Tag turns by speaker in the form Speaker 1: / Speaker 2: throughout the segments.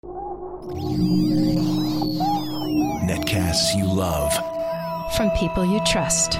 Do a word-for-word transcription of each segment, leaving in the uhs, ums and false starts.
Speaker 1: Netcasts you love.
Speaker 2: From people you trust.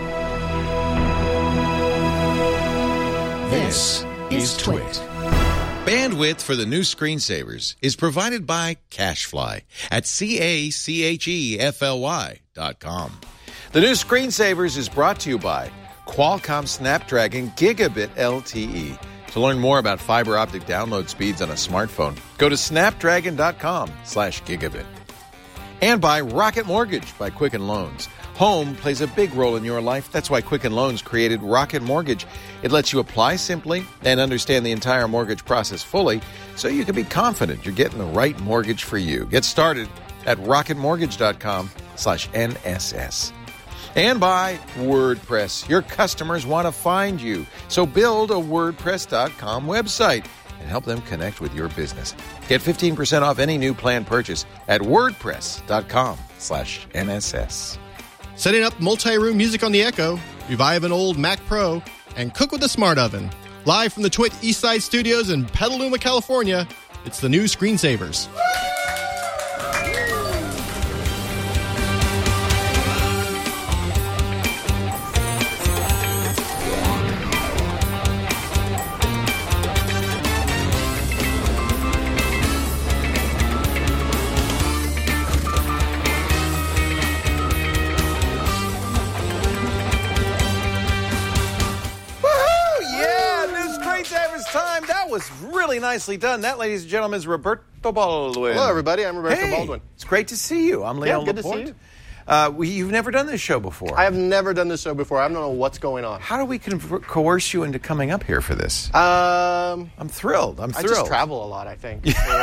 Speaker 1: This is Twit.
Speaker 3: Bandwidth for the new screensavers is provided by CacheFly at C A C H E F L Y dot com. The new screensavers is brought to you by Qualcomm Snapdragon Gigabit L T E. To learn more about fiber optic download speeds on a smartphone, go to snapdragon.com slash gigabit. And by Rocket Mortgage by Quicken Loans. Home plays a big role in your life. That's why Quicken Loans created Rocket Mortgage. It lets you apply simply and understand the entire mortgage process fully so you can be confident you're getting the right mortgage for you. Get started at rocketmortgage.com slash NSS. And by WordPress. Your customers want to find you. So build a WordPress dot com website and help them connect with your business. Get fifteen percent off any new planned purchase at wordpress.com slash NSS.
Speaker 4: Setting up multi-room music on the Echo, revive an old Mac Pro, and cook with a smart oven. Live from the Twit Eastside Studios in Petaluma, California, it's the new Screensavers.
Speaker 3: Was really nicely done. That, ladies and gentlemen, is Roberto Baldwin.
Speaker 4: Hello, everybody. I'm Roberto
Speaker 3: hey,
Speaker 4: Baldwin.
Speaker 3: It's great to see you. I'm Leon
Speaker 4: yeah, good
Speaker 3: Laporte.
Speaker 4: to see you.
Speaker 3: Uh, we, you've never done this show before.
Speaker 4: I have never done this show before. I don't know what's going on.
Speaker 3: How do we co- coerce you into coming up here for this?
Speaker 4: Um,
Speaker 3: I'm thrilled. I'm thrilled.
Speaker 4: I just travel a lot, I think.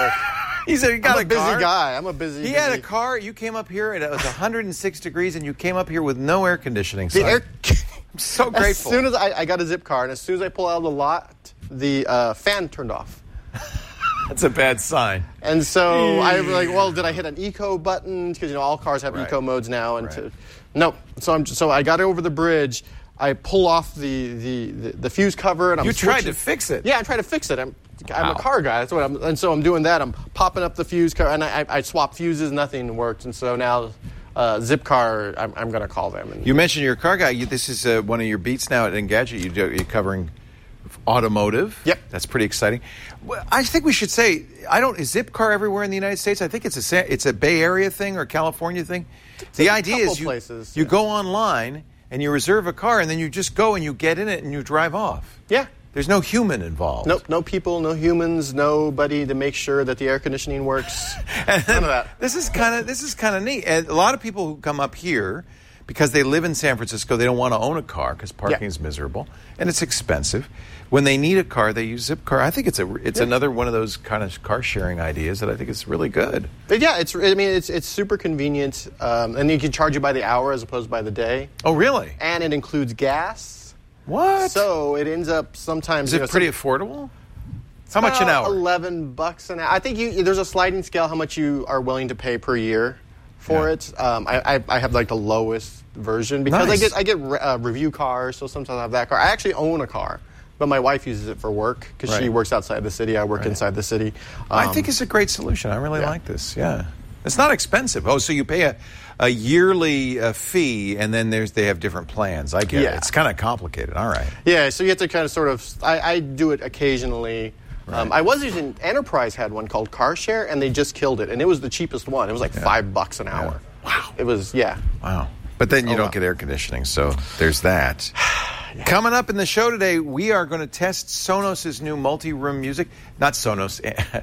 Speaker 3: He said, you got
Speaker 4: I'm a,
Speaker 3: a
Speaker 4: busy
Speaker 3: car?
Speaker 4: guy. I'm a busy
Speaker 3: He
Speaker 4: busy.
Speaker 3: had a car. You came up here, and it was one hundred six degrees, and you came up here with no air conditioning.
Speaker 4: The
Speaker 3: son.
Speaker 4: air...
Speaker 3: I'm so grateful.
Speaker 4: As soon as I, I got a Zip car, and as soon as I pull out of the lot, the uh, fan turned off.
Speaker 3: That's a bad sign.
Speaker 4: And so I was like, well, did I hit an eco button? Because, you know, all cars have
Speaker 3: right.
Speaker 4: eco modes now. And
Speaker 3: right.
Speaker 4: to, no. So I'm so I got over the bridge. I pull off the, the, the, the fuse cover. And I'm
Speaker 3: You tried
Speaker 4: switching.
Speaker 3: to fix it.
Speaker 4: Yeah, I tried to fix it. I'm, I'm
Speaker 3: Wow.
Speaker 4: a car guy. That's what I'm, and so I'm doing that. I'm popping up the fuse cover. And I, I swapped fuses. Nothing worked. And so now uh, Zipcar, I'm, I'm going to call them. And,
Speaker 3: You mentioned you're a car guy. You, this is uh, one of your beats now at Engadget. You do, you're covering automotive.
Speaker 4: Yep.
Speaker 3: That's pretty exciting. Well, I think we should say, I don't, is Zipcar everywhere in the United States? I think it's a it's a Bay Area thing or California thing.
Speaker 4: It's
Speaker 3: the
Speaker 4: a
Speaker 3: idea
Speaker 4: couple
Speaker 3: is you,
Speaker 4: places,
Speaker 3: you
Speaker 4: yeah.
Speaker 3: go online and you reserve a car and then you just go and you get in it and you drive off.
Speaker 4: Yeah.
Speaker 3: There's no human involved.
Speaker 4: Nope, no people, no humans, nobody to make sure that the air conditioning works.
Speaker 3: And
Speaker 4: None of that.
Speaker 3: This is kind of this is kind of neat. And a lot of people who come up here because they live in San Francisco, they don't want to own a car because parking
Speaker 4: yeah.
Speaker 3: is miserable and it's expensive. When they need a car, they use Zipcar. I think it's a it's
Speaker 4: yeah.
Speaker 3: another one of those kind of car sharing ideas that I think is really good.
Speaker 4: But yeah, it's I mean it's it's super convenient, um, and you can charge you by the hour as opposed to by the day.
Speaker 3: Oh, really?
Speaker 4: And it includes gas.
Speaker 3: What?
Speaker 4: So it ends up sometimes.
Speaker 3: Is it
Speaker 4: you know,
Speaker 3: pretty
Speaker 4: some,
Speaker 3: affordable? How much an hour?
Speaker 4: Eleven bucks an hour. I think you, there's a sliding scale how much you are willing to pay per year for
Speaker 3: yeah.
Speaker 4: it. Um, I, I I have like the lowest version because
Speaker 3: nice.
Speaker 4: I get I get re- uh, review cars, so sometimes I have that car. I actually own a car. But my wife uses it for work because
Speaker 3: right.
Speaker 4: she works outside the city. I work
Speaker 3: right.
Speaker 4: inside the city. Um,
Speaker 3: I think it's a great solution. I really
Speaker 4: yeah.
Speaker 3: like this. Yeah, it's not expensive. Oh, so you pay a, a yearly uh, fee, and then there's they have different plans. I get
Speaker 4: yeah.
Speaker 3: it. It's kind of complicated. All right.
Speaker 4: Yeah, so you have to kind of sort of. I, I do it occasionally.
Speaker 3: Right.
Speaker 4: Um, I was using Enterprise had one called Car Share, and they just killed it, and it was the cheapest one. It was like
Speaker 3: yeah.
Speaker 4: five bucks an hour.
Speaker 3: Yeah. Wow.
Speaker 4: It was yeah.
Speaker 3: Wow. But then you
Speaker 4: oh,
Speaker 3: don't
Speaker 4: wow. get
Speaker 3: get air conditioning, so there's that. Yeah. Coming up in the show today, we are going to test Sonos' new multi-room music. Not Sonos,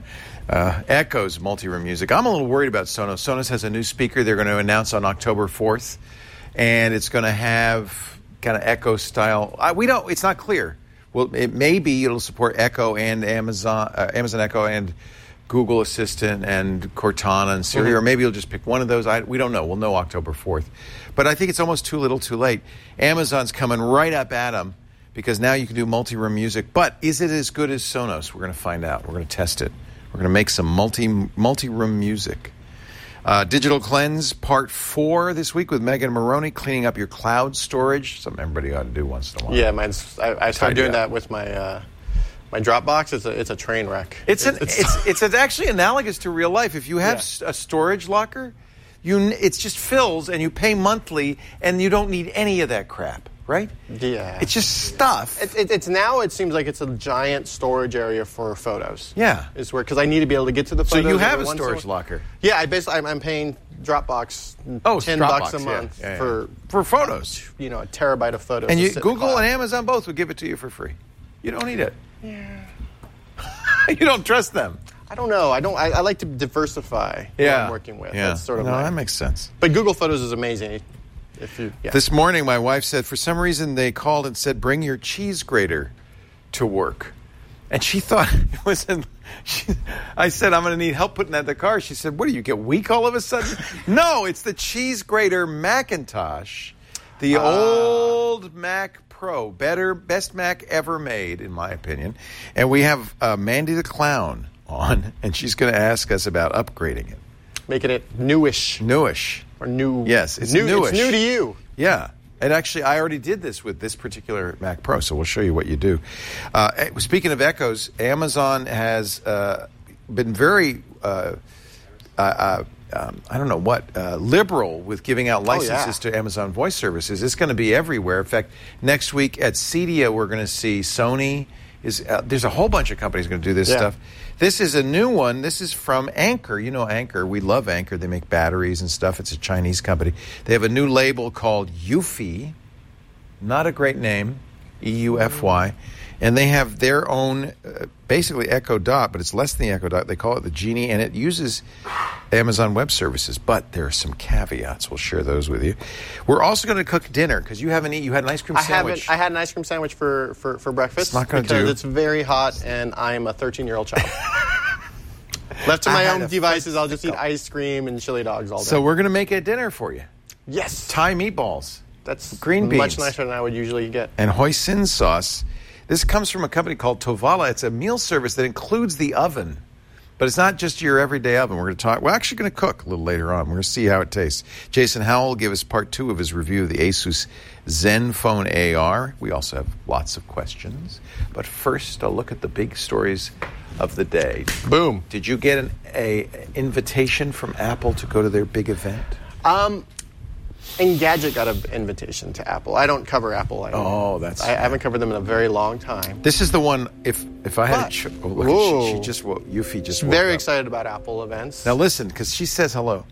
Speaker 3: uh, Echo's multi-room music. I'm a little worried about Sonos. Sonos has a new speaker they're going to announce on October fourth, and it's going to have kind of Echo style. Uh, we don't. It's not clear. Well, it may be it'll support Echo and Amazon, uh, Amazon Echo and Google Assistant and Cortana and Siri, mm-hmm. or maybe you'll just pick one of those. I, we don't know. We'll know October fourth. But I think it's almost too little too late. Amazon's coming right up at them because now you can do multi-room music. But is it as good as Sonos? We're going to find out. We're going to test it. We're going to make some multi, multi-room music. Uh, Digital Cleanse Part four this week with Megan Maroney, cleaning up your cloud storage. Something everybody ought to do once in a while.
Speaker 4: Yeah, mine's, I, I started doing that with my... Uh, My Dropbox is a it's a train wreck.
Speaker 3: It's an, it's it's, it's actually analogous to real life. If you have
Speaker 4: Yeah.
Speaker 3: a storage locker, you it just fills and you pay monthly and you don't need any of that crap, right?
Speaker 4: Yeah.
Speaker 3: It's just stuff.
Speaker 4: It, it, it's now. It seems like it's a giant storage area for photos.
Speaker 3: Yeah.
Speaker 4: Is where because I need to be able to get to the
Speaker 3: So
Speaker 4: photos.
Speaker 3: you have
Speaker 4: every
Speaker 3: a
Speaker 4: once in
Speaker 3: storage
Speaker 4: while.
Speaker 3: locker.
Speaker 4: Yeah, I basically I'm, I'm paying Dropbox
Speaker 3: Oh,
Speaker 4: ten
Speaker 3: Dropbox,
Speaker 4: bucks a
Speaker 3: yeah.
Speaker 4: month
Speaker 3: Yeah, yeah.
Speaker 4: for
Speaker 3: for photos.
Speaker 4: you know a terabyte of photos.
Speaker 3: And
Speaker 4: to
Speaker 3: you,
Speaker 4: sit in the
Speaker 3: Google
Speaker 4: cloud.
Speaker 3: and Amazon both would give it to you for free. You don't need it. Yeah. You don't trust them.
Speaker 4: I don't know. I don't. I, I like to diversify who
Speaker 3: Yeah.
Speaker 4: I'm working with.
Speaker 3: Yeah.
Speaker 4: That's sort of
Speaker 3: no,
Speaker 4: my,
Speaker 3: that makes sense.
Speaker 4: But Google Photos is amazing. If you yeah.
Speaker 3: This morning, my wife said for some reason they called and said, bring your cheese grater to work. And she thought it was in, she, I said, I'm going to need help putting that in the car. She said, what do you get weak all of a sudden? No, it's the cheese grater Macintosh, the
Speaker 4: Ah.
Speaker 3: old Mac Pro, better, best Mac ever made, in my opinion. And we have uh, Mandy the Clown on, and she's going to ask us about upgrading it.
Speaker 4: making it newish
Speaker 3: Newish.
Speaker 4: or new.
Speaker 3: Yes, it's
Speaker 4: new.
Speaker 3: newish.
Speaker 4: It's new to you.
Speaker 3: Yeah. And actually, I already did this with this particular Mac Pro, so we'll show you what you do. Uh, speaking of echoes, Amazon has uh, been very, uh, uh, uh, um, I don't know what, uh, liberal with giving out licenses
Speaker 4: yeah.
Speaker 3: to Amazon Voice Services. It's going to be everywhere. In fact, next week at Cedia, we're going to see Sony. Is uh, There's a whole bunch of companies going to do this
Speaker 4: Yeah.
Speaker 3: stuff. This is a new one. This is from Anker. You know Anker. We love Anker. They make batteries and stuff. It's a Chinese company. They have a new label called Eufy. Not a great name, E U F Y. And they have their own, uh, basically Echo Dot, but it's less than the Echo Dot. They call it the Genie, and it uses Amazon Web Services. But there are some caveats. We'll share those with you. We're also going to cook dinner because you haven't eaten. You had an ice cream
Speaker 4: I
Speaker 3: sandwich.
Speaker 4: haven't. I had an ice cream sandwich for, for, for breakfast.
Speaker 3: It's not gonna
Speaker 4: because
Speaker 3: do.
Speaker 4: it's very hot and I'm a thirteen-year-old child. Left to
Speaker 3: I
Speaker 4: my
Speaker 3: had
Speaker 4: own
Speaker 3: a
Speaker 4: devices, I'll just eat ice cream and chili dogs all day.
Speaker 3: So we're going to make a dinner for you.
Speaker 4: yes,
Speaker 3: Thai meatballs.
Speaker 4: that's
Speaker 3: green
Speaker 4: much
Speaker 3: beans.
Speaker 4: nicer than I would usually get.
Speaker 3: And hoisin sauce. This comes from a company called Tovala. It's a meal service that includes the oven. But it's not just your everyday oven. We're going to talk. We're actually going to cook a little later on. We're going to see how it tastes. Jason Howell will give us part two of his review of the Asus Zenfone A R. We also have lots of questions. But first, a look at the big stories of the day.
Speaker 4: Boom.
Speaker 3: Did you get an a, invitation from Apple to go to their big event?
Speaker 4: Um, Engadget got an invitation to Apple. I don't cover Apple. I,
Speaker 3: Oh, that's-
Speaker 4: I haven't covered them in a very long time.
Speaker 3: This is the one. If if I had
Speaker 4: But-
Speaker 3: a ch- oh, look,
Speaker 4: Whoa.
Speaker 3: she, she just woke. Yuffie just woke
Speaker 4: Very
Speaker 3: up.
Speaker 4: excited about Apple events.
Speaker 3: Now listen, because she says hello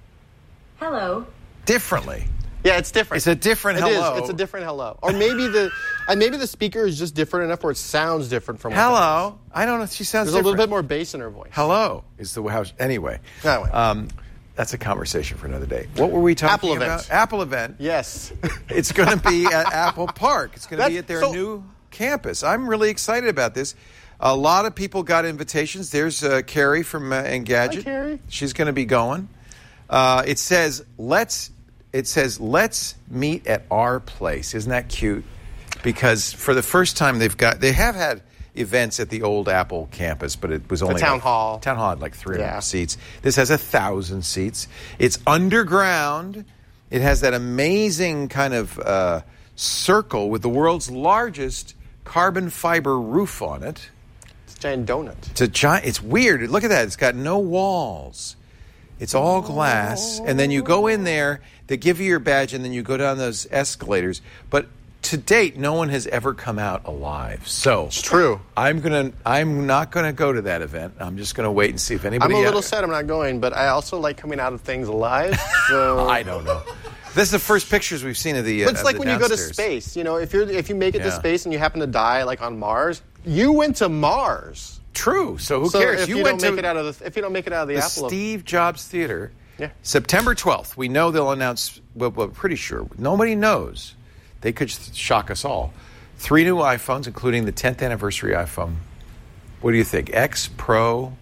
Speaker 5: Hello.
Speaker 3: differently.
Speaker 4: Yeah, it's different.
Speaker 3: It's a different
Speaker 4: It is.
Speaker 3: hello.
Speaker 4: It's a different hello. Or maybe the and maybe the speaker is just different enough where it sounds different from what it
Speaker 3: Hello. I don't know. She sounds
Speaker 4: is. There's a little
Speaker 3: different.
Speaker 4: bit more bass in her voice.
Speaker 3: Hello is the how. Anyway.
Speaker 4: Anyway.
Speaker 3: Um, that's a conversation for another day. What were we talking
Speaker 4: Apple
Speaker 3: about?
Speaker 4: event.
Speaker 3: Apple event.
Speaker 4: Yes.
Speaker 3: It's going to be at Apple Park. It's going to be
Speaker 4: That's-
Speaker 3: at their
Speaker 4: so-
Speaker 3: new campus. I'm really excited about this. A lot of people got invitations. There's uh, Carrie from uh, Engadget.
Speaker 4: Hi, Carrie.
Speaker 3: She's going to be going. Uh, it says let's. It says let's meet at our place. Isn't that cute? Because for the first time they've got they have had events at the old Apple campus, but it was only
Speaker 4: town
Speaker 3: like-
Speaker 4: hall.
Speaker 3: Town hall had like three hundred
Speaker 4: Yeah.
Speaker 3: seats. This has a thousand seats. It's underground. It has that amazing kind of uh, circle with the world's largest carbon fiber roof on it.
Speaker 4: It's a giant donut.
Speaker 3: It's a giant. It's weird. Look at that. It's got no walls. It's all glass, and then you go in there. They give you your badge, and then you go down those escalators. But to date, no one has ever come out alive. So
Speaker 4: It's true.
Speaker 3: I'm gonna. I'm not gonna go to that event. I'm just gonna wait and see if
Speaker 4: I'm
Speaker 3: anybody.
Speaker 4: a little
Speaker 3: else-
Speaker 4: sad I'm not going, but I also like coming out of things alive. So
Speaker 3: I don't know. This is the first pictures we've seen of the. Uh,
Speaker 4: But it's
Speaker 3: of
Speaker 4: like
Speaker 3: the
Speaker 4: when you go to
Speaker 3: downstairs.
Speaker 4: space. You know, if you're if you make it to
Speaker 3: Yeah.
Speaker 4: space and you happen to die, like on Mars, you went to Mars.
Speaker 3: True. So who
Speaker 4: so
Speaker 3: cares?
Speaker 4: if you,
Speaker 3: went
Speaker 4: don't
Speaker 3: to
Speaker 4: make it out of the if you don't make it out of the,
Speaker 3: the
Speaker 4: Apple,
Speaker 3: Steve Jobs Theater.
Speaker 4: Yeah.
Speaker 3: September twelfth. We know they'll announce. Well, we're pretty sure. Nobody knows. They could shock us all. Three new iPhones, including the tenth anniversary iPhone. What do you think? X, Pro,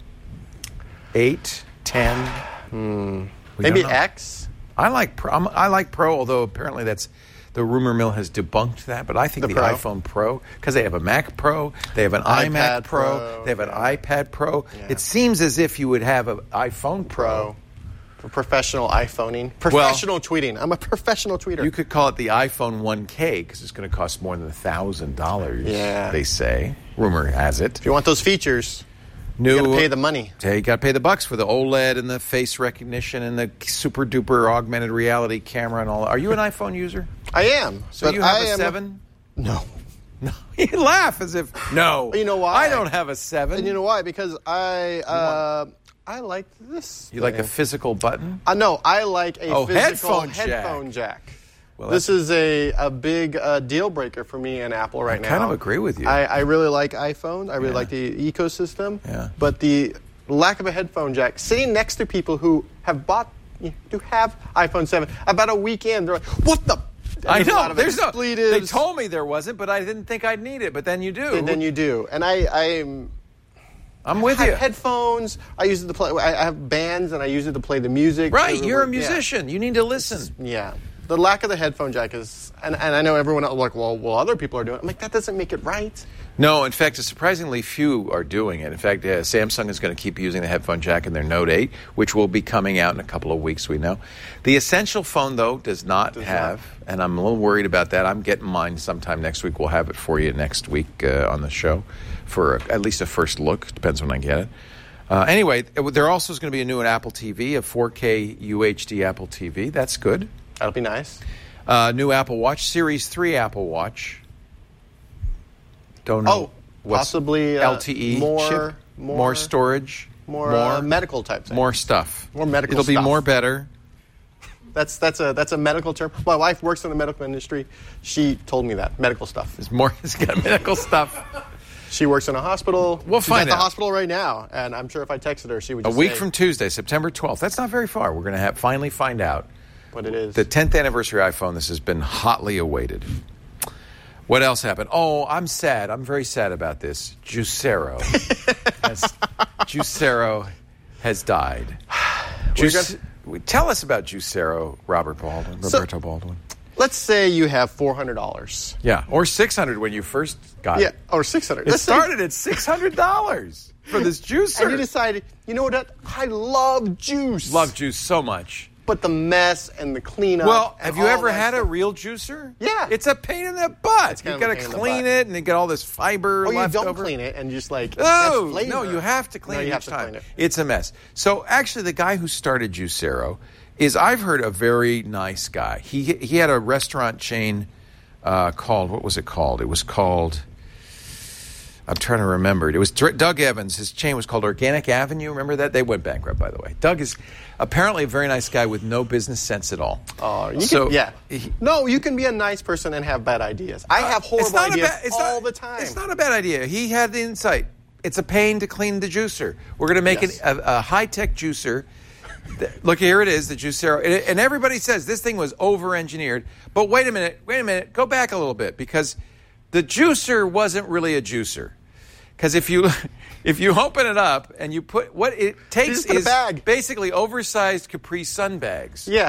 Speaker 3: eight, ten.
Speaker 4: Hmm.
Speaker 3: We
Speaker 4: maybe
Speaker 3: don't know.
Speaker 4: X.
Speaker 3: I like Pro. I'm, I like Pro, although apparently that's the rumor mill has debunked that. But I think the,
Speaker 4: The Pro.
Speaker 3: iPhone Pro, because they have a Mac Pro, they have an
Speaker 4: iPad
Speaker 3: iMac Pro,
Speaker 4: Pro,
Speaker 3: they have an
Speaker 4: yeah.
Speaker 3: iPad Pro.
Speaker 4: Yeah.
Speaker 3: It seems as if you would have an iPhone Pro.
Speaker 4: Pro. for professional iPhoning. Professional well, tweeting. I'm a professional tweeter.
Speaker 3: You could call it the iPhone one K because it's going to cost more than one thousand dollars,
Speaker 4: yeah.
Speaker 3: they say. Rumor has it.
Speaker 4: If you want those features,
Speaker 3: New,
Speaker 4: you got to pay the money.
Speaker 3: Yeah, you got to pay the bucks for the OLED and the face recognition and the super-duper augmented reality camera and all that. Are you an iPhone user?
Speaker 4: I am.
Speaker 3: So you have
Speaker 4: I
Speaker 3: a
Speaker 4: am
Speaker 3: seven?
Speaker 4: A, no.
Speaker 3: No, you laugh as if, no.
Speaker 4: You know why?
Speaker 3: I don't have a seven.
Speaker 4: And you know why? Because I uh, I like this.
Speaker 3: You
Speaker 4: thing.
Speaker 3: like a physical button?
Speaker 4: Uh, no, I like a
Speaker 3: oh,
Speaker 4: physical
Speaker 3: headphone,
Speaker 4: headphone jack.
Speaker 3: jack. Well,
Speaker 4: this is a, a big uh, deal breaker for me and Apple right
Speaker 3: I
Speaker 4: now.
Speaker 3: I kind of agree with you.
Speaker 4: I, I really like iPhone. I really
Speaker 3: yeah.
Speaker 4: like the ecosystem.
Speaker 3: Yeah.
Speaker 4: But the lack of a headphone jack, sitting next to people who have bought, who have iPhone seven, about a week in, they're like, what the...
Speaker 3: I know.
Speaker 4: A
Speaker 3: There's no.
Speaker 4: expletives.
Speaker 3: They told me there wasn't, but I didn't think I'd need it. But then you do.
Speaker 4: And then you do. And I, I'm.
Speaker 3: I'm with
Speaker 4: I
Speaker 3: you.
Speaker 4: have headphones. I use it to play. I have bands, and I use it to play the music.
Speaker 3: Right.
Speaker 4: So
Speaker 3: You're a musician. Yeah. You need to listen.
Speaker 4: Yeah. The lack of the headphone jack is, and, and I know everyone else like, well, well, other people are doing it. I'm like, that doesn't make it right.
Speaker 3: No, in fact, surprisingly few are doing it. In fact, uh, Samsung is going to keep using the headphone jack in their Note eight, which will be coming out in a couple of weeks, we know. The Essential phone, though, does not does have, not. and I'm a little worried about that. I'm getting mine sometime next week. We'll have it for you next week uh, on the show for a, at least a first look. Depends when I get it. Uh, anyway, there also is going to be a new Apple T V, a four K U H D Apple T V. That's good.
Speaker 4: That'll be nice.
Speaker 3: Uh, new Apple Watch, Series three Apple Watch. Don't know.
Speaker 4: Oh, possibly uh,
Speaker 3: L T E
Speaker 4: more,
Speaker 3: chip,
Speaker 4: more,
Speaker 3: more storage,
Speaker 4: more,
Speaker 3: more
Speaker 4: uh, medical type thing.
Speaker 3: More stuff.
Speaker 4: More medical
Speaker 3: It'll
Speaker 4: stuff.
Speaker 3: be more better.
Speaker 4: That's that's a that's a medical term. My wife works in the medical industry. She told me that medical stuff.
Speaker 3: It's more. It's got medical stuff.
Speaker 4: She works in a hospital.
Speaker 3: We'll
Speaker 4: She's
Speaker 3: find
Speaker 4: at the
Speaker 3: out.
Speaker 4: hospital right now, and I'm sure if I texted her, she would.
Speaker 3: A
Speaker 4: just
Speaker 3: week
Speaker 4: say,
Speaker 3: from Tuesday, September twelfth. That's not very far. We're going to have finally find out
Speaker 4: what it is.
Speaker 3: The tenth anniversary iPhone. This has been hotly awaited. What else happened? Oh, I'm sad. I'm very sad about this. Juicero. has, Juicero has died. Juice, gonna... Tell us about Juicero, Robert Baldwin, Roberto so, Baldwin.
Speaker 4: Let's say you have four hundred dollars.
Speaker 3: Yeah, or six hundred dollars when you first got
Speaker 4: yeah,
Speaker 3: it.
Speaker 4: Yeah, or six hundred
Speaker 3: dollars.
Speaker 4: Let's
Speaker 3: It started say... at six hundred dollars for this juicer.
Speaker 4: And you decided, you know what, I love juice.
Speaker 3: Love juice so much.
Speaker 4: But the mess and the cleanup.
Speaker 3: Well, have you ever had
Speaker 4: stuff.
Speaker 3: a real juicer?
Speaker 4: Yeah.
Speaker 3: It's a pain in the butt. You've got to clean it, and you get all this fiber
Speaker 4: oh,
Speaker 3: left
Speaker 4: you don't
Speaker 3: over.
Speaker 4: clean it and just like,
Speaker 3: oh,
Speaker 4: that's
Speaker 3: no, you have to clean
Speaker 4: no,
Speaker 3: it
Speaker 4: you
Speaker 3: each
Speaker 4: have to
Speaker 3: time.
Speaker 4: Clean it.
Speaker 3: It's a mess. So actually, the guy who started Juicero is, I've heard, a very nice guy. He he had a restaurant chain uh, called, what was it called? It was called... I'm trying to remember it. It was Doug Evans. His chain was called Organic Avenue. Remember that? They went bankrupt, by the way. Doug is apparently a very nice guy with no business sense at all.
Speaker 4: Oh, you
Speaker 3: so,
Speaker 4: can, yeah.
Speaker 3: He,
Speaker 4: no, you can be a nice person and have bad ideas. I have horrible ideas
Speaker 3: bad, it's
Speaker 4: all
Speaker 3: not,
Speaker 4: the time.
Speaker 3: It's not a bad idea. He had the insight. It's a pain to clean the juicer. We're going to make
Speaker 4: yes.
Speaker 3: an, a, a high-tech juicer. Look, here it is, the Juicero. And everybody says this thing was over-engineered. But wait a minute. Wait a minute. Go back a little bit. Because the juicer wasn't really a juicer. Because if you if you open it up and you put what it takes is basically oversized Capri Sun bags.
Speaker 4: Yeah.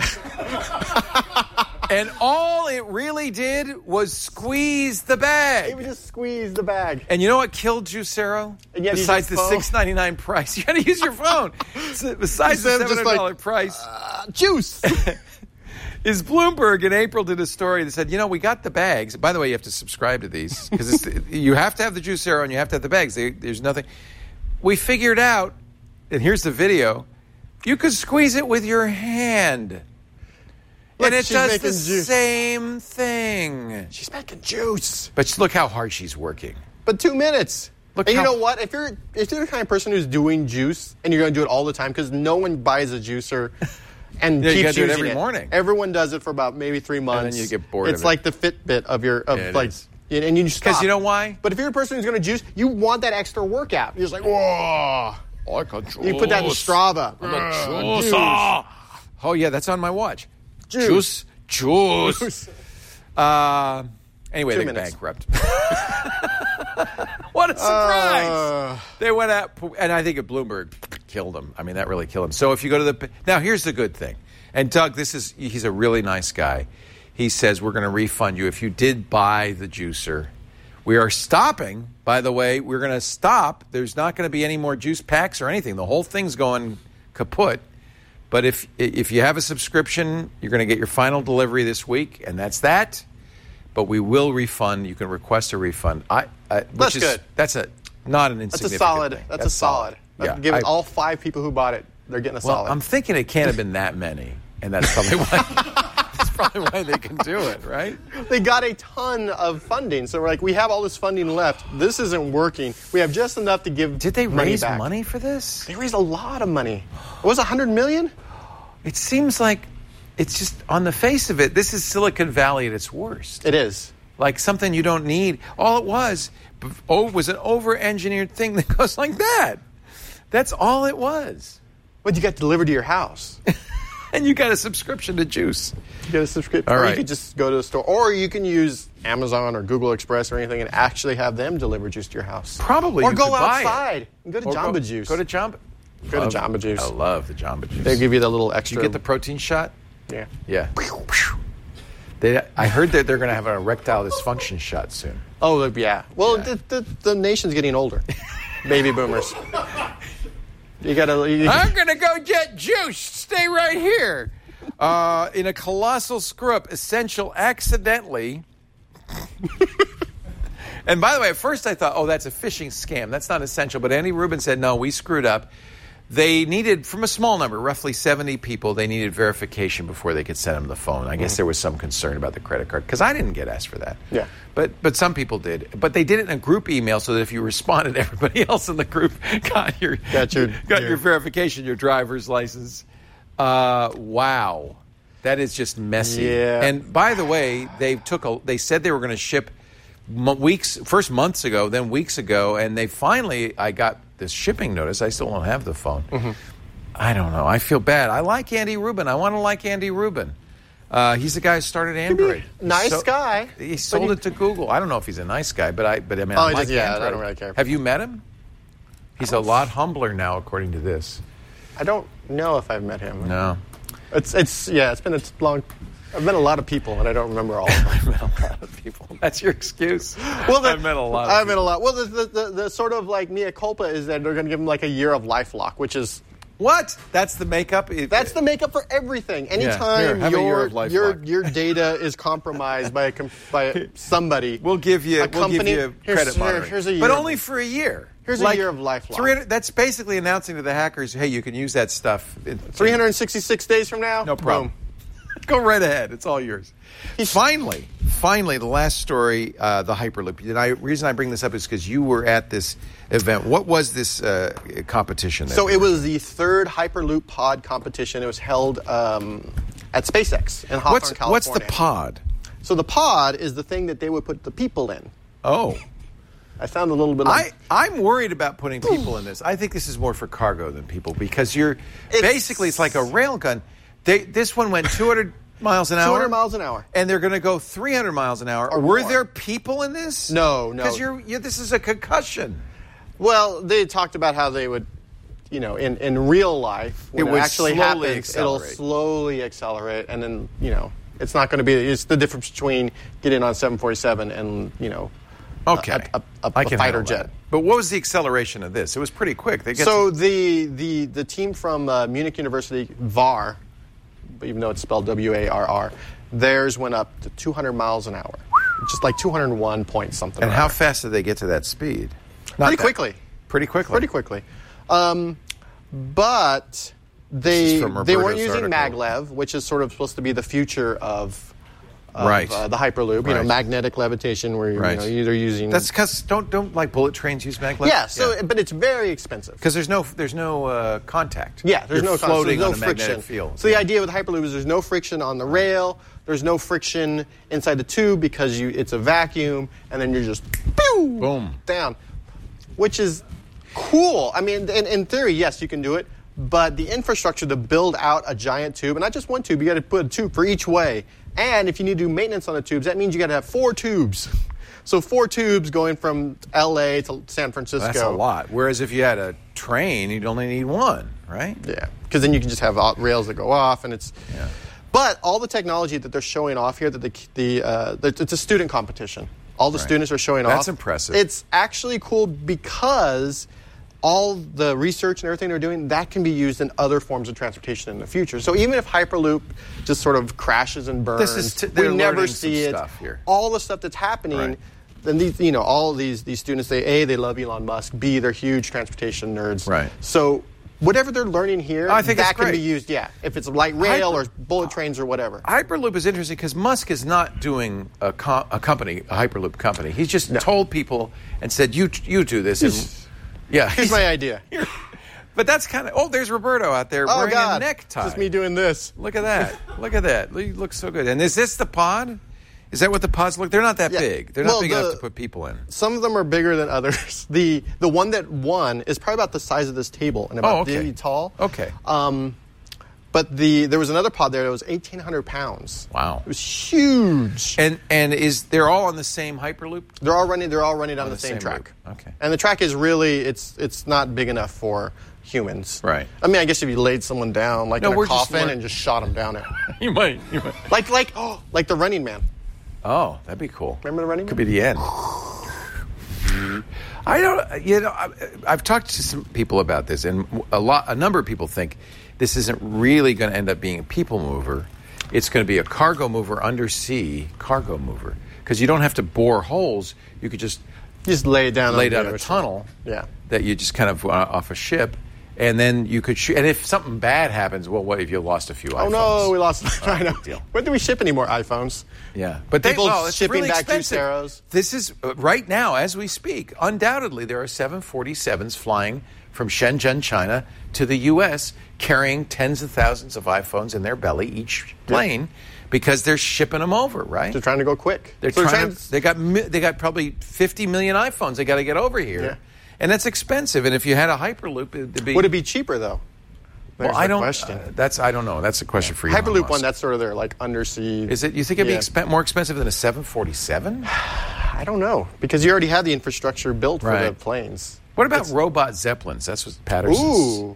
Speaker 3: And all it really did was squeeze the bag.
Speaker 4: It would just squeeze the bag.
Speaker 3: And you know what killed Juicero? Besides the six ninety-nine price, you got to use your phone. Besides the seven hundred dollars like, price,
Speaker 4: uh, juice.
Speaker 3: Is Bloomberg in April did a story that said, you know, we got the bags. By the way, you have to subscribe to these because you have to have the Juicero and you have to have the bags. They, there's nothing. We figured out, and here's the video, you could squeeze it with your hand.
Speaker 4: Look,
Speaker 3: and it does the
Speaker 4: juice.
Speaker 3: same thing.
Speaker 4: She's making juice.
Speaker 3: But look how hard she's working.
Speaker 4: But two minutes.
Speaker 3: Look
Speaker 4: and
Speaker 3: how-
Speaker 4: you know what? If you're if you're the kind of person who's doing juice and you're going to do it all the time, because no one buys a juicer and
Speaker 3: yeah,
Speaker 4: keeps
Speaker 3: you gotta do
Speaker 4: using
Speaker 3: it every
Speaker 4: it.
Speaker 3: morning.
Speaker 4: Everyone does it for about maybe three months.
Speaker 3: And then you get bored
Speaker 4: It's
Speaker 3: of it.
Speaker 4: like the Fitbit of your of
Speaker 3: Yeah, it
Speaker 4: like,
Speaker 3: is.
Speaker 4: and you just stop.
Speaker 3: Because you know why?
Speaker 4: But if you're a person who's going to juice, you want that extra workout. You're just like, whoa.
Speaker 3: I can juice.
Speaker 4: You put that in Strava.
Speaker 3: I'm a
Speaker 4: Uh,
Speaker 3: juicer. Oh, yeah, that's on my watch.
Speaker 4: Juice.
Speaker 3: Juice. Juice. Uh, anyway,
Speaker 4: Two
Speaker 3: they
Speaker 4: minutes.
Speaker 3: bankrupt. What a surprise.
Speaker 4: Uh,
Speaker 3: they went out, and I think at Bloomberg killed them. I mean, that really killed them. So if you go to the... Now, here's the good thing. And Doug, this is he's a really nice guy. He says, we're going to refund you if you did buy the juicer. We are stopping, by the way, we're going to stop. There's not going to be any more juice packs or anything. The whole thing's going kaput. But if if you have a subscription, you're going to get your final delivery this week, and that's that. But we will refund. You can request a refund. I, I which
Speaker 4: That's
Speaker 3: is,
Speaker 4: good.
Speaker 3: That's a not an
Speaker 4: That's
Speaker 3: insignificant
Speaker 4: a solid.
Speaker 3: thing.
Speaker 4: That's, that's a solid. solid.
Speaker 3: Yeah,
Speaker 4: Given
Speaker 3: I,
Speaker 4: all five people who bought it, they're getting a
Speaker 3: well,
Speaker 4: solid.
Speaker 3: I'm thinking it can't have been that many, and that's probably why. That's probably why they can do it, right?
Speaker 4: They got a ton of funding, so we're like, we have all this funding left. This isn't working. We have just enough to give.
Speaker 3: Did they
Speaker 4: money
Speaker 3: raise
Speaker 4: back.
Speaker 3: money for this?
Speaker 4: They raised a lot of money. It was a hundred million.
Speaker 3: It seems like it's just on the face of it. This is Silicon Valley at its worst.
Speaker 4: It is.
Speaker 3: Like something you don't need. All it was oh, was an over-engineered thing that goes like that. That's all it was.
Speaker 4: What you got delivered to your house?
Speaker 3: And you got a subscription to Juice.
Speaker 4: You get a subscription.
Speaker 3: All
Speaker 4: or
Speaker 3: right.
Speaker 4: you could just go to the store. Or you can use Amazon or Google Express or anything and actually have them deliver juice to your house.
Speaker 3: Probably.
Speaker 4: Or
Speaker 3: you
Speaker 4: go
Speaker 3: could buy
Speaker 4: outside
Speaker 3: it.
Speaker 4: and go to
Speaker 3: Or
Speaker 4: Jamba
Speaker 3: go,
Speaker 4: Juice.
Speaker 3: Go to Jamba.
Speaker 4: Go
Speaker 3: love,
Speaker 4: to Jamba Juice.
Speaker 3: I love the Jamba Juice.
Speaker 4: They give you the little extra.
Speaker 3: Did you get the protein shot?
Speaker 4: Yeah.
Speaker 3: Yeah. They, I heard that they're going to have an erectile dysfunction shot soon.
Speaker 4: Oh, yeah. Well,
Speaker 3: Yeah.
Speaker 4: The, the, the nation's getting older. Baby boomers. You got to... You,
Speaker 3: I'm going to go get juice. Stay right here. Uh, in a colossal screw-up, Essential accidentally... And by the way, at first I thought, oh, that's a phishing scam. That's not Essential. But Andy Rubin said, no, we screwed up. They needed, from a small number, roughly seventy people, they needed verification before they could send them the phone. I guess there was some concern about the credit card, because I didn't get asked for that.
Speaker 4: Yeah.
Speaker 3: But but some people did. But they did it in a group email so that if you responded, everybody else in the group got your
Speaker 4: Got your-
Speaker 3: got
Speaker 4: your-
Speaker 3: your verification, your driver's license. Uh, wow. That is just messy.
Speaker 4: Yeah.
Speaker 3: And by the way, they took a, they said they were going to ship m- weeks, first months ago, then weeks ago, and they finally, I got this shipping notice. I still don't have the phone. Mm-hmm. I don't know. I feel bad. I like Andy Rubin. I want to like Andy Rubin. Uh, he's the guy who started Android.
Speaker 4: Nice
Speaker 3: So-
Speaker 4: guy.
Speaker 3: He sold
Speaker 4: he-
Speaker 3: it to Google. I don't know if he's a nice guy, but I but I mean,
Speaker 4: Oh,
Speaker 3: I
Speaker 4: he
Speaker 3: like
Speaker 4: just- yeah, I
Speaker 3: Android.
Speaker 4: don't really care.
Speaker 3: Have you met him? He's a lot humbler now, according to this.
Speaker 4: I don't know if I've met him.
Speaker 3: No.
Speaker 4: It's, it's yeah, it's been a long... I've met a lot of people, and I don't remember all of them.
Speaker 3: I've met a lot of people. That's your excuse.
Speaker 4: Well, the,
Speaker 3: I've met a lot. Of
Speaker 4: I've met
Speaker 3: people.
Speaker 4: a lot. Well, the, the, the, the sort of like mea culpa is that they're going to give him like a year of LifeLock, which is
Speaker 3: What? That's the makeup? It-
Speaker 4: that's the makeup for everything. Anytime
Speaker 3: Here, have a year
Speaker 4: your
Speaker 3: of LifeLock.
Speaker 4: your your data is compromised by a com- by somebody,
Speaker 3: We'll give you.
Speaker 4: a
Speaker 3: We'll
Speaker 4: company,
Speaker 3: give you
Speaker 4: here's,
Speaker 3: credit
Speaker 4: here-
Speaker 3: monitoring,
Speaker 4: here's a year,
Speaker 3: but only for a year.
Speaker 4: Here's a year of LifeLock.
Speaker 3: three hundred That's basically announcing to the hackers, "Hey, you can use that stuff." in-
Speaker 4: three hundred sixty-six days from now.
Speaker 3: No problem.
Speaker 4: Boom.
Speaker 3: Go right ahead. It's all yours. Finally, finally, the last story, uh, the Hyperloop. And I reason I bring this up is because you were at this event. What was this uh, competition? that
Speaker 4: So
Speaker 3: you
Speaker 4: it
Speaker 3: were-
Speaker 4: was the third Hyperloop pod competition. It was held um, at SpaceX in Hawthorne,
Speaker 3: What's
Speaker 4: California.
Speaker 3: what's the pod?
Speaker 4: So the pod is the thing that they would put the people in.
Speaker 3: Oh.
Speaker 4: I sound a little bit like...
Speaker 3: I, I'm worried about putting people in this. I think this is more for cargo than people because you're
Speaker 4: It's-
Speaker 3: basically it's like a rail gun. They, this one went two hundred miles an hour.
Speaker 4: two hundred miles an hour.
Speaker 3: And they're going to go three hundred miles an hour.
Speaker 4: Or
Speaker 3: Were
Speaker 4: more.
Speaker 3: there people in this?
Speaker 4: No, no.
Speaker 3: Because you're, you're, this is a concussion.
Speaker 4: Well, they talked about how they would, you know, in, in real life, when
Speaker 3: It
Speaker 4: it,
Speaker 3: would
Speaker 4: actually
Speaker 3: slowly
Speaker 4: happens,
Speaker 3: accelerate.
Speaker 4: it'll slowly accelerate, and then, you know, it's not going to be, it's the difference between getting on seven forty-seven and, you know,
Speaker 3: Okay.
Speaker 4: a, a, a,
Speaker 3: I
Speaker 4: a
Speaker 3: can
Speaker 4: fighter
Speaker 3: handle
Speaker 4: jet.
Speaker 3: that. But what was the acceleration of this? It was pretty quick. They get
Speaker 4: So the, the, the team from uh, Munich University, V A R, even though it's spelled W A R R, theirs went up to two hundred miles an hour. Just like two hundred one point something.
Speaker 3: And
Speaker 4: an
Speaker 3: how
Speaker 4: hour.
Speaker 3: fast did they get to that speed? Not
Speaker 4: Pretty
Speaker 3: that-
Speaker 4: quickly.
Speaker 3: Pretty quickly.
Speaker 4: Pretty quickly. Um, but they
Speaker 3: This is from
Speaker 4: they weren't
Speaker 3: Roberto's
Speaker 4: using
Speaker 3: article.
Speaker 4: maglev, which is sort of supposed to be the future of, of
Speaker 3: Right.
Speaker 4: uh, the Hyperloop. You know,
Speaker 3: Right.
Speaker 4: magnetic levitation, where you're
Speaker 3: Right.
Speaker 4: you know, either using
Speaker 3: That's because don't don't like bullet trains use maglev?
Speaker 4: yeah. So, but it's very expensive.
Speaker 3: Because there's no there's no uh, contact.
Speaker 4: Yeah, there's
Speaker 3: You're
Speaker 4: no
Speaker 3: floating
Speaker 4: so
Speaker 3: on
Speaker 4: there's
Speaker 3: a
Speaker 4: no
Speaker 3: magnetic
Speaker 4: friction.
Speaker 3: field.
Speaker 4: So the idea with Hyperloop is there's no friction on the rail. There's no friction inside the tube because you it's a vacuum, and then you're just pew,
Speaker 3: Boom.
Speaker 4: down, which is cool. I mean, in, in theory, yes, you can do it, but the infrastructure to build out a giant tube, and not just one tube, you got to put a tube for each way. And if you need to do maintenance on the tubes, that means you got to have four tubes. So four tubes going from L A to San Francisco.
Speaker 3: That's a lot. Whereas if you had a train, you'd only need one, right?
Speaker 4: Yeah, because then you can just have out- rails that go off, and it's.
Speaker 3: Yeah.
Speaker 4: But all the technology that they're showing off here, that the the uh, that it's a student competition. All the
Speaker 3: Right.
Speaker 4: students are showing off.
Speaker 3: That's impressive.
Speaker 4: It's actually cool because all the research and everything they're doing, that can be used in other forms of transportation in the future. So even if Hyperloop just sort of crashes and burns,
Speaker 3: This is t-
Speaker 4: we
Speaker 3: they're
Speaker 4: never
Speaker 3: learning
Speaker 4: see
Speaker 3: some
Speaker 4: it.
Speaker 3: stuff here.
Speaker 4: All the stuff that's happening,
Speaker 3: Right.
Speaker 4: then these, you know, all these these students, they A, they love Elon Musk, B, they're huge transportation nerds.
Speaker 3: Right.
Speaker 4: So whatever they're learning here,
Speaker 3: I think
Speaker 4: that
Speaker 3: it's
Speaker 4: can
Speaker 3: great.
Speaker 4: be used, yeah. If it's light rail
Speaker 3: Hyper-
Speaker 4: or bullet trains or whatever.
Speaker 3: Hyperloop is interesting because Musk is not doing a, co- a company, a Hyperloop company. He's just told people and said, "You you do this." And, yeah,
Speaker 4: Here's
Speaker 3: he's-
Speaker 4: my idea.
Speaker 3: But that's kind of. Oh, there's Roberto out there
Speaker 4: Oh,
Speaker 3: wearing
Speaker 4: God.
Speaker 3: a necktie.
Speaker 4: Just me doing this.
Speaker 3: Look at that. Look at that. He looks so good. And is this the pod? Is that what the pods look? They're not that
Speaker 4: Yeah.
Speaker 3: big. They're not
Speaker 4: Well,
Speaker 3: big
Speaker 4: the-
Speaker 3: enough to put people in.
Speaker 4: Some of them are bigger than others. The the one that won is probably about the size of this table and about
Speaker 3: Oh, okay.
Speaker 4: the tall.
Speaker 3: Okay.
Speaker 4: Um, but the there was another pod there that was eighteen hundred pounds.
Speaker 3: Wow.
Speaker 4: It was huge.
Speaker 3: And and is they're all on the same Hyperloop?
Speaker 4: They're all running. They're all running on
Speaker 3: On
Speaker 4: the,
Speaker 3: the
Speaker 4: same,
Speaker 3: same
Speaker 4: track.
Speaker 3: route. Okay.
Speaker 4: And the track is really it's it's not big enough for humans.
Speaker 3: Right.
Speaker 4: I mean, I guess if you laid someone down like
Speaker 3: No,
Speaker 4: in a
Speaker 3: we're just
Speaker 4: coffin
Speaker 3: learn-
Speaker 4: and just shot them down it,
Speaker 3: You might. You might.
Speaker 4: like like oh like the Running Man.
Speaker 3: Oh, that'd be cool.
Speaker 4: Remember the Running
Speaker 3: Could
Speaker 4: Man?
Speaker 3: be the end. I don't. You know, I, I've talked to some people about this, and a lot, a number of people think this isn't really going to end up being a people mover. It's going to be a cargo mover, undersea cargo mover, because you don't have to bore holes. You could just
Speaker 4: You just lay it down.
Speaker 3: lay
Speaker 4: on the
Speaker 3: down a
Speaker 4: ocean.
Speaker 3: tunnel.
Speaker 4: Yeah.
Speaker 3: That you just kind of uh, off a ship, and then you could shoot. And if something bad happens, well, what if you lost a few
Speaker 4: Oh
Speaker 3: iPhones?
Speaker 4: no, we lost. I know.
Speaker 3: big deal.
Speaker 4: When do we ship any more iPhones?
Speaker 3: Yeah, but they,
Speaker 4: People
Speaker 3: well, it's
Speaker 4: shipping
Speaker 3: really
Speaker 4: back
Speaker 3: expensive.
Speaker 4: Juiceros.
Speaker 3: This is uh, right now as we speak. Undoubtedly, there are seven forty-sevens flying from Shenzhen, China, to the U S, carrying tens of thousands of iPhones in their belly each plane, because they're shipping them over. Right?
Speaker 4: They're trying to go quick.
Speaker 3: They're
Speaker 4: So
Speaker 3: trying to, They got mi- they got probably fifty million iPhones. They got to get over here,
Speaker 4: Yeah.
Speaker 3: and that's expensive. And if you had a Hyperloop, it'd be
Speaker 4: Would it be cheaper though? There's
Speaker 3: well, I
Speaker 4: the
Speaker 3: don't.
Speaker 4: question.
Speaker 3: uh, that's I don't know. That's a question for you.
Speaker 4: Hyperloop one, that's sort of their like undersea.
Speaker 3: Is it? You think it'd
Speaker 4: Yeah.
Speaker 3: be expen- more expensive than a seven forty-seven?
Speaker 4: I don't know because you already have the infrastructure built for the
Speaker 3: Right.
Speaker 4: planes.
Speaker 3: What about
Speaker 4: It's-
Speaker 3: robot zeppelins? That's what Patterson's.
Speaker 4: Ooh,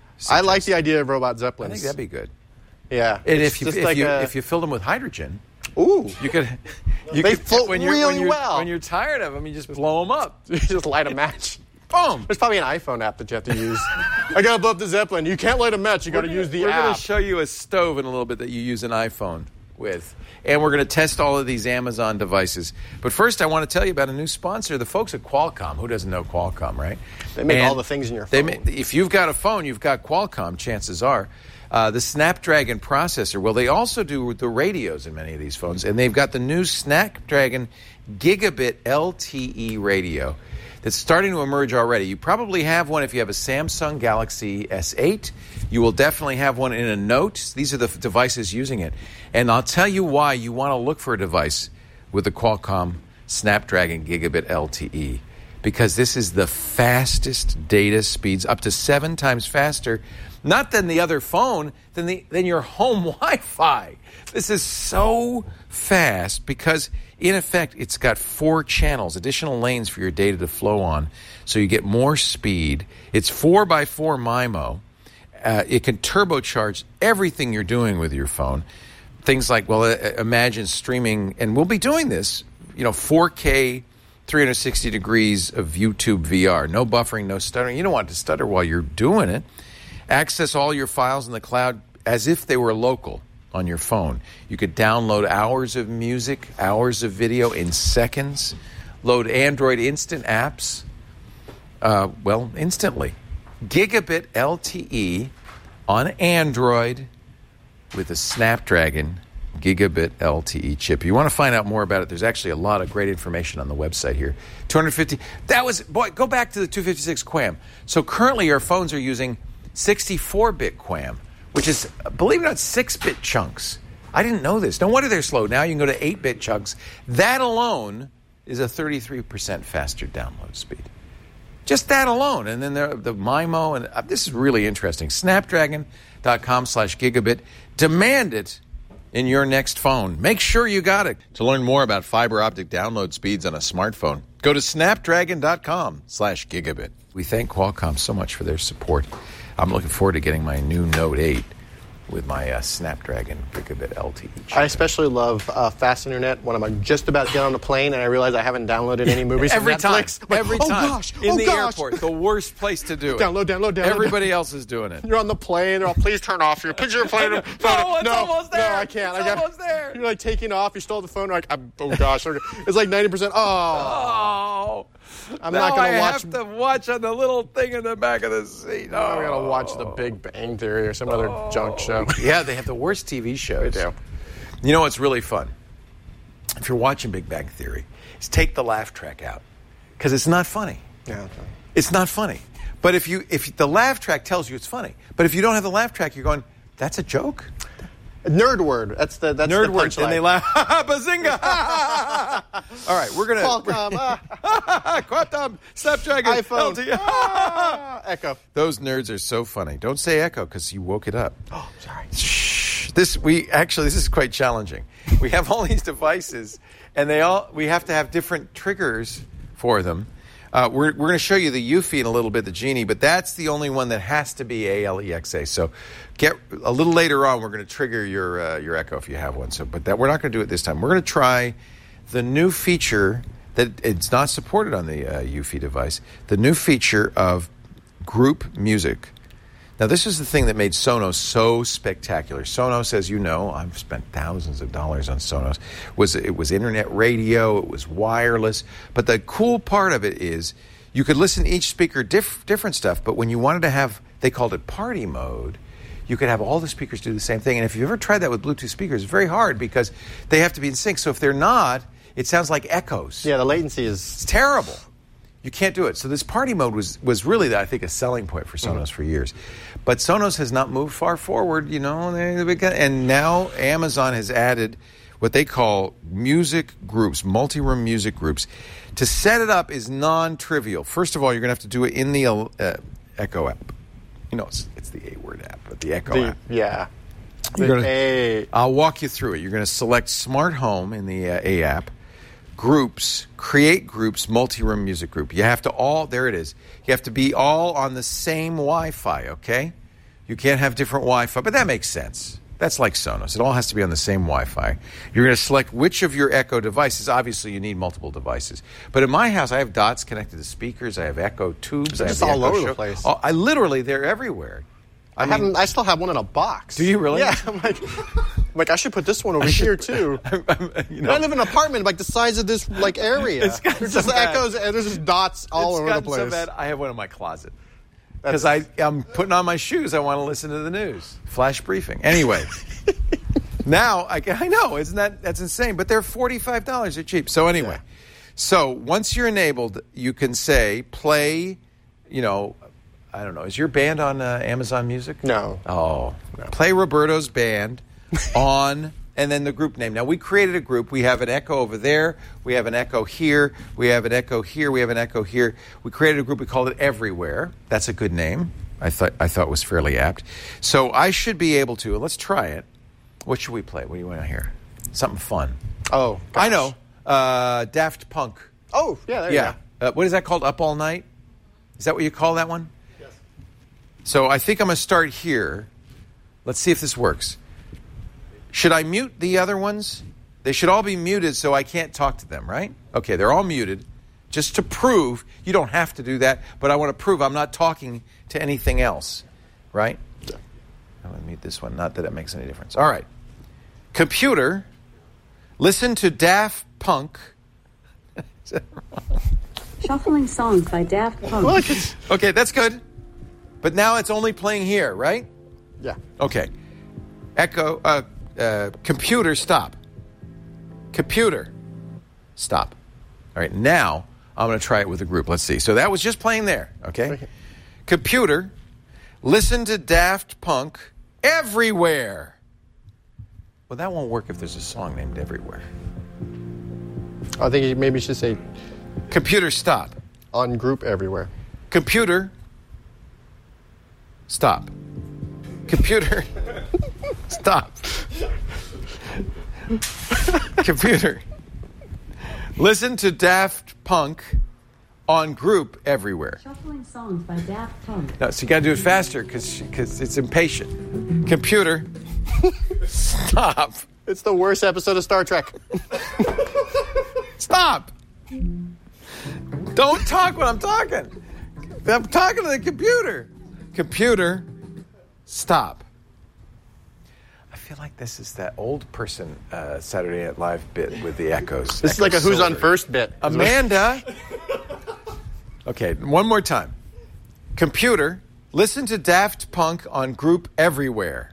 Speaker 4: I like the idea of robot
Speaker 3: I
Speaker 4: zeppelins.
Speaker 3: think that'd be good.
Speaker 4: Yeah,
Speaker 3: And
Speaker 4: It's
Speaker 3: if you
Speaker 4: just
Speaker 3: if
Speaker 4: like
Speaker 3: you
Speaker 4: a-
Speaker 3: if you filled them with hydrogen,
Speaker 4: ooh,
Speaker 3: you could. You
Speaker 4: They
Speaker 3: could,
Speaker 4: float
Speaker 3: when you're,
Speaker 4: really
Speaker 3: when you're,
Speaker 4: well.
Speaker 3: When you're tired of them, you just blow them up.
Speaker 4: you just light a match.
Speaker 3: Boom.
Speaker 4: There's probably an iPhone app that you have to use. I gotta blow up the Zeppelin. You can't light a match. You gotta use the
Speaker 3: We're going
Speaker 4: app.
Speaker 3: to show you a stove in a little bit that you use an iPhone with. And we're going to test all of these Amazon devices. But first, I want to tell you about a new sponsor, the folks at Qualcomm. Who doesn't know Qualcomm, right?
Speaker 4: They make
Speaker 3: And
Speaker 4: all the things in your
Speaker 3: they
Speaker 4: phone.
Speaker 3: ma- if you've got a phone, you've got Qualcomm, chances are. Uh, the Snapdragon processor. Well, they also do the radios in many of these phones. And they've got the new Snapdragon Gigabit L T E radio that's starting to emerge already. You probably have one if you have a Samsung Galaxy S eight. You will definitely have one in a Note. These are the f- devices using it. And I'll tell you why you want to look for a device with the Qualcomm Snapdragon Gigabit L T E. Because this is the fastest data speeds, up to seven times faster, not than the other phone, than, the, than your home Wi-Fi. This is so fast because, in effect, it's got four channels, additional lanes for your data to flow on, so you get more speed. It's four by four MIMO. Uh, it can turbocharge everything you're doing with your phone. Things like, well, uh, imagine streaming, and we'll be doing this, you know, four K, three hundred sixty degrees of YouTube V R. No buffering, no stuttering. You don't want it to stutter while you're doing it. Access all your files in the cloud as if they were local on your phone. You could download hours of music, hours of video in seconds. Load Android Instant apps, uh, well, instantly. Gigabit L T E on Android with a Snapdragon Gigabit L T E chip. You want to find out more about it, there's actually a lot of great information on the website here. two hundred fifty, that was, boy, go back to the two fifty-six QAM. So currently your phones are using sixty-four bit QAM, which is, believe it or not, six bit chunks. I didn't know this. No wonder they're slow. Now you can go to eight bit chunks. That alone is a thirty-three percent faster download speed. Just that alone. And then the, the MIMO, and uh, this is really interesting. Snapdragon.com slash gigabit. Demand it in your next phone. Make sure you got it. To learn more about fiber optic download speeds on a smartphone, go to snapdragon.com slash gigabit. We thank Qualcomm so much for their support. I'm looking forward to getting my new Note eight. with my uh, Snapdragon Gigabit L T E.
Speaker 4: I especially love uh, fast internet when I'm just about to get on the plane and I realize I haven't downloaded any movies
Speaker 3: Every
Speaker 4: from
Speaker 3: time.
Speaker 4: Netflix. Like,
Speaker 3: Every
Speaker 4: oh
Speaker 3: time.
Speaker 4: gosh,
Speaker 3: In
Speaker 4: oh
Speaker 3: the
Speaker 4: gosh.
Speaker 3: airport, the worst place to do it.
Speaker 4: Download, download, download.
Speaker 3: Everybody else is doing it.
Speaker 4: You're on the plane. They're all, please turn off your picture phone.
Speaker 3: No, it's
Speaker 4: no,
Speaker 3: almost there.
Speaker 4: No, I can't.
Speaker 3: It's
Speaker 4: I gotta,
Speaker 3: almost there.
Speaker 4: You're like taking off. You stole the phone. You're like, I'm, oh gosh. It's like ninety percent. Oh.
Speaker 3: Oh.
Speaker 4: I'm
Speaker 3: now
Speaker 4: not going
Speaker 3: I
Speaker 4: to watch.
Speaker 3: have to watch on the little thing in the back of the seat. Oh,
Speaker 4: I'm going to watch The Big Bang Theory or some other
Speaker 3: Oh.
Speaker 4: junk show.
Speaker 3: Yeah, they have the worst T V shows.
Speaker 4: They do.
Speaker 3: You know what's really fun? If you're watching Big Bang Theory, is take the laugh track out. Because it's not funny.
Speaker 4: Yeah. Okay.
Speaker 3: It's not funny. But if you if the laugh track tells you it's funny, but if you don't have the laugh track, you're going, that's a joke?
Speaker 4: Nerd word. That's the that's
Speaker 3: Nerd
Speaker 4: the
Speaker 3: word.
Speaker 4: punchline.
Speaker 3: And they laugh. Bazinga! All right, we're going to...
Speaker 4: Qualcomm. ah,
Speaker 3: Quantum, Snapdragon,
Speaker 4: iPhone.
Speaker 3: L T E.
Speaker 4: ah, Echo.
Speaker 3: Those nerds are so funny. Don't say Echo because you woke it up.
Speaker 4: Oh, sorry.
Speaker 3: Shh. This we actually this is quite challenging. We have all these devices, and they all we have to have different triggers for them. Uh, we're we're going to show you the Eufy in a little bit, the Genie, but that's the only one that has to be A L E X A. So, get a little later on. We're going to trigger your uh, your Echo if you have one. So, but that we're not going to do it this time. We're going to try the new feature that it's not supported on the uh, Eufy device. The new feature of group music. Now, this is the thing that made Sonos so spectacular. Sonos, as you know, I've spent thousands of dollars on Sonos. Was it was internet radio, it was wireless. But the cool part of it is you could listen to each speaker diff, different stuff, but when you wanted to have, they called it party mode, you could have all the speakers do the same thing. And if you've ever tried that with Bluetooth speakers, it's very hard because they have to be in sync. So if they're not, it sounds like echoes.
Speaker 4: Yeah, the latency is
Speaker 3: It's terrible. You can't do it. So this party mode was, was really, I think, a selling point for Sonos mm-hmm. for years. But Sonos has not moved far forward, you know, and now Amazon has added what they call music groups, multi-room music groups. To set it up is non-trivial. First of all, you're going to have to do it in the uh, Echo app. You know, it's, it's the A-word app, but the Echo
Speaker 4: the,
Speaker 3: app.
Speaker 4: Yeah.
Speaker 3: You're
Speaker 4: The
Speaker 3: gonna,
Speaker 4: A.
Speaker 3: I'll walk you through it. You're going to select Smart Home in the uh, A app. Groups, create groups, multi-room music group. You have to all, there it is. You have to be all on the same Wi-Fi, okay? You can't have different Wi-Fi, but that makes sense. That's like Sonos. It all has to be on the same Wi-Fi. You're going to select which of your Echo devices. Obviously, you need multiple devices. But in my house, I have dots connected to speakers. I have Echo tubes.
Speaker 4: They're
Speaker 3: I have
Speaker 4: just
Speaker 3: the
Speaker 4: all
Speaker 3: Echo
Speaker 4: over the
Speaker 3: Show.
Speaker 4: place.
Speaker 3: Oh, I literally, they're everywhere.
Speaker 4: I, I
Speaker 3: mean,
Speaker 4: haven't. I still have one in a box.
Speaker 3: Do you really?
Speaker 4: Yeah. I'm like, I'm like I should put this one over here too.
Speaker 3: I'm, I'm, you know,
Speaker 4: I live in an apartment like the size of this like area.
Speaker 3: It's gotten
Speaker 4: There's
Speaker 3: so
Speaker 4: just
Speaker 3: bad.
Speaker 4: echoes and there's just dots all
Speaker 3: it's
Speaker 4: over the
Speaker 3: gotten
Speaker 4: place.
Speaker 3: so bad, I have one in my closet. Because I'm putting on my shoes. I want to listen to the news. Flash briefing. Anyway, now, I, I know, isn't that, that's insane. But they're forty-five dollars. They're cheap. So anyway, yeah. So once you're enabled, you can say, play, you know, I don't know. Is your band on uh, Amazon Music?
Speaker 4: No.
Speaker 3: Oh.
Speaker 4: No.
Speaker 3: Play Roberto's band on... And then the group name. Now, we created a group. We have an Echo over there. We have an Echo here. We have an Echo here. We have an Echo here. We created a group. We called it Everywhere. That's a good name. I thought I thought was fairly apt. So I should be able to. Let's try it. What should we play? What do you want to hear? Something fun.
Speaker 4: Oh, gosh.
Speaker 3: I know. Uh, Daft Punk.
Speaker 4: Oh, yeah, there
Speaker 3: yeah.
Speaker 4: you go.
Speaker 3: Uh, what is that called? Up All Night? Is that what you call that one?
Speaker 4: Yes.
Speaker 3: So I think I'm going to start here. Let's see if this works. Should I mute the other ones? They should all be muted so I can't talk to them, right? Okay, they're all muted. Just to prove, you don't have to do that, but I want to prove I'm not talking to anything else, right?
Speaker 4: Yeah.
Speaker 3: I'm going to mute this one. Not that it makes any difference. All right. Computer, listen to Daft Punk. Is that wrong?
Speaker 5: Shuffling songs by Daft Punk.
Speaker 4: Look,
Speaker 3: Okay, that's good. But now it's only playing here, right?
Speaker 4: yeah.
Speaker 3: Okay. Echo, uh, uh, computer, stop. Computer, stop. All right, now I'm going to try it with a group. Let's see. So that was just playing there, okay?
Speaker 4: Okay.
Speaker 3: Computer, listen to Daft Punk everywhere. Well, that won't work if there's a song named Everywhere.
Speaker 4: I think you maybe should say
Speaker 3: Computer, stop.
Speaker 4: on group everywhere.
Speaker 3: Computer, stop. Computer, stop. Computer, listen to Daft Punk on group everywhere.
Speaker 5: Shuffling songs by Daft Punk.
Speaker 3: No, so you got to do it faster because because it's impatient. Computer, stop.
Speaker 4: It's the worst episode of Star Trek.
Speaker 3: Stop. Don't talk when I'm talking. I'm talking to the computer. Computer, stop. I feel like this is that old person uh, Saturday Night Live bit with the echoes.
Speaker 4: This is like a Who's on First bit.
Speaker 3: Amanda. Okay, one more time. Computer, listen to Daft Punk on group everywhere.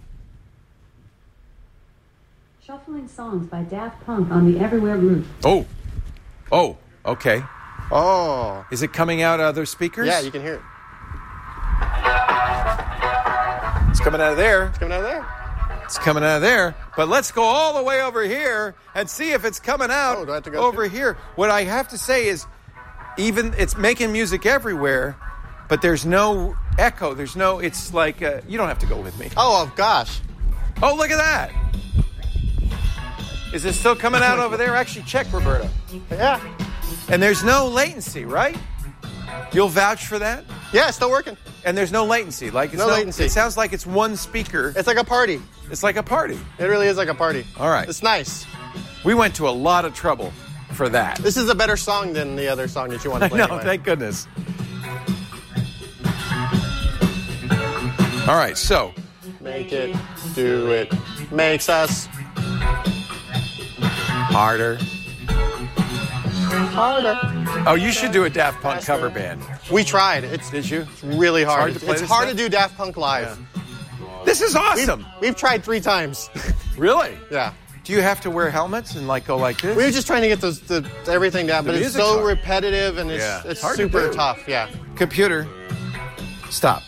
Speaker 5: Shuffling songs by Daft Punk on the Everywhere group.
Speaker 3: Oh. Oh, okay.
Speaker 4: Oh.
Speaker 3: Is it coming out other speakers?
Speaker 4: Yeah, you can hear it.
Speaker 3: It's coming out of there.
Speaker 4: It's coming out of there.
Speaker 3: It's coming out of there. But let's go all the way over here and see if it's coming out
Speaker 4: oh, do I have to go
Speaker 3: over
Speaker 4: too?
Speaker 3: here. What I have to say is, even it's making music everywhere, but there's no echo. There's no, it's like, uh, you don't have to go with me.
Speaker 4: Oh, gosh.
Speaker 3: Oh, look at that. Is it still coming out over there? Actually, check, Roberta.
Speaker 4: Yeah.
Speaker 3: And there's no latency, right? You'll vouch for that?
Speaker 4: Yeah, it's still working.
Speaker 3: And there's no latency. Like it's
Speaker 4: no,
Speaker 3: no
Speaker 4: latency.
Speaker 3: It sounds like it's one speaker.
Speaker 4: It's like a party.
Speaker 3: It's like a party.
Speaker 4: It really is like a party.
Speaker 3: All right.
Speaker 4: It's nice.
Speaker 3: We went to a lot of trouble for that.
Speaker 4: This is a better song than the other song that you want to play.
Speaker 3: No,
Speaker 4: anyway.
Speaker 3: thank goodness. All right, so.
Speaker 4: Make it, do it, makes us
Speaker 3: Harder.
Speaker 4: harder.
Speaker 3: Oh, you should do a Daft Punk
Speaker 4: Faster.
Speaker 3: cover band.
Speaker 4: We tried. It's
Speaker 3: Did you?
Speaker 4: It's really hard.
Speaker 3: hard to play
Speaker 4: it's
Speaker 3: this
Speaker 4: hard
Speaker 3: stuff?
Speaker 4: to do Daft Punk live.
Speaker 3: This is
Speaker 4: We've,
Speaker 3: awesome.
Speaker 4: we've tried three times.
Speaker 3: Really?
Speaker 4: Yeah.
Speaker 3: Do you have to wear helmets and like go like this?
Speaker 4: We were just trying to get those, the, everything down,
Speaker 3: The
Speaker 4: but it's
Speaker 3: music's
Speaker 4: so
Speaker 3: hard.
Speaker 4: repetitive and it's,
Speaker 3: Yeah.
Speaker 4: it's
Speaker 3: It's hard to
Speaker 4: super
Speaker 3: do.
Speaker 4: tough. Yeah.
Speaker 3: Computer, stop.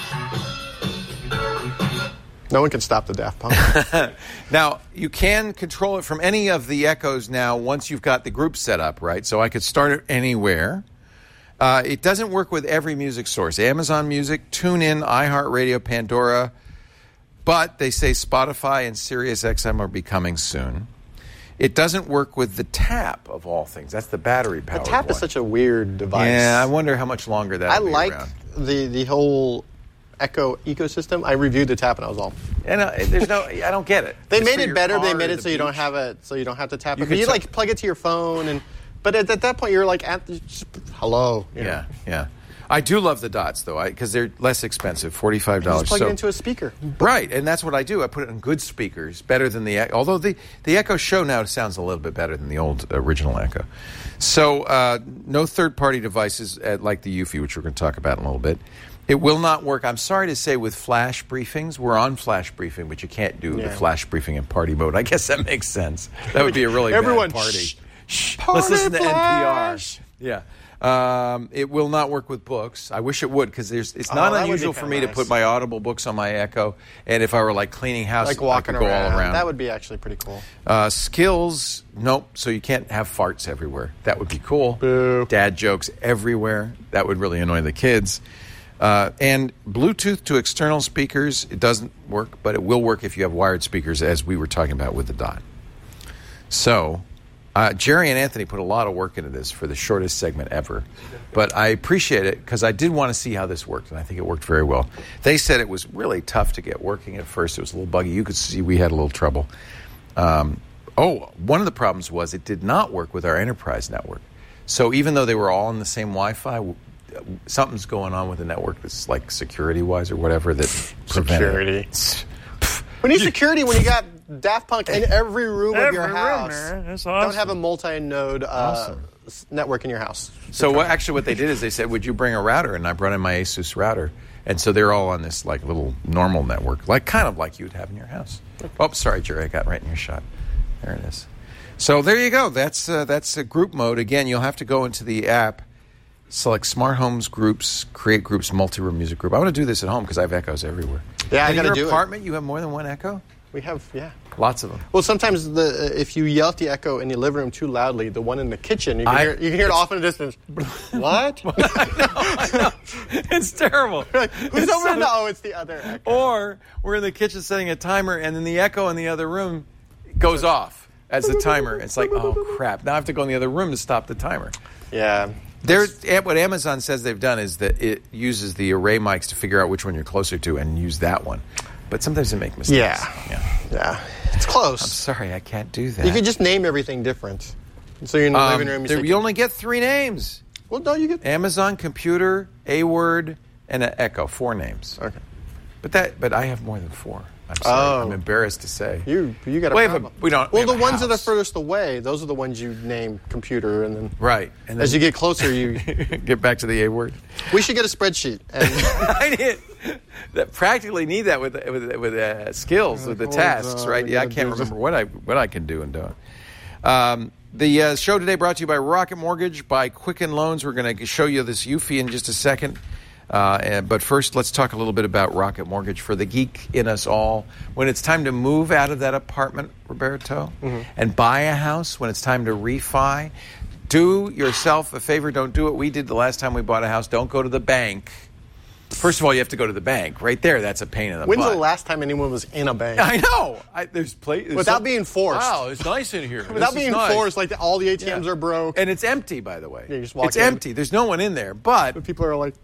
Speaker 4: No one can stop the Daft Punk.
Speaker 3: Now, you can control it from any of the echoes now once you've got the group set up, right? So I could start it anywhere. Uh, it doesn't work with every music source. Amazon Music, TuneIn, iHeartRadio, Pandora. But they say Spotify and SiriusXM are becoming soon. It doesn't work with the Tap, of all things. That's the battery-powered
Speaker 4: The Tap
Speaker 3: one.
Speaker 4: is such a weird device.
Speaker 3: Yeah, I wonder how much longer that'll
Speaker 4: I
Speaker 3: be
Speaker 4: like
Speaker 3: around.
Speaker 4: the the whole Echo ecosystem. I reviewed the Tap and I was all.
Speaker 3: And uh, there's no, I don't get it.
Speaker 4: They
Speaker 3: It's
Speaker 4: made
Speaker 3: for
Speaker 4: it
Speaker 3: your
Speaker 4: better. They
Speaker 3: car
Speaker 4: made
Speaker 3: or
Speaker 4: it
Speaker 3: the
Speaker 4: so you don't
Speaker 3: beach.
Speaker 4: have it. So you don't have to tap
Speaker 3: You
Speaker 4: it.
Speaker 3: could
Speaker 4: But you
Speaker 3: t-
Speaker 4: like plug it to your phone and. But at, at that point, you're like at the, just, hello. You know.
Speaker 3: Yeah, yeah. I do love the dots, though, because they're less expensive, forty-five dollars.
Speaker 4: Just plug
Speaker 3: so,
Speaker 4: it into a speaker.
Speaker 3: Right, and that's what I do. I put it on good speakers, better than the... Although the, the Echo Show now sounds a little bit better than the old original Echo. So uh, no third-party devices uh, like the Eufy, which we're going to talk about in a little bit. It will not work, I'm sorry to say, with flash briefings. We're on flash briefing, but you can't do
Speaker 4: Yeah.
Speaker 3: the flash briefing in party mode. I guess that makes sense. That would be a really
Speaker 4: Everyone,
Speaker 3: bad party.
Speaker 4: shh.
Speaker 3: Shh.
Speaker 4: Party
Speaker 3: Let's listen to
Speaker 4: flash.
Speaker 3: N P R. Yeah. Um, it will not work with books. I wish it would, because there's it's
Speaker 4: Oh,
Speaker 3: not
Speaker 4: that would be
Speaker 3: unusual for
Speaker 4: kinda
Speaker 3: me to
Speaker 4: nice.
Speaker 3: put my Audible books on my Echo, and if I were like cleaning house,
Speaker 4: Like
Speaker 3: I
Speaker 4: walking
Speaker 3: could go
Speaker 4: around.
Speaker 3: all around.
Speaker 4: That would be actually pretty cool.
Speaker 3: Uh, skills, nope. So you can't have farts everywhere. That would be cool.
Speaker 4: Boo.
Speaker 3: Dad jokes everywhere. That would really annoy the kids. Uh, and Bluetooth to external speakers, it doesn't work, but it will work if you have wired speakers, as we were talking about with the Dot. So, uh, Jerry and Anthony put a lot of work into this for the shortest segment ever. But I appreciate it because I did want to see how this worked, and I think it worked very well. They said it was really tough to get working at first. It was a little buggy. You could see we had a little trouble. Um, oh, one of the problems was it did not work with our enterprise network. So even though they were all on the same Wi-Fi, w- something's going on with the network that's like security-wise or whatever that prevented
Speaker 4: Security.
Speaker 3: it.
Speaker 4: We need security when you got Daft Punk in every room of your
Speaker 6: Every room,
Speaker 4: house.
Speaker 6: man. That's
Speaker 4: Don't
Speaker 6: awesome.
Speaker 4: have a multi-node uh,
Speaker 3: Awesome.
Speaker 4: s- network in your house.
Speaker 3: So what, actually what they did is they said, would you bring a router? And I brought in my Asus router. And so they're all on this like little normal network, like kind of like you would have in your house. Oh, sorry, Jerry, I got right in your shot. There it is. So there you go. That's uh, that's a group mode. Again, you'll have to go into the app, select smart homes groups, create groups, multi-room music group. I want to do this at home because I have echoes everywhere.
Speaker 4: Yeah, I
Speaker 3: in
Speaker 4: gotta
Speaker 3: your
Speaker 4: do it.
Speaker 3: apartment, you have more than one echo?
Speaker 4: We have, yeah.
Speaker 3: Lots of them.
Speaker 4: Well, sometimes the uh, if you yell at the Echo in the living room too loudly, the one in the kitchen, you can,
Speaker 3: I-
Speaker 4: hear, you can hear it off in the distance. What?
Speaker 3: It's terrible.
Speaker 4: Like, who's
Speaker 3: It's
Speaker 4: over
Speaker 3: so-
Speaker 4: there? No, it's the other Echo.
Speaker 3: Or we're in the kitchen setting a timer, and then the echo in the other room goes off as the timer. It's like, oh, crap. Now I have to go in the other room to stop the timer.
Speaker 4: Yeah.
Speaker 3: They're, what Amazon says they've done is that it uses the array mics to figure out which one you're closer to and use that one. But sometimes they make mistakes.
Speaker 4: Yeah.
Speaker 3: Yeah.
Speaker 4: Yeah. It's close.
Speaker 3: I'm sorry, I can't do that.
Speaker 4: You could just name everything different. So you're in the
Speaker 3: um,
Speaker 4: living room. You,
Speaker 3: there,
Speaker 4: say,
Speaker 3: you only get three names.
Speaker 4: Well, no, you get...
Speaker 3: Amazon, computer, A-word, and an Echo. Four names.
Speaker 4: Okay.
Speaker 3: But that. But I have more than four. I'm sorry.
Speaker 4: Oh.
Speaker 3: I'm embarrassed to say.
Speaker 4: You you got a
Speaker 3: we have
Speaker 4: problem.
Speaker 3: A, we don't.
Speaker 4: Well,
Speaker 3: we
Speaker 4: the
Speaker 3: have a
Speaker 4: ones that are
Speaker 3: house.
Speaker 4: furthest away, those are the ones you name computer, and then
Speaker 3: Right. And then
Speaker 4: as you get closer, you
Speaker 3: get back to the A-word.
Speaker 4: We should get a spreadsheet. And
Speaker 3: I need that. Practically need that with with with uh, skills with the
Speaker 4: Oh,
Speaker 3: tasks,
Speaker 4: God,
Speaker 3: right?
Speaker 4: we
Speaker 3: Yeah, I
Speaker 4: gotta
Speaker 3: can't
Speaker 4: do
Speaker 3: remember what I what I can do and don't. Um, the uh, show today brought to you by Rocket Mortgage, by Quicken Loans. We're going to show you this Eufy in just a second. Uh, and, but first, let's talk a little bit about Rocket Mortgage for the geek in us all. When it's time to move out of that apartment, Roberto, mm-hmm. and buy a house, when it's time to refi, do yourself a favor. Don't do what we did the last time we bought a house. Don't go to the bank. First of all, you have to go to the bank. Right there, that's a pain in the
Speaker 4: When's
Speaker 3: butt.
Speaker 4: the last time anyone was in a bank?
Speaker 3: I know. I, there's pla- there's
Speaker 4: Without
Speaker 3: some-
Speaker 4: being forced.
Speaker 3: Wow, it's nice in here.
Speaker 4: Without
Speaker 3: This is
Speaker 4: being
Speaker 3: nice.
Speaker 4: forced, like all the A T Ms
Speaker 3: Yeah.
Speaker 4: are broke.
Speaker 3: And it's empty, by the way.
Speaker 4: Yeah, you just walk
Speaker 3: it's
Speaker 4: in.
Speaker 3: empty. There's no one in there. But
Speaker 4: But people are like,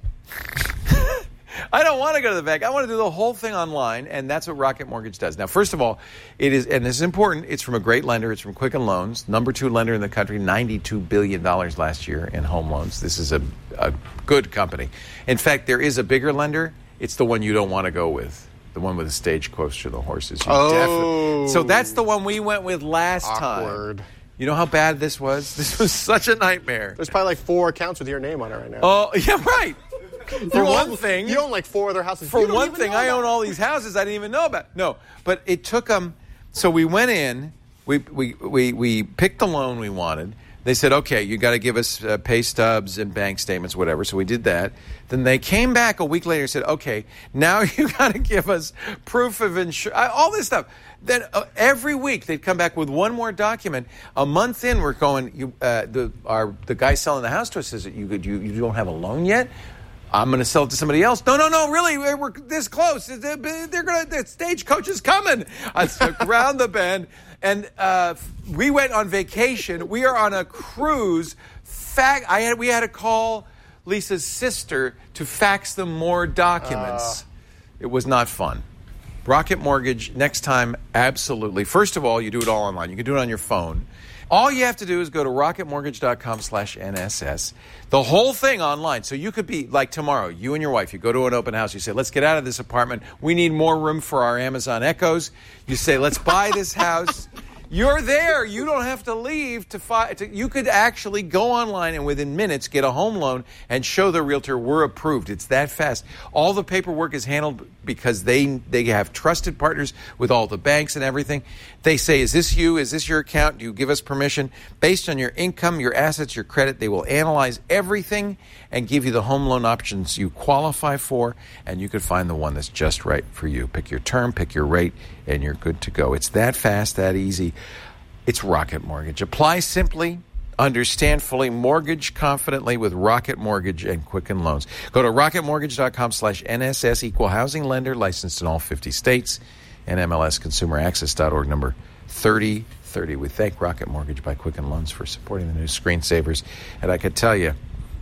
Speaker 3: I don't want to go to the bank. I want to do the whole thing online, and that's what Rocket Mortgage does. Now, first of all, it is, and this is important, it's from a great lender. It's from Quicken Loans, number two lender in the country, ninety-two billion dollars last year in home loans. This is a, a good company. In fact, there is a bigger lender. It's the one you don't want to go with, the one with the stagecoach or the horses. You
Speaker 4: Oh.
Speaker 3: definitely- So that's the one we went with last
Speaker 4: awkward.
Speaker 3: time. You know how bad this was? This was such a nightmare.
Speaker 4: There's probably like four accounts with your name on it right now.
Speaker 3: Oh, yeah, right. For one thing,
Speaker 4: you own like four other houses.
Speaker 3: For
Speaker 4: You don't
Speaker 3: one
Speaker 4: even
Speaker 3: thing,
Speaker 4: know
Speaker 3: I
Speaker 4: about.
Speaker 3: own all these houses I didn't even know about. No, but it took them. So we went in. We we we we picked the loan we wanted. They said, okay, you got to give us uh, pay stubs and bank statements, whatever. So we did that. Then they came back a week later and said, okay, now you got to give us proof of insurance, all this stuff. Then uh, every week they'd come back with one more document. A month in, we're going. You, uh, the our the guy selling the house to us says that you could you you don't have a loan yet. I'm going to sell it to somebody else. No, no, no, really, we're, we're this close. They're going to, the stagecoach is coming. I took around the bend, and uh, we went on vacation. We are on a cruise. Fact, I had, we had to call Lisa's sister to fax them more documents. Uh. It was not fun. Rocket Mortgage, next time, absolutely. First of all, you do it all online. You can do it on your phone. All you have to do is go to rocketmortgage.com slash NSS. The whole thing online. So you could be, like tomorrow, you and your wife, you go to an open house. You say, let's get out of this apartment. We need more room for our Amazon Echoes. You say, let's buy this house. You're there. You don't have to leave to find. You could actually go online and within minutes get a home loan and show the realtor we're approved. It's that fast. All the paperwork is handled because they they have trusted partners with all the banks and everything. They say, is this you? Is this your account? Do you give us permission? Based on your income, your assets, your credit, they will analyze everything and give you the home loan options you qualify for, and you can find the one that's just right for you. Pick your term, pick your rate, and you're good to go. It's that fast, that easy. It's Rocket Mortgage. Apply simply, understand fully, mortgage confidently with Rocket Mortgage and Quicken Loans. Go to rocketmortgage.com slash NSS, equal housing lender, licensed in all fifty states, and M L S consumer access dot org, number thirty thirty. We thank Rocket Mortgage by Quicken Loans for supporting the new screensavers. And I could tell you,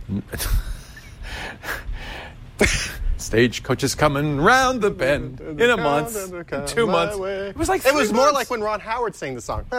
Speaker 3: stagecoach is coming round the bend in a month, in two months. It was like
Speaker 4: it was
Speaker 3: three
Speaker 4: more
Speaker 3: months.
Speaker 4: like when Ron Howard sang the song.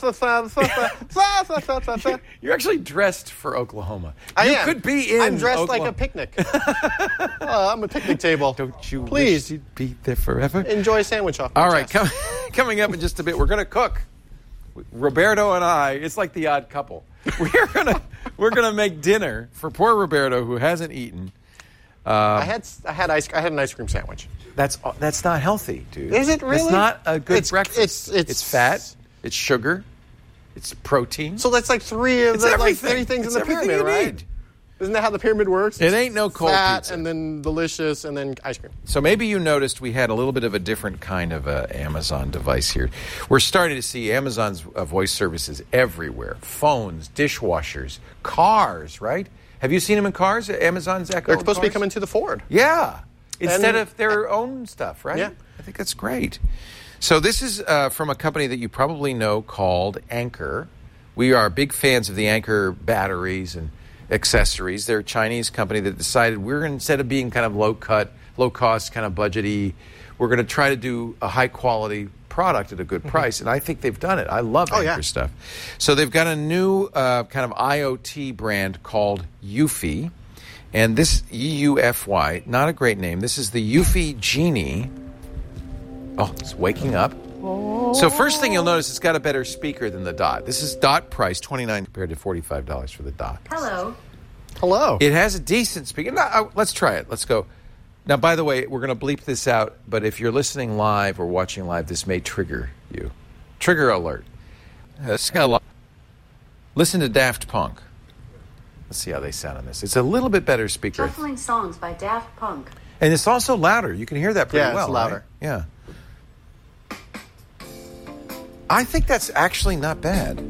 Speaker 3: You're actually dressed for Oklahoma.
Speaker 4: I
Speaker 3: you
Speaker 4: am.
Speaker 3: could be in
Speaker 4: I'm dressed
Speaker 3: Oklahoma.
Speaker 4: like a picnic. Oh, I'm a picnic table.
Speaker 3: Don't you
Speaker 4: Please.
Speaker 3: wish you'd be there forever?
Speaker 4: Enjoy a sandwich off my
Speaker 3: All right,
Speaker 4: chest.
Speaker 3: com- coming up in just a bit, we're going to cook. Roberto and I, it's like the odd couple. We're gonna we're gonna make dinner for poor Roberto who hasn't eaten. Uh,
Speaker 4: I had I had ice I had an ice cream sandwich.
Speaker 3: That's that's not healthy, dude.
Speaker 4: Is it really?
Speaker 3: It's not a good
Speaker 4: It's-
Speaker 3: breakfast.
Speaker 4: it's- it's-
Speaker 3: fat. It's sugar. It's protein.
Speaker 4: So that's like three of
Speaker 3: It's
Speaker 4: the like
Speaker 3: everything.
Speaker 4: three things
Speaker 3: It's
Speaker 4: in the
Speaker 3: everything
Speaker 4: pyramid,
Speaker 3: you
Speaker 4: right?
Speaker 3: need.
Speaker 4: Isn't that how the pyramid works?
Speaker 3: It ain't no cold
Speaker 4: Fat
Speaker 3: pizza.
Speaker 4: and then delicious and then ice cream.
Speaker 3: So maybe you noticed we had a little bit of a different kind of uh, Amazon device here. We're starting to see Amazon's uh, voice services everywhere. Phones, dishwashers, cars, right? Have you seen them in cars? Amazon's Echo
Speaker 4: They're supposed to be
Speaker 3: cars?
Speaker 4: coming to the Ford.
Speaker 3: Yeah. Instead
Speaker 4: And-
Speaker 3: of their own stuff, right?
Speaker 4: Yeah.
Speaker 3: I think that's great. So this is uh, from a company that you probably know called Anker. We are big fans of the Anker batteries, and accessories. They're a Chinese company that decided we're going to, instead of being kind of low cut, low cost, kind of budgety, we're going to try to do a high quality product at a good price. Mm-hmm. And I think they've done it. I love
Speaker 4: oh,
Speaker 3: Anker
Speaker 4: yeah.
Speaker 3: stuff. So they've got a new uh, kind of IoT brand called Eufy. And this E U F Y, not a great name. This is the Eufy Genie. Oh, it's waking up. So first thing you'll notice, it's got a better speaker than the Dot. This is Dot price, twenty-nine dollars compared to forty-five dollars for the Dot.
Speaker 5: Hello.
Speaker 4: Hello.
Speaker 3: It has a decent speaker. Now, uh, let's try it. Let's go. Now, by the way, we're going to bleep this out, but if you're listening live or watching live, this may trigger you. Trigger alert. Uh, listen to Daft Punk. Let's see how they sound on this. It's a little bit better speaker.
Speaker 5: Shuffling songs by Daft Punk.
Speaker 3: And it's also louder. You can hear that pretty
Speaker 4: yeah,
Speaker 3: well.
Speaker 4: It's louder.
Speaker 3: Right? Yeah. I think that's actually not bad.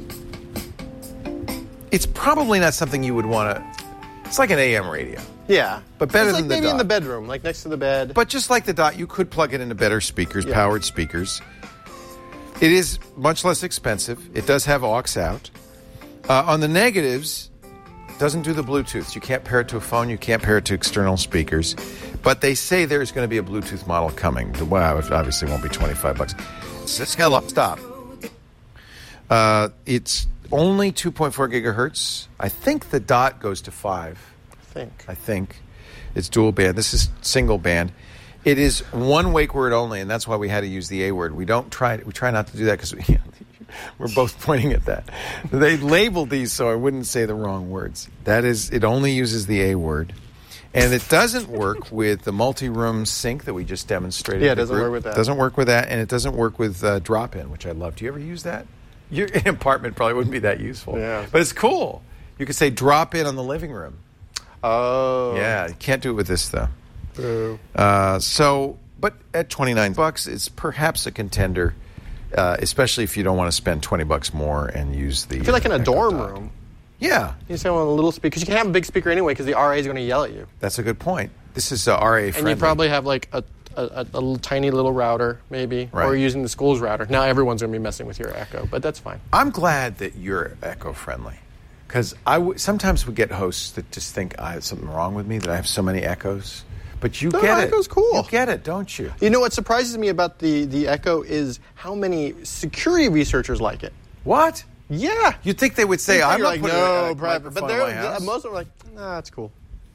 Speaker 3: It's probably not something you would want to... It's like an A M radio.
Speaker 4: Yeah.
Speaker 3: But better
Speaker 4: it's
Speaker 3: than
Speaker 4: like
Speaker 3: the
Speaker 4: maybe
Speaker 3: Dot.
Speaker 4: in the bedroom, like next to the bed.
Speaker 3: But just like the Dot, you could plug it into better speakers,
Speaker 4: yeah.
Speaker 3: powered speakers. It is much less expensive. It does have aux out. Uh, on the negatives, it doesn't do the Bluetooth. You can't pair it to a phone. You can't pair it to external speakers. But they say there's going to be a Bluetooth model coming. Well, it obviously won't be twenty-five bucks. It's got to stop. Uh, it's only two point four gigahertz. I think the Dot goes to five.
Speaker 4: I think.
Speaker 3: I think. It's dual band. This is single band. It is one wake word only, and that's why we had to use the A word. We don't try. We try not to do that because we, we're both pointing at that. They labeled these so I wouldn't say the wrong words. That is, it only uses the A word, and it doesn't work with the multi-room sync that we just demonstrated.
Speaker 4: Yeah, it doesn't work with that.
Speaker 3: Doesn't work with that, and it doesn't work with uh, drop-in, which I love. Do you ever use that? Your apartment probably wouldn't be that useful.
Speaker 4: Yeah,
Speaker 3: but it's cool. You could say drop-in on the living room.
Speaker 4: Oh.
Speaker 3: Yeah, you can't do it with this, though.
Speaker 4: Boo.
Speaker 3: Uh, so, but at twenty-nine bucks, it's perhaps a contender, uh, especially if you don't want to spend twenty bucks more and use the...
Speaker 4: I feel like in a
Speaker 3: Echo
Speaker 4: dorm
Speaker 3: Dot.
Speaker 4: room.
Speaker 3: Yeah.
Speaker 4: You say one of the little speakers. Because you can have a big speaker anyway because the R A is going to yell at you.
Speaker 3: That's a good point. This is uh, R A friendly.
Speaker 4: And you probably have like a, a, a, a little tiny little router, maybe.
Speaker 3: Right.
Speaker 4: Or using the school's router. Now everyone's going to be messing with your Echo, but that's fine.
Speaker 3: I'm glad that you're eco-friendly. Because I w- sometimes we get hosts that just think I have something wrong with me, that I have so many Echoes. But you
Speaker 4: No,
Speaker 3: get it.
Speaker 4: Echo's cool.
Speaker 3: You get it, don't you?
Speaker 4: You know what surprises me about the, the Echo is how many security researchers like it.
Speaker 3: What?
Speaker 4: Yeah.
Speaker 3: You'd think they would say,
Speaker 4: You'd think
Speaker 3: I'm
Speaker 4: you're
Speaker 3: not
Speaker 4: like,
Speaker 3: putting
Speaker 4: no,
Speaker 3: a
Speaker 4: private.
Speaker 3: microphone
Speaker 4: But
Speaker 3: in
Speaker 4: they're,
Speaker 3: my house.
Speaker 4: most of them are like, nah, it's cool.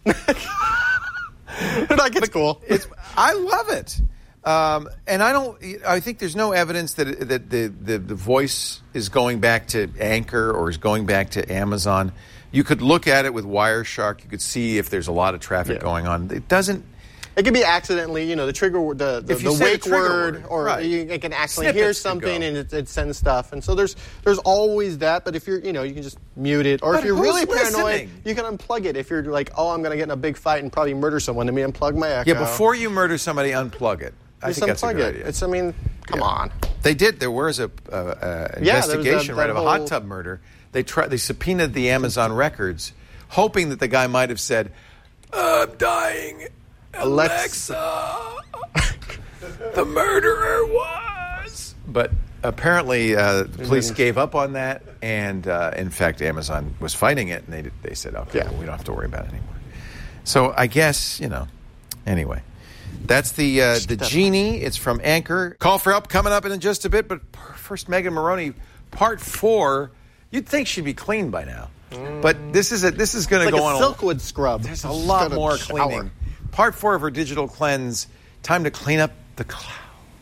Speaker 4: They're like, it's cool.
Speaker 3: It's, I love it. Um, and I don't. I think there's no evidence that that the, the, the voice is going back to Anker or is going back to Amazon. You could look at it with Wireshark. You could see if there's a lot of traffic
Speaker 4: Yeah.
Speaker 3: going on. It doesn't.
Speaker 4: It could be accidentally, you know, the trigger, word- the the,
Speaker 3: If you
Speaker 4: the
Speaker 3: say the
Speaker 4: wake
Speaker 3: trigger
Speaker 4: word,
Speaker 3: word,
Speaker 4: or
Speaker 3: right.
Speaker 4: you, it can accidentally hear
Speaker 3: Snippets could
Speaker 4: something
Speaker 3: go.
Speaker 4: and it, it sends stuff. And so there's there's always that. But if you're, you know, you can just mute it. Or
Speaker 3: But
Speaker 4: if you're
Speaker 3: who's
Speaker 4: really paranoid,
Speaker 3: listening?
Speaker 4: you can unplug it. If you're like, oh, I'm going to get in a big fight and probably murder someone, let me unplug my Echo.
Speaker 3: Yeah, before you murder somebody, unplug it. I
Speaker 4: Just
Speaker 3: think that's a
Speaker 4: unplug
Speaker 3: good
Speaker 4: it.
Speaker 3: idea.
Speaker 4: It's, I mean, come
Speaker 3: Yeah.
Speaker 4: on.
Speaker 3: They did. There was a uh, uh,
Speaker 4: Yeah, there was
Speaker 3: investigation
Speaker 4: that-
Speaker 3: right
Speaker 4: that
Speaker 3: of a hot
Speaker 4: whole-
Speaker 3: tub murder. They tried. They subpoenaed the Amazon records, hoping that the guy might have said, "I'm dying,
Speaker 4: Alexa."
Speaker 3: Alexa." The murderer was. But apparently, uh, the police gave up on that, and uh, in fact, Amazon was fighting it, and they they said, "Okay,
Speaker 4: Yeah.
Speaker 3: well, we don't have to worry about it anymore." So I guess you know. Anyway. That's the uh, the Genie. It's from Anker. Call for help coming up in just a bit. But first, Megan Maroney, part four. You'd think she'd be clean by now, but this is a this is going
Speaker 4: It's
Speaker 3: to
Speaker 4: like
Speaker 3: go
Speaker 4: a
Speaker 3: on.
Speaker 4: Silkwood scrub.
Speaker 3: There's a lot
Speaker 4: Gotta
Speaker 3: more
Speaker 4: shower.
Speaker 3: cleaning. Part four of her digital cleanse. Time to clean up the cloud.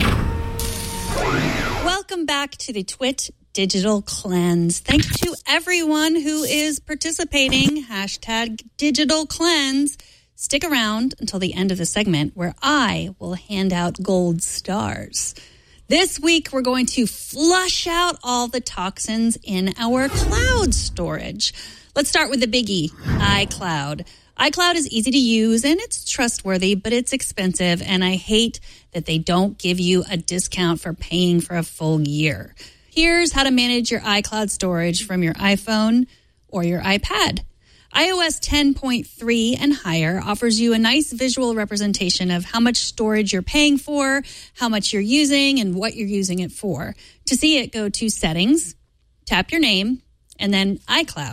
Speaker 6: Welcome back to the Twit Digital Cleanse. Thank you to everyone who is participating. Hashtag Digital Cleanse. Stick around until the end of the segment where I will hand out gold stars. This week, we're going to flush out all the toxins in our cloud storage. Let's start with the biggie, iCloud. iCloud is easy to use and it's trustworthy, but it's expensive, and I hate that they don't give you a discount for paying for a full year. Here's how to manage your iCloud storage from your iPhone or your iPad. i O S ten point three and higher offers you a nice visual representation of how much storage you're paying for, how much you're using, and what you're using it for. To see it, go to Settings, tap your name, and then iCloud.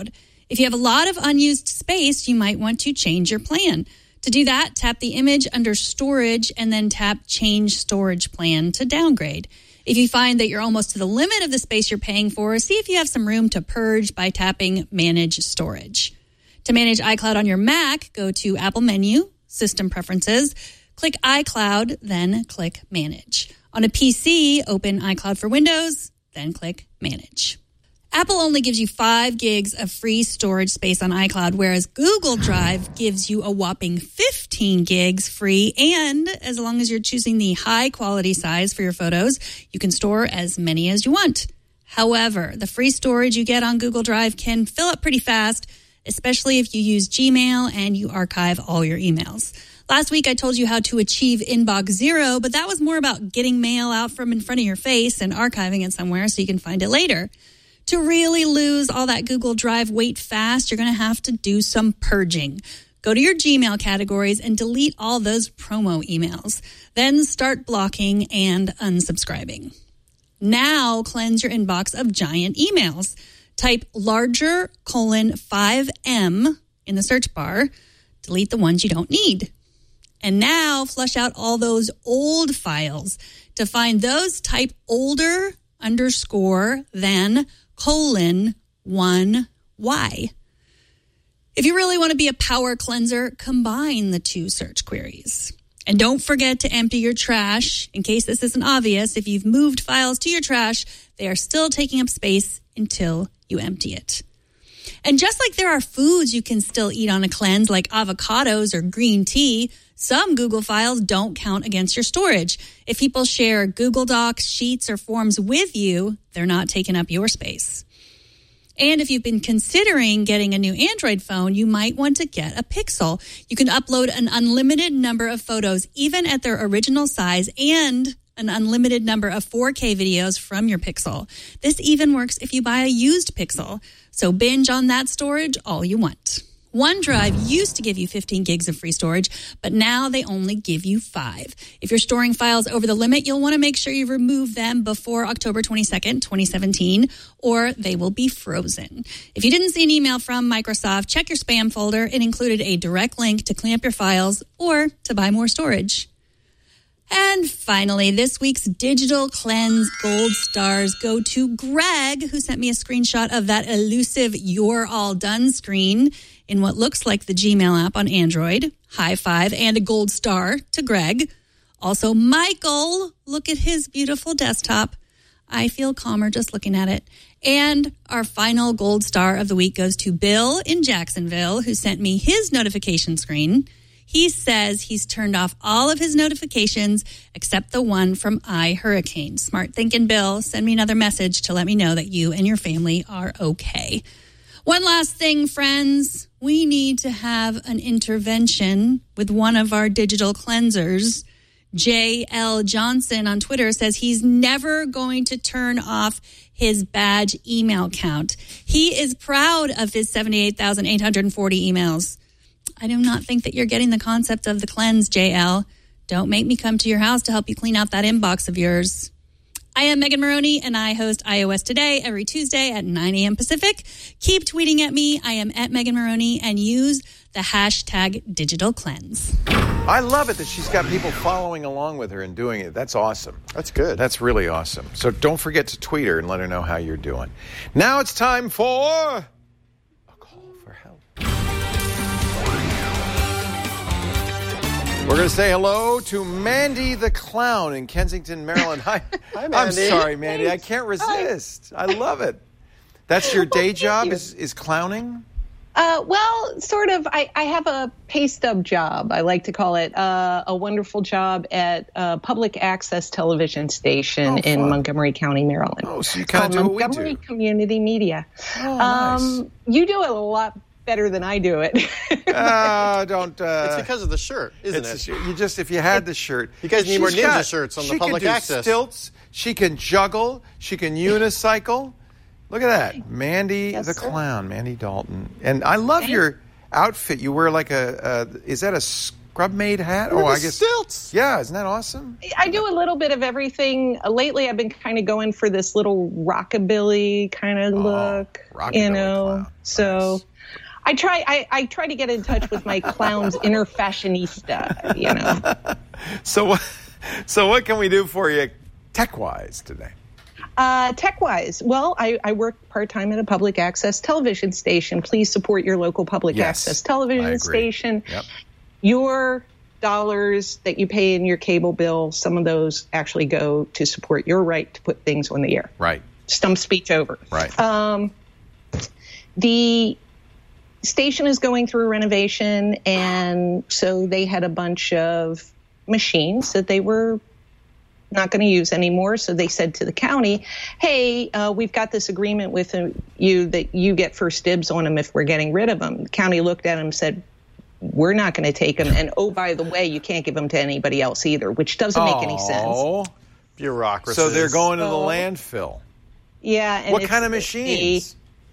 Speaker 6: If you have a lot of unused space, you might want to change your plan. To do that, tap the image under Storage and then tap Change Storage Plan to downgrade. If you find that you're almost to the limit of the space you're paying for, see if you have some room to purge by tapping Manage Storage. To manage iCloud on your Mac, go to Apple Menu, System Preferences, click iCloud, then click Manage. On a P C, open iCloud for Windows, then click Manage. Apple only gives you five gigs of free storage space on iCloud, whereas Google Drive gives you a whopping fifteen gigs free. And as long as you're choosing the high quality size for your photos, you can store as many as you want. However, the free storage you get on Google Drive can fill up pretty fast, especially if you use Gmail and you archive all your emails. Last week, I told you how to achieve inbox zero, but that was more about getting mail out from in front of your face and archiving it somewhere so you can find it later. To really lose all that Google Drive weight fast, you're going to have to do some purging. Go to your Gmail categories and delete all those promo emails. Then start blocking and unsubscribing. Now cleanse your inbox of giant emails. Type larger colon five M in the search bar. Delete the ones you don't need. And now flush out all those old files. To find those, type older underscore than colon one Y. If you really want to be a power cleanser, combine the two search queries. And don't forget to empty your trash. In case this isn't obvious, if you've moved files to your trash, they are still taking up space until you empty it. And just like there are foods you can still eat on a cleanse, like avocados or green tea, some Google files don't count against your storage. If people share Google Docs, Sheets, or Forms with you, they're not taking up your space. And if you've been considering getting a new Android phone, you might want to get a Pixel. You can upload an unlimited number of photos, even at their original size, and an unlimited number of four K videos from your Pixel. This even works if you buy a used Pixel. So binge on that storage all you want. OneDrive used to give you fifteen gigs of free storage, but now they only give you five. If you're storing files over the limit, you'll want to make sure you remove them before October twenty-second, twenty seventeen, or they will be frozen. If you didn't see an email from Microsoft, check your spam folder. It included a direct link to clean up your files or to buy more storage. And finally, this week's Digital Cleanse Gold Stars go to Greg, who sent me a screenshot of that elusive You're All Done screen in what looks like the Gmail app on Android. High five and a gold star to Greg. Also, Michael, look at his beautiful desktop. I feel calmer just looking at it. And our final gold star of the week goes to Bill in Jacksonville, who sent me his notification screen. He says he's turned off all of his notifications except the one from iHurricane. Smart thinking, Bill. Send me another message to let me know that you and your family are okay. One last thing, friends. We need to have an intervention with one of our digital cleansers. J L Johnson on Twitter says he's never going to turn off his badge email count. He is proud of his seventy-eight thousand eight hundred forty emails. I do not think that you're getting the concept of the cleanse, J L. Don't make me come to your house to help you clean out that inbox of yours. I am Megan Maroney, and I host iOS Today every Tuesday at nine a.m. Pacific. Keep tweeting at me. I am at Megan Maroney, and use the hashtag Digital Cleanse.
Speaker 3: I love it that she's got people following along with her and doing it. That's awesome.
Speaker 4: That's good.
Speaker 3: That's really awesome. So don't forget to tweet her and let her know how you're doing. Now it's time for a call for help. We're going to say hello to Mandy the Clown in Kensington, Maryland. Hi,
Speaker 4: Hi Mandy.
Speaker 3: I'm sorry, Mandy. I can't resist. Hi. I love it. That's your day job is, is clowning?
Speaker 7: Uh, well, sort of. I, I have a pay stub job, I like to call it, uh, a wonderful job at a public access television station
Speaker 3: oh,
Speaker 7: in Montgomery County, Maryland.
Speaker 3: Oh, so you kind of do what we
Speaker 7: Montgomery
Speaker 3: do.
Speaker 7: Community Media.
Speaker 3: Oh, nice.
Speaker 7: Um, you do it a lot better than I do it.
Speaker 3: uh, don't. Uh,
Speaker 4: it's because of the shirt, isn't
Speaker 3: it's
Speaker 4: it?
Speaker 3: A, you just if you had the shirt.
Speaker 4: You guys need
Speaker 3: She's
Speaker 4: more ninja
Speaker 3: got,
Speaker 4: shirts on the
Speaker 3: she
Speaker 4: public
Speaker 3: can do
Speaker 4: access.
Speaker 3: Stilts. She can juggle. She can unicycle. Look at that, Mandy
Speaker 7: Yes,
Speaker 3: the
Speaker 7: sir.
Speaker 3: Clown, Mandy Dalton, and I love
Speaker 7: Thank
Speaker 3: your outfit. You wear like a, a is that a scrub-made hat?
Speaker 4: With
Speaker 3: Oh, I
Speaker 4: the
Speaker 3: guess.
Speaker 4: stilts.
Speaker 3: Yeah, isn't that awesome?
Speaker 7: I do a little bit of everything. Uh, lately, I've been kind of going for this little rockabilly kind of
Speaker 3: Oh,
Speaker 7: look,
Speaker 3: rockabilly
Speaker 7: you know.
Speaker 3: clown.
Speaker 7: So,
Speaker 3: Nice.
Speaker 7: I try. I, I try to get in touch with my clown's inner fashionista, you know.
Speaker 3: So what? So what can we do for you, tech-wise, today?
Speaker 7: Uh, tech-wise, well, I, I work part-time at a public access television station. Please support your local public
Speaker 3: Yes,
Speaker 7: access
Speaker 3: I
Speaker 7: television
Speaker 3: agree.
Speaker 7: station.
Speaker 3: Yep.
Speaker 7: Your dollars that you pay in your cable bill, some of those actually go to support your right to put things on the air.
Speaker 3: Right.
Speaker 7: Stump speech over.
Speaker 3: Right.
Speaker 7: Um, the station is going through renovation, and so they had a bunch of machines that they were not going to use anymore. So they said to the county, hey, uh, we've got this agreement with uh, you that you get first dibs on them if we're getting rid of them. The county looked at them and said, we're not going to take them. And, oh, by the way, you can't give them to anybody else either, which doesn't make any sense.
Speaker 3: Oh.
Speaker 4: Bureaucracy.
Speaker 3: So they're going to the
Speaker 7: Oh.
Speaker 3: landfill.
Speaker 7: Yeah. And
Speaker 3: What
Speaker 7: it's
Speaker 3: kind of
Speaker 7: the
Speaker 3: machines?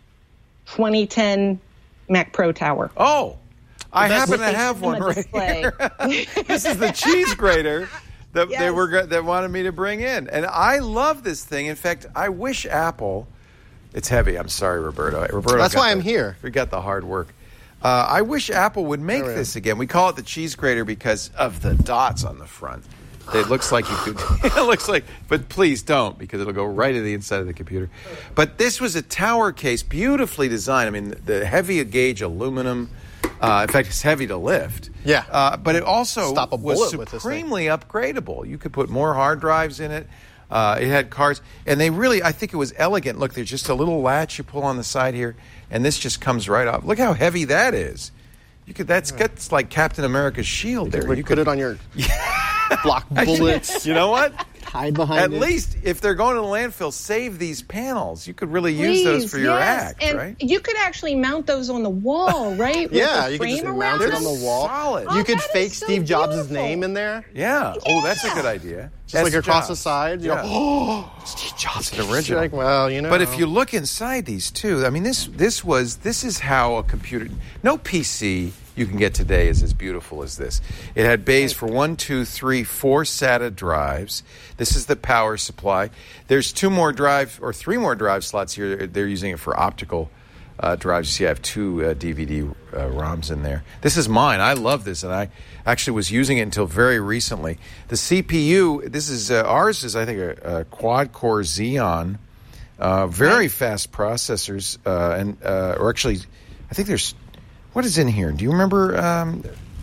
Speaker 7: twenty ten Mac Pro Tower.
Speaker 3: Oh, I
Speaker 7: That's
Speaker 3: happen
Speaker 7: what
Speaker 3: to
Speaker 7: they
Speaker 3: have
Speaker 7: put
Speaker 3: one
Speaker 7: on the
Speaker 3: right
Speaker 7: display.
Speaker 3: here. This is the cheese grater that they
Speaker 7: Yes.
Speaker 3: were go- that wanted me to bring in, and I love this thing. In fact, I wish Apple. It's heavy. I'm sorry, Roberto. Roberto.
Speaker 4: That's
Speaker 3: got
Speaker 4: why
Speaker 3: the-
Speaker 4: I'm here.
Speaker 3: We got the hard work. Uh, I wish Apple would make
Speaker 4: There we
Speaker 3: this
Speaker 4: are.
Speaker 3: again. We call it the cheese grater because of the dots on the front. It looks like you could. It looks like, but please don't, because it'll go right to the inside of the computer. But this was a tower case, beautifully designed. I mean, the heavy gauge aluminum. Uh, in fact, it's heavy to lift.
Speaker 4: Yeah.
Speaker 3: Uh, but it also
Speaker 4: Stop a
Speaker 3: was
Speaker 4: bullet with this thing.
Speaker 3: supremely upgradable. You could put more hard drives in it. Uh, it had cards, and they really, I think it was elegant. Look, there's just a little latch you pull on the side here, and this just comes right off. Look how heavy that is. You could. That's that's like Captain America's shield there.
Speaker 4: Like,
Speaker 3: You
Speaker 4: put
Speaker 3: could
Speaker 4: it on your block bullets.
Speaker 3: You know what?
Speaker 4: Hide behind
Speaker 3: At
Speaker 4: it.
Speaker 3: least if they're going to the landfill, save these panels. You could really use those
Speaker 7: Please,
Speaker 3: for your
Speaker 7: yes.
Speaker 3: act,
Speaker 7: and
Speaker 3: right?
Speaker 7: You could actually mount those on the wall, right? With
Speaker 4: Yeah,
Speaker 7: the
Speaker 4: you could just
Speaker 7: frame
Speaker 4: mount
Speaker 7: around
Speaker 4: it on
Speaker 7: them?
Speaker 4: the wall.
Speaker 3: Solid.
Speaker 4: You
Speaker 7: Oh,
Speaker 4: could
Speaker 7: that is
Speaker 4: fake
Speaker 7: so
Speaker 4: Steve Jobs'
Speaker 7: beautiful.
Speaker 4: name in there.
Speaker 3: Yeah. Oh, that's a
Speaker 7: Yeah.
Speaker 3: good idea.
Speaker 4: Just like
Speaker 3: That's
Speaker 4: across
Speaker 3: Jobs.
Speaker 4: the side. You
Speaker 3: Yeah.
Speaker 4: know, oh, Steve Jobs.
Speaker 3: It's an original.
Speaker 4: Like, well, you know.
Speaker 3: But if you look inside these too, I mean, this this was this is how a computer. No P C you can get today is as beautiful as this. It had bays for one, two, three, four SATA drives. This is the power supply. There's two more drive or three more drive slots here. They're using it for optical uh, drives. You see, I have two uh, D V D uh, ROMs in there. This is mine. I love this, and I actually was using it until very recently. The C P U. This is uh, ours. Is I think a, a quad core Xeon. Uh, very fast processors, uh, and uh, or actually, I think there's what is in here. Do you remember? Um,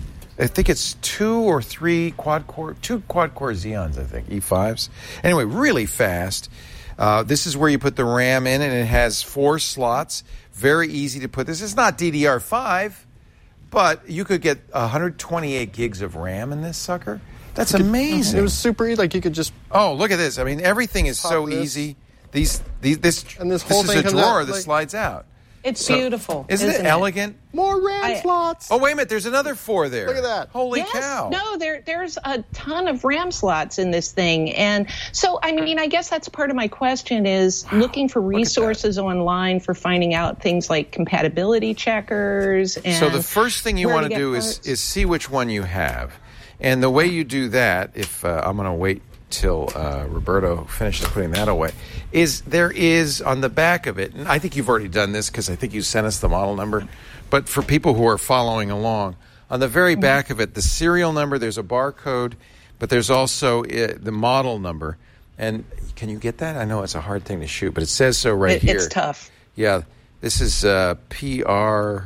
Speaker 3: I think it's two or three quad core, two quad core Xeons. I think E fives. Anyway, really fast. Uh, this is where you put the RAM in, and it has four slots. Very easy to put. This is not D D R five, but you could get one hundred twenty-eight gigs of RAM in this sucker. That's amazing.
Speaker 4: it was super easy. Like you could just
Speaker 3: Oh, look at this! I mean, everything is
Speaker 4: Pop
Speaker 3: so
Speaker 4: this.
Speaker 3: easy. These, these, this,
Speaker 4: And this whole
Speaker 3: is
Speaker 4: thing
Speaker 3: a
Speaker 4: comes
Speaker 3: drawer
Speaker 4: out,
Speaker 3: that
Speaker 4: like-
Speaker 3: slides out.
Speaker 7: It's
Speaker 3: So-
Speaker 7: beautiful.
Speaker 3: Isn't, it elegant?
Speaker 4: more RAM
Speaker 7: I-
Speaker 4: slots.
Speaker 3: Oh, wait a minute! There's another four there.
Speaker 4: Look at that.
Speaker 3: Holy
Speaker 7: Yes,
Speaker 3: cow!
Speaker 7: no, there there's a ton of RAM slots in this thing. And so, I mean, I guess that's part of my question is looking for
Speaker 3: at that.
Speaker 7: resources online for finding out things like compatibility checkers. And
Speaker 3: So the first thing you
Speaker 7: where
Speaker 3: want to
Speaker 7: get
Speaker 3: do is
Speaker 7: parts.
Speaker 3: is see which one you have, and the way you do that, if uh, I'm going to wait till uh, Roberto finishes putting that away, is there is on the back of it, and I think you've already done this because I think you sent us the model number, but for people who are following along, on the very back of it, the serial number, there's a barcode, but there's also uh, the model number. And can you get that? I know it's a hard thing to shoot, but it says so right
Speaker 7: It-
Speaker 3: here.
Speaker 7: it's tough.
Speaker 3: Yeah, this is uh, P R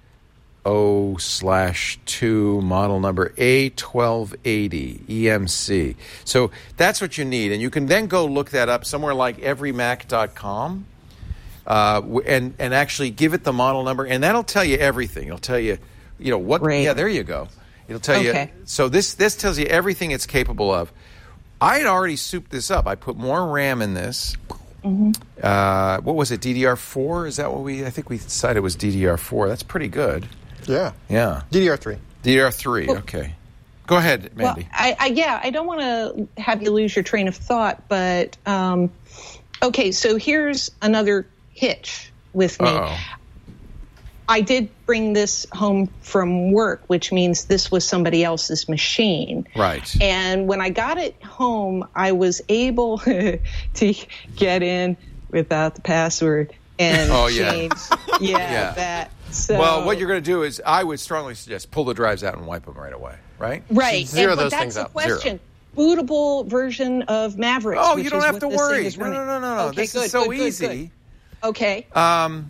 Speaker 3: O slash two model number A twelve eighty E M C. So that's what you need, and you can then go look that up somewhere like every mac dot com uh, w- and and actually give it the model number, and that'll tell you everything. It'll tell you, you know what?
Speaker 7: Great.
Speaker 3: Yeah, there you go. It'll tell
Speaker 7: Okay.
Speaker 3: you. So this this tells you everything it's capable of. I had already souped this up. I put more RAM in this.
Speaker 7: Mm-hmm.
Speaker 3: Uh, what was it? D D R four? Is that what we? I think we decided it was D D R four. That's pretty good.
Speaker 4: Yeah.
Speaker 3: Yeah.
Speaker 4: D D R three.
Speaker 3: D D R three. Okay. Go ahead,
Speaker 7: Well,
Speaker 3: Mandy.
Speaker 7: I, I yeah, I don't want to have you lose your train of thought, but um, okay. So here's another hitch with me.
Speaker 3: Uh-oh.
Speaker 7: I did bring this home from work, which means this was somebody else's machine.
Speaker 3: Right.
Speaker 7: And when I got it home, I was able to get in without the password and
Speaker 3: Oh, yeah.
Speaker 7: change. Yeah,
Speaker 3: Yeah.
Speaker 7: that. So,
Speaker 3: Well, what you're going to do is, I would strongly suggest pull the drives out and wipe them right away, right?
Speaker 7: right.
Speaker 4: Zero
Speaker 7: and, but
Speaker 4: those
Speaker 7: that's
Speaker 4: things
Speaker 7: the
Speaker 4: out.
Speaker 7: question. Bootable version of Mavericks.
Speaker 3: Oh,
Speaker 7: which
Speaker 3: you don't
Speaker 7: is
Speaker 3: have
Speaker 7: what
Speaker 3: to
Speaker 7: this thing
Speaker 3: worry.
Speaker 7: is
Speaker 3: No,
Speaker 7: running.
Speaker 3: no, no, no, no.
Speaker 7: Okay,
Speaker 3: This
Speaker 7: good,
Speaker 3: is so
Speaker 7: good, good,
Speaker 3: easy.
Speaker 7: good. Okay.
Speaker 3: Um,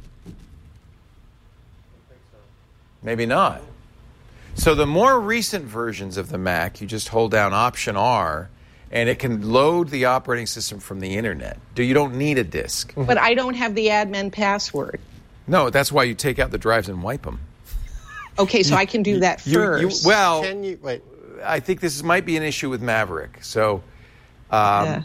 Speaker 3: maybe not. So the more recent versions of the Mac, you just hold down Option R, and it can load the operating system from the internet. Do you don't need a disk?
Speaker 7: But I don't have the admin password.
Speaker 3: No, that's why you take out the drives and wipe them.
Speaker 7: Okay, so I can do that
Speaker 3: You, you,
Speaker 7: first.
Speaker 3: well,
Speaker 4: Can you wait?
Speaker 3: I think this is, might be an issue with Maverick. So um,
Speaker 7: Yeah.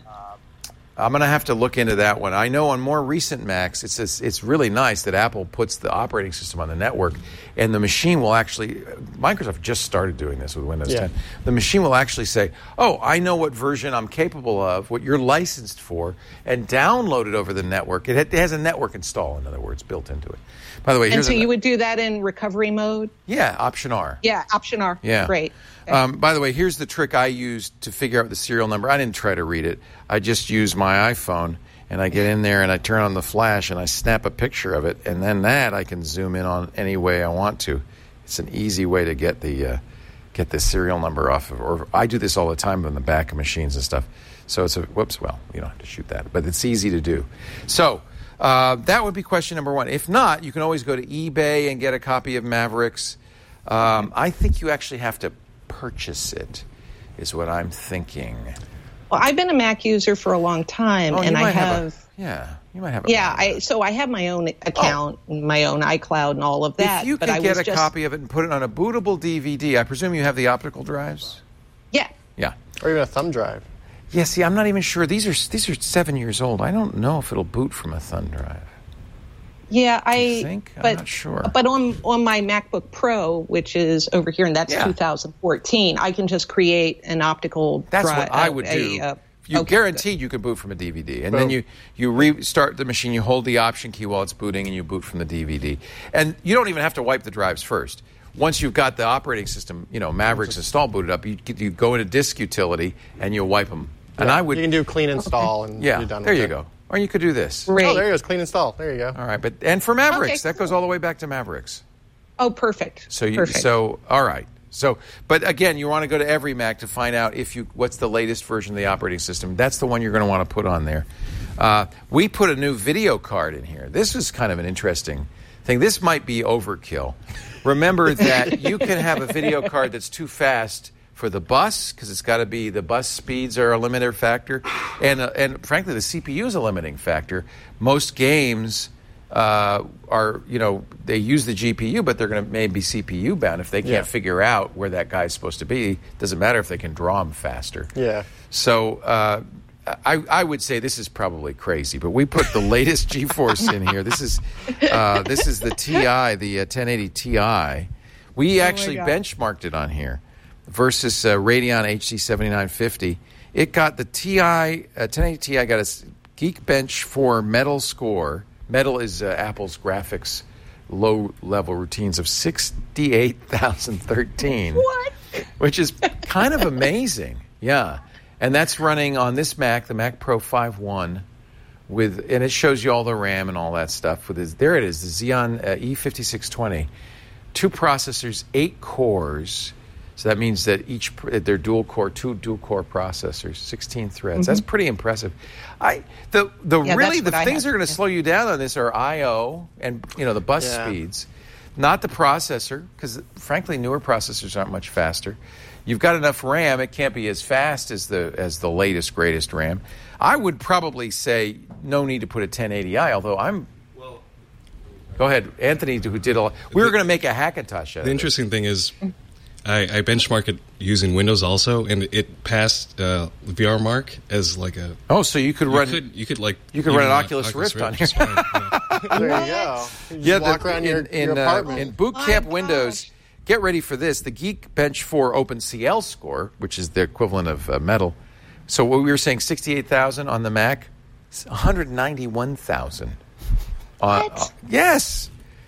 Speaker 3: I'm going to have to look into that one. I know on more recent Macs, it's just, it's really nice that Apple puts the operating system on the network, and the machine will actually. Microsoft just started doing this with Windows
Speaker 4: Yeah.
Speaker 3: ten. The machine will actually say, "Oh, I know what version I'm capable of, what you're licensed for," and download it over the network. It, ha- it has a network install, in other words, built into it. By the way,
Speaker 7: And
Speaker 3: here's
Speaker 7: so
Speaker 3: a,
Speaker 7: you would do that in recovery mode?
Speaker 3: yeah, Option R.
Speaker 7: Yeah, Option R.
Speaker 3: Yeah.
Speaker 7: Great. Okay.
Speaker 3: Um, by the way, here's the trick I used to figure out the serial number. I didn't try to read it. I just used my iPhone, and I get in there and I turn on the flash and I snap a picture of it, and then that I can zoom in on any way I want to. It's an easy way to get the uh, get the serial number off of. Or I do this all the time on the back of machines and stuff. So it's a whoops. Well, you don't have to shoot that, but it's easy to do. So. Uh, that would be question number one. If not, you can always go to eBay and get a copy of Mavericks. Um, I think you actually have to purchase it, is what I'm thinking.
Speaker 7: Well, I've been a Mac user for a long time,
Speaker 3: Oh, you
Speaker 7: and I
Speaker 3: might
Speaker 7: have.
Speaker 3: a, yeah, you might have. A
Speaker 7: yeah, I so I have my own account, and my own iCloud, and all of that.
Speaker 3: If you
Speaker 7: but
Speaker 3: could
Speaker 7: I
Speaker 3: get
Speaker 7: was
Speaker 3: a
Speaker 7: just,
Speaker 3: copy of it and put it on a bootable D V D, I presume you have the optical drives.
Speaker 7: Yeah.
Speaker 3: Yeah.
Speaker 4: Or even a thumb drive.
Speaker 3: Yeah. See, I'm not even sure. These are these are seven years old. I don't know if it'll boot from a thumb drive.
Speaker 7: Yeah, I
Speaker 3: you think? I'm
Speaker 7: but,
Speaker 3: not sure.
Speaker 7: But on on my MacBook Pro, which is over here, and that's
Speaker 3: Yeah.
Speaker 7: two thousand fourteen, I can just create an optical
Speaker 3: That's
Speaker 7: drive.
Speaker 3: what I would do.
Speaker 7: A, uh,
Speaker 3: you
Speaker 7: okay,
Speaker 3: guaranteed you could boot from a D V D, and then
Speaker 4: Boom.
Speaker 3: you you restart the machine. You hold the Option key while it's booting, and you boot from the D V D. And you don't even have to wipe the drives first. Once you've got the operating system, you know, Mavericks installed, booted up, you you go into Disk Utility and you'll wipe them. And I would,
Speaker 4: You can do clean install and
Speaker 3: yeah,
Speaker 4: you're done
Speaker 3: there
Speaker 4: with
Speaker 3: you
Speaker 4: it.
Speaker 3: go. Or you could do this.
Speaker 7: Great.
Speaker 4: Oh, there you go. It's clean install. There you go.
Speaker 3: All right, but and for Mavericks,
Speaker 7: Okay,
Speaker 3: that goes
Speaker 7: cool.
Speaker 3: all the way back to Mavericks.
Speaker 7: Oh, perfect.
Speaker 3: So you
Speaker 7: perfect.
Speaker 3: so all right. So but again, you want to go to every Mac to find out if you what's the latest version of the operating system. That's the one you're going to want to put on there. Uh, we put a new video card in here. This is kind of an interesting thing. This might be overkill. Remember that you can have a video card that's too fast for the bus, because it's got to be the bus speeds are a limiter factor, and uh, and frankly the C P U is a limiting factor. Most games uh, are, you know, they use the G P U, but they're going to maybe C P U bound. If they can't
Speaker 4: Yeah.
Speaker 3: figure out where that guy's supposed to be, doesn't matter if they can draw him faster.
Speaker 4: Yeah.
Speaker 3: So uh, I, I would say this is probably crazy, but we put the latest GeForce in here. This is uh, this is the Ti, the uh, ten eighty Ti. We actually
Speaker 7: God.
Speaker 3: benchmarked it on here versus uh, Radeon H D seventy-nine fifty. It got the Ti, uh, ten eighty Ti got a Geekbench four Metal score. Metal is uh, Apple's graphics low-level routines of sixty-eight thousand thirteen.
Speaker 7: What?
Speaker 3: Which is kind of amazing. Yeah. And that's running on this Mac, the Mac Pro five one, with, and it shows you all the RAM and all that stuff. With this, there it is, the Xeon uh, E fifty-six twenty. Two processors, eight cores. So that means that each they're dual core, two dual core processors, sixteen threads. Mm-hmm. That's pretty impressive. I the the
Speaker 7: Yeah,
Speaker 3: really
Speaker 7: that's
Speaker 3: the
Speaker 7: what I
Speaker 3: things that
Speaker 7: have.
Speaker 3: are going to slow you down on this are I O and, you know, the bus
Speaker 4: Yeah.
Speaker 3: speeds, not the processor, because frankly newer processors aren't much faster. You've got enough RAM; it can't be as fast as the as the latest greatest RAM. I would probably say no need to put a ten eighty i. Although I'm, go ahead, Anthony, who did a lot. We were going to make a Hackintosh out of
Speaker 8: The
Speaker 3: it.
Speaker 8: interesting thing is, I, I benchmark it using Windows also, and it passed uh, VRMark as like a.
Speaker 3: Oh, so you could
Speaker 8: You
Speaker 3: run.
Speaker 8: could you could like
Speaker 3: you could
Speaker 8: even
Speaker 3: run an
Speaker 8: on
Speaker 3: Oculus Rift on
Speaker 8: just
Speaker 3: here.
Speaker 8: fine, yeah.
Speaker 4: There you go. You just
Speaker 3: Yeah,
Speaker 4: walk
Speaker 3: the-
Speaker 4: around
Speaker 3: in,
Speaker 4: your,
Speaker 3: in,
Speaker 4: your
Speaker 3: uh,
Speaker 4: apartment.
Speaker 3: in Boot
Speaker 7: My
Speaker 3: Camp
Speaker 7: gosh.
Speaker 3: Windows. Get ready for this: the Geekbench four OpenCL score, which is the equivalent of uh, Metal. So what we were saying, sixty-eight thousand on the Mac, it's one hundred ninety-one thousand. Uh,
Speaker 7: What?
Speaker 3: uh, yes,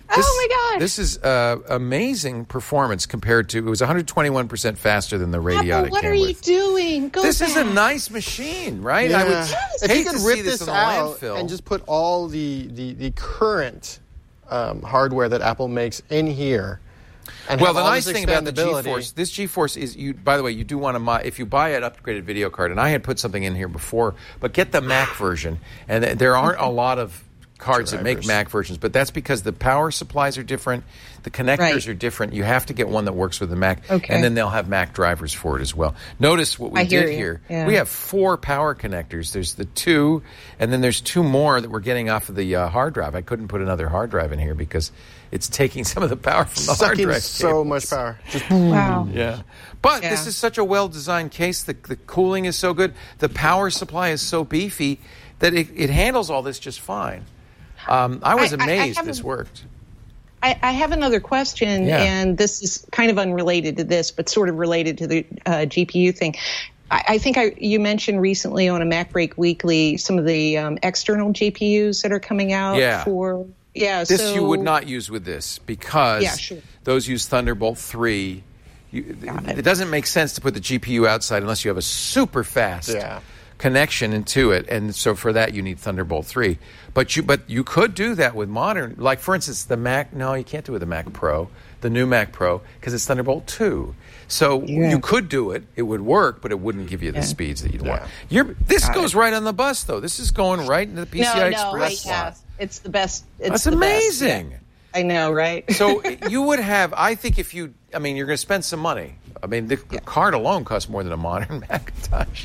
Speaker 9: This,
Speaker 7: oh my gosh!
Speaker 9: This is uh, amazing performance compared to, it was one hundred twenty-one percent faster than the Radeon.
Speaker 7: Apple, what are you doing? Go
Speaker 9: This
Speaker 7: back.
Speaker 9: is a nice machine, right?
Speaker 4: Yeah.
Speaker 9: I would
Speaker 4: Yes. If
Speaker 9: hate
Speaker 4: you could
Speaker 9: to
Speaker 4: rip
Speaker 9: see this,
Speaker 4: this
Speaker 9: in a
Speaker 4: out
Speaker 9: landfill.
Speaker 4: and just put all the, the, the current um, hardware that Apple makes in here. And
Speaker 9: well,
Speaker 4: have
Speaker 9: the
Speaker 4: all
Speaker 9: nice
Speaker 4: this
Speaker 9: thing about the
Speaker 4: expandability-
Speaker 9: GeForce, this GeForce is, you. By the way, you do want to, mo- if you buy an upgraded video card, and I had put something in here before, but get the Mac version, and th- there aren't a lot of cards that make
Speaker 4: Drivers.
Speaker 9: Mac versions, but that's because the power supplies are different, the connectors
Speaker 7: Right.
Speaker 9: are different. You have to get one that works with the Mac,
Speaker 7: Okay.
Speaker 9: and then they'll have Mac drivers for it as well. Notice what we
Speaker 7: I hear
Speaker 9: did
Speaker 7: you.
Speaker 9: here.
Speaker 7: Yeah.
Speaker 9: We have four power connectors. There's the two, and then there's two more that we're getting off of the uh, hard drive. I couldn't put another hard drive in here because it's taking some of the power from the hard
Speaker 4: Sucking
Speaker 9: drive.
Speaker 4: so
Speaker 9: cables.
Speaker 4: much power. Just
Speaker 7: Wow.
Speaker 9: Yeah. But
Speaker 7: Yeah.
Speaker 9: this is such a well-designed case. The, the cooling is so good. The power supply is so beefy that it, it handles all this just fine. Um, I was
Speaker 7: I- I- I
Speaker 9: amazed
Speaker 7: haven't-
Speaker 9: this worked.
Speaker 7: I, I have another question,
Speaker 9: Yeah.
Speaker 7: and this is kind of unrelated to this, but sort of related to the uh, G P U thing. I, I think I, you mentioned recently on a Mac Break Weekly some of the um, external G P Us that are coming out
Speaker 9: Yeah.
Speaker 7: for. Yeah,
Speaker 9: This
Speaker 7: so,
Speaker 9: you would not use with this because
Speaker 7: Yeah, sure.
Speaker 9: those use Thunderbolt three. You,
Speaker 7: Got
Speaker 9: it.
Speaker 7: it.
Speaker 9: doesn't make sense to put the G P U outside unless you have a super fast
Speaker 4: Yeah.
Speaker 9: connection into it, and so for that you need Thunderbolt three. But you but you could do that with modern, like for instance the Mac. No, you can't do it with the Mac Pro, the new Mac Pro, because it's Thunderbolt two. So
Speaker 7: Yeah.
Speaker 9: you could do it; it would work, but it wouldn't give you the
Speaker 7: Yeah.
Speaker 9: speeds that you'd
Speaker 4: Yeah.
Speaker 9: want. You're, this
Speaker 7: Got
Speaker 9: goes
Speaker 7: it.
Speaker 9: right on the bus, though. This is going right into the P C I
Speaker 7: no, no,
Speaker 9: Express
Speaker 7: I,
Speaker 9: slot.
Speaker 7: yeah, it's the best. It's
Speaker 9: That's
Speaker 7: the best.
Speaker 9: amazing.
Speaker 7: Yeah. I know, right?
Speaker 9: So you would have, I think if you, I mean, you're going to spend some money. I mean, the
Speaker 7: Yeah.
Speaker 9: card alone costs more than a modern Macintosh.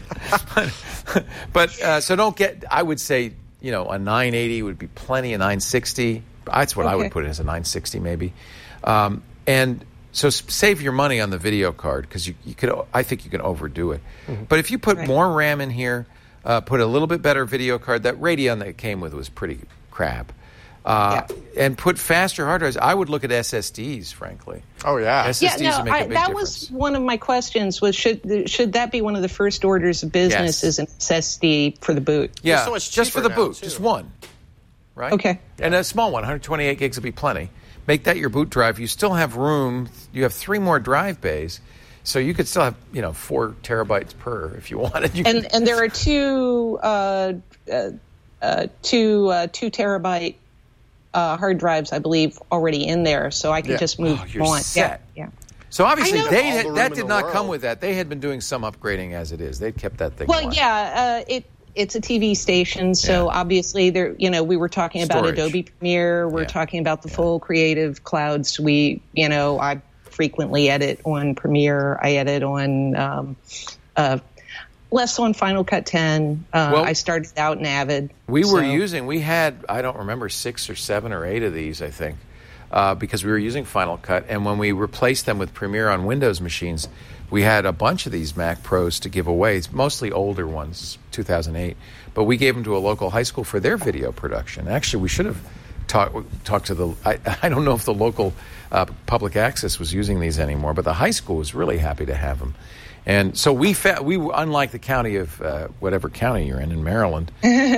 Speaker 9: but but uh, so don't get, I would say, you know, a nine eighty would be plenty, a nine sixty. That's what I would
Speaker 7: Okay.
Speaker 9: put it as, a nine sixty maybe. Um, and so s- save your money on the video card because you, you could, I think you can overdo it. But if you put
Speaker 7: Right.
Speaker 9: more RAM in here, uh, put a little bit better video card, that Radeon that it came with was pretty crap. Uh, And put faster hard drives. I would look at S S Ds, frankly.
Speaker 4: Oh, yeah.
Speaker 9: S
Speaker 7: Yeah,
Speaker 9: S Ds
Speaker 7: no,
Speaker 9: would make a
Speaker 7: I,
Speaker 9: big
Speaker 7: that
Speaker 9: difference.
Speaker 7: was one of my questions. Was should should that be one of the first orders of business?
Speaker 9: Yes.
Speaker 7: Is an S S D for the boot?
Speaker 9: Yeah,
Speaker 4: so much
Speaker 9: just for
Speaker 4: cheaper
Speaker 9: the
Speaker 4: now,
Speaker 9: boot,
Speaker 4: too.
Speaker 9: just one, right?
Speaker 7: Okay.
Speaker 9: And a small one, one hundred twenty-eight gigs would be plenty. Make that your boot drive. You still have room. You have three more drive bays, so you could still have, you know, four terabytes per if you wanted. You
Speaker 7: And
Speaker 9: could,
Speaker 7: and there are two uh, uh, uh, two uh, two terabyte uh, hard drives, I believe, already in there, so I can
Speaker 4: Yeah.
Speaker 7: just move
Speaker 9: Oh, you're
Speaker 7: one.
Speaker 9: set.
Speaker 7: Yeah, yeah.
Speaker 9: so obviously
Speaker 7: I know.
Speaker 9: they
Speaker 4: All the
Speaker 9: had,
Speaker 4: room
Speaker 9: that
Speaker 4: in
Speaker 9: did
Speaker 4: the
Speaker 9: not
Speaker 4: world.
Speaker 9: come with that. They had been doing some upgrading as it is. They'd kept that thing.
Speaker 7: Well,
Speaker 9: going.
Speaker 7: yeah, uh, it it's a T V station, so
Speaker 9: Yeah.
Speaker 7: obviously there. You know, we were talking about
Speaker 9: Storage.
Speaker 7: Adobe Premiere. We're
Speaker 9: Yeah.
Speaker 7: talking about the full Creative Cloud suite. You know, I frequently edit on Premiere. I edit on um, uh, less on Final Cut ten. Uh,
Speaker 9: Well,
Speaker 7: I started out in Avid.
Speaker 9: We were
Speaker 7: so-
Speaker 9: using, we had, I don't remember, six or seven or eight of these, I think, uh, because we were using Final Cut. And when we replaced them with Premiere on Windows machines, we had a bunch of these Mac Pros to give away, mostly older ones, two thousand eight. But we gave them to a local high school for their video production. Actually, we should have talked talked to the, I, I don't know if the local uh, public access was using these anymore, but the high school was really happy to have them. And so we, fa- we were, unlike the county of uh, whatever county you're in, in Maryland,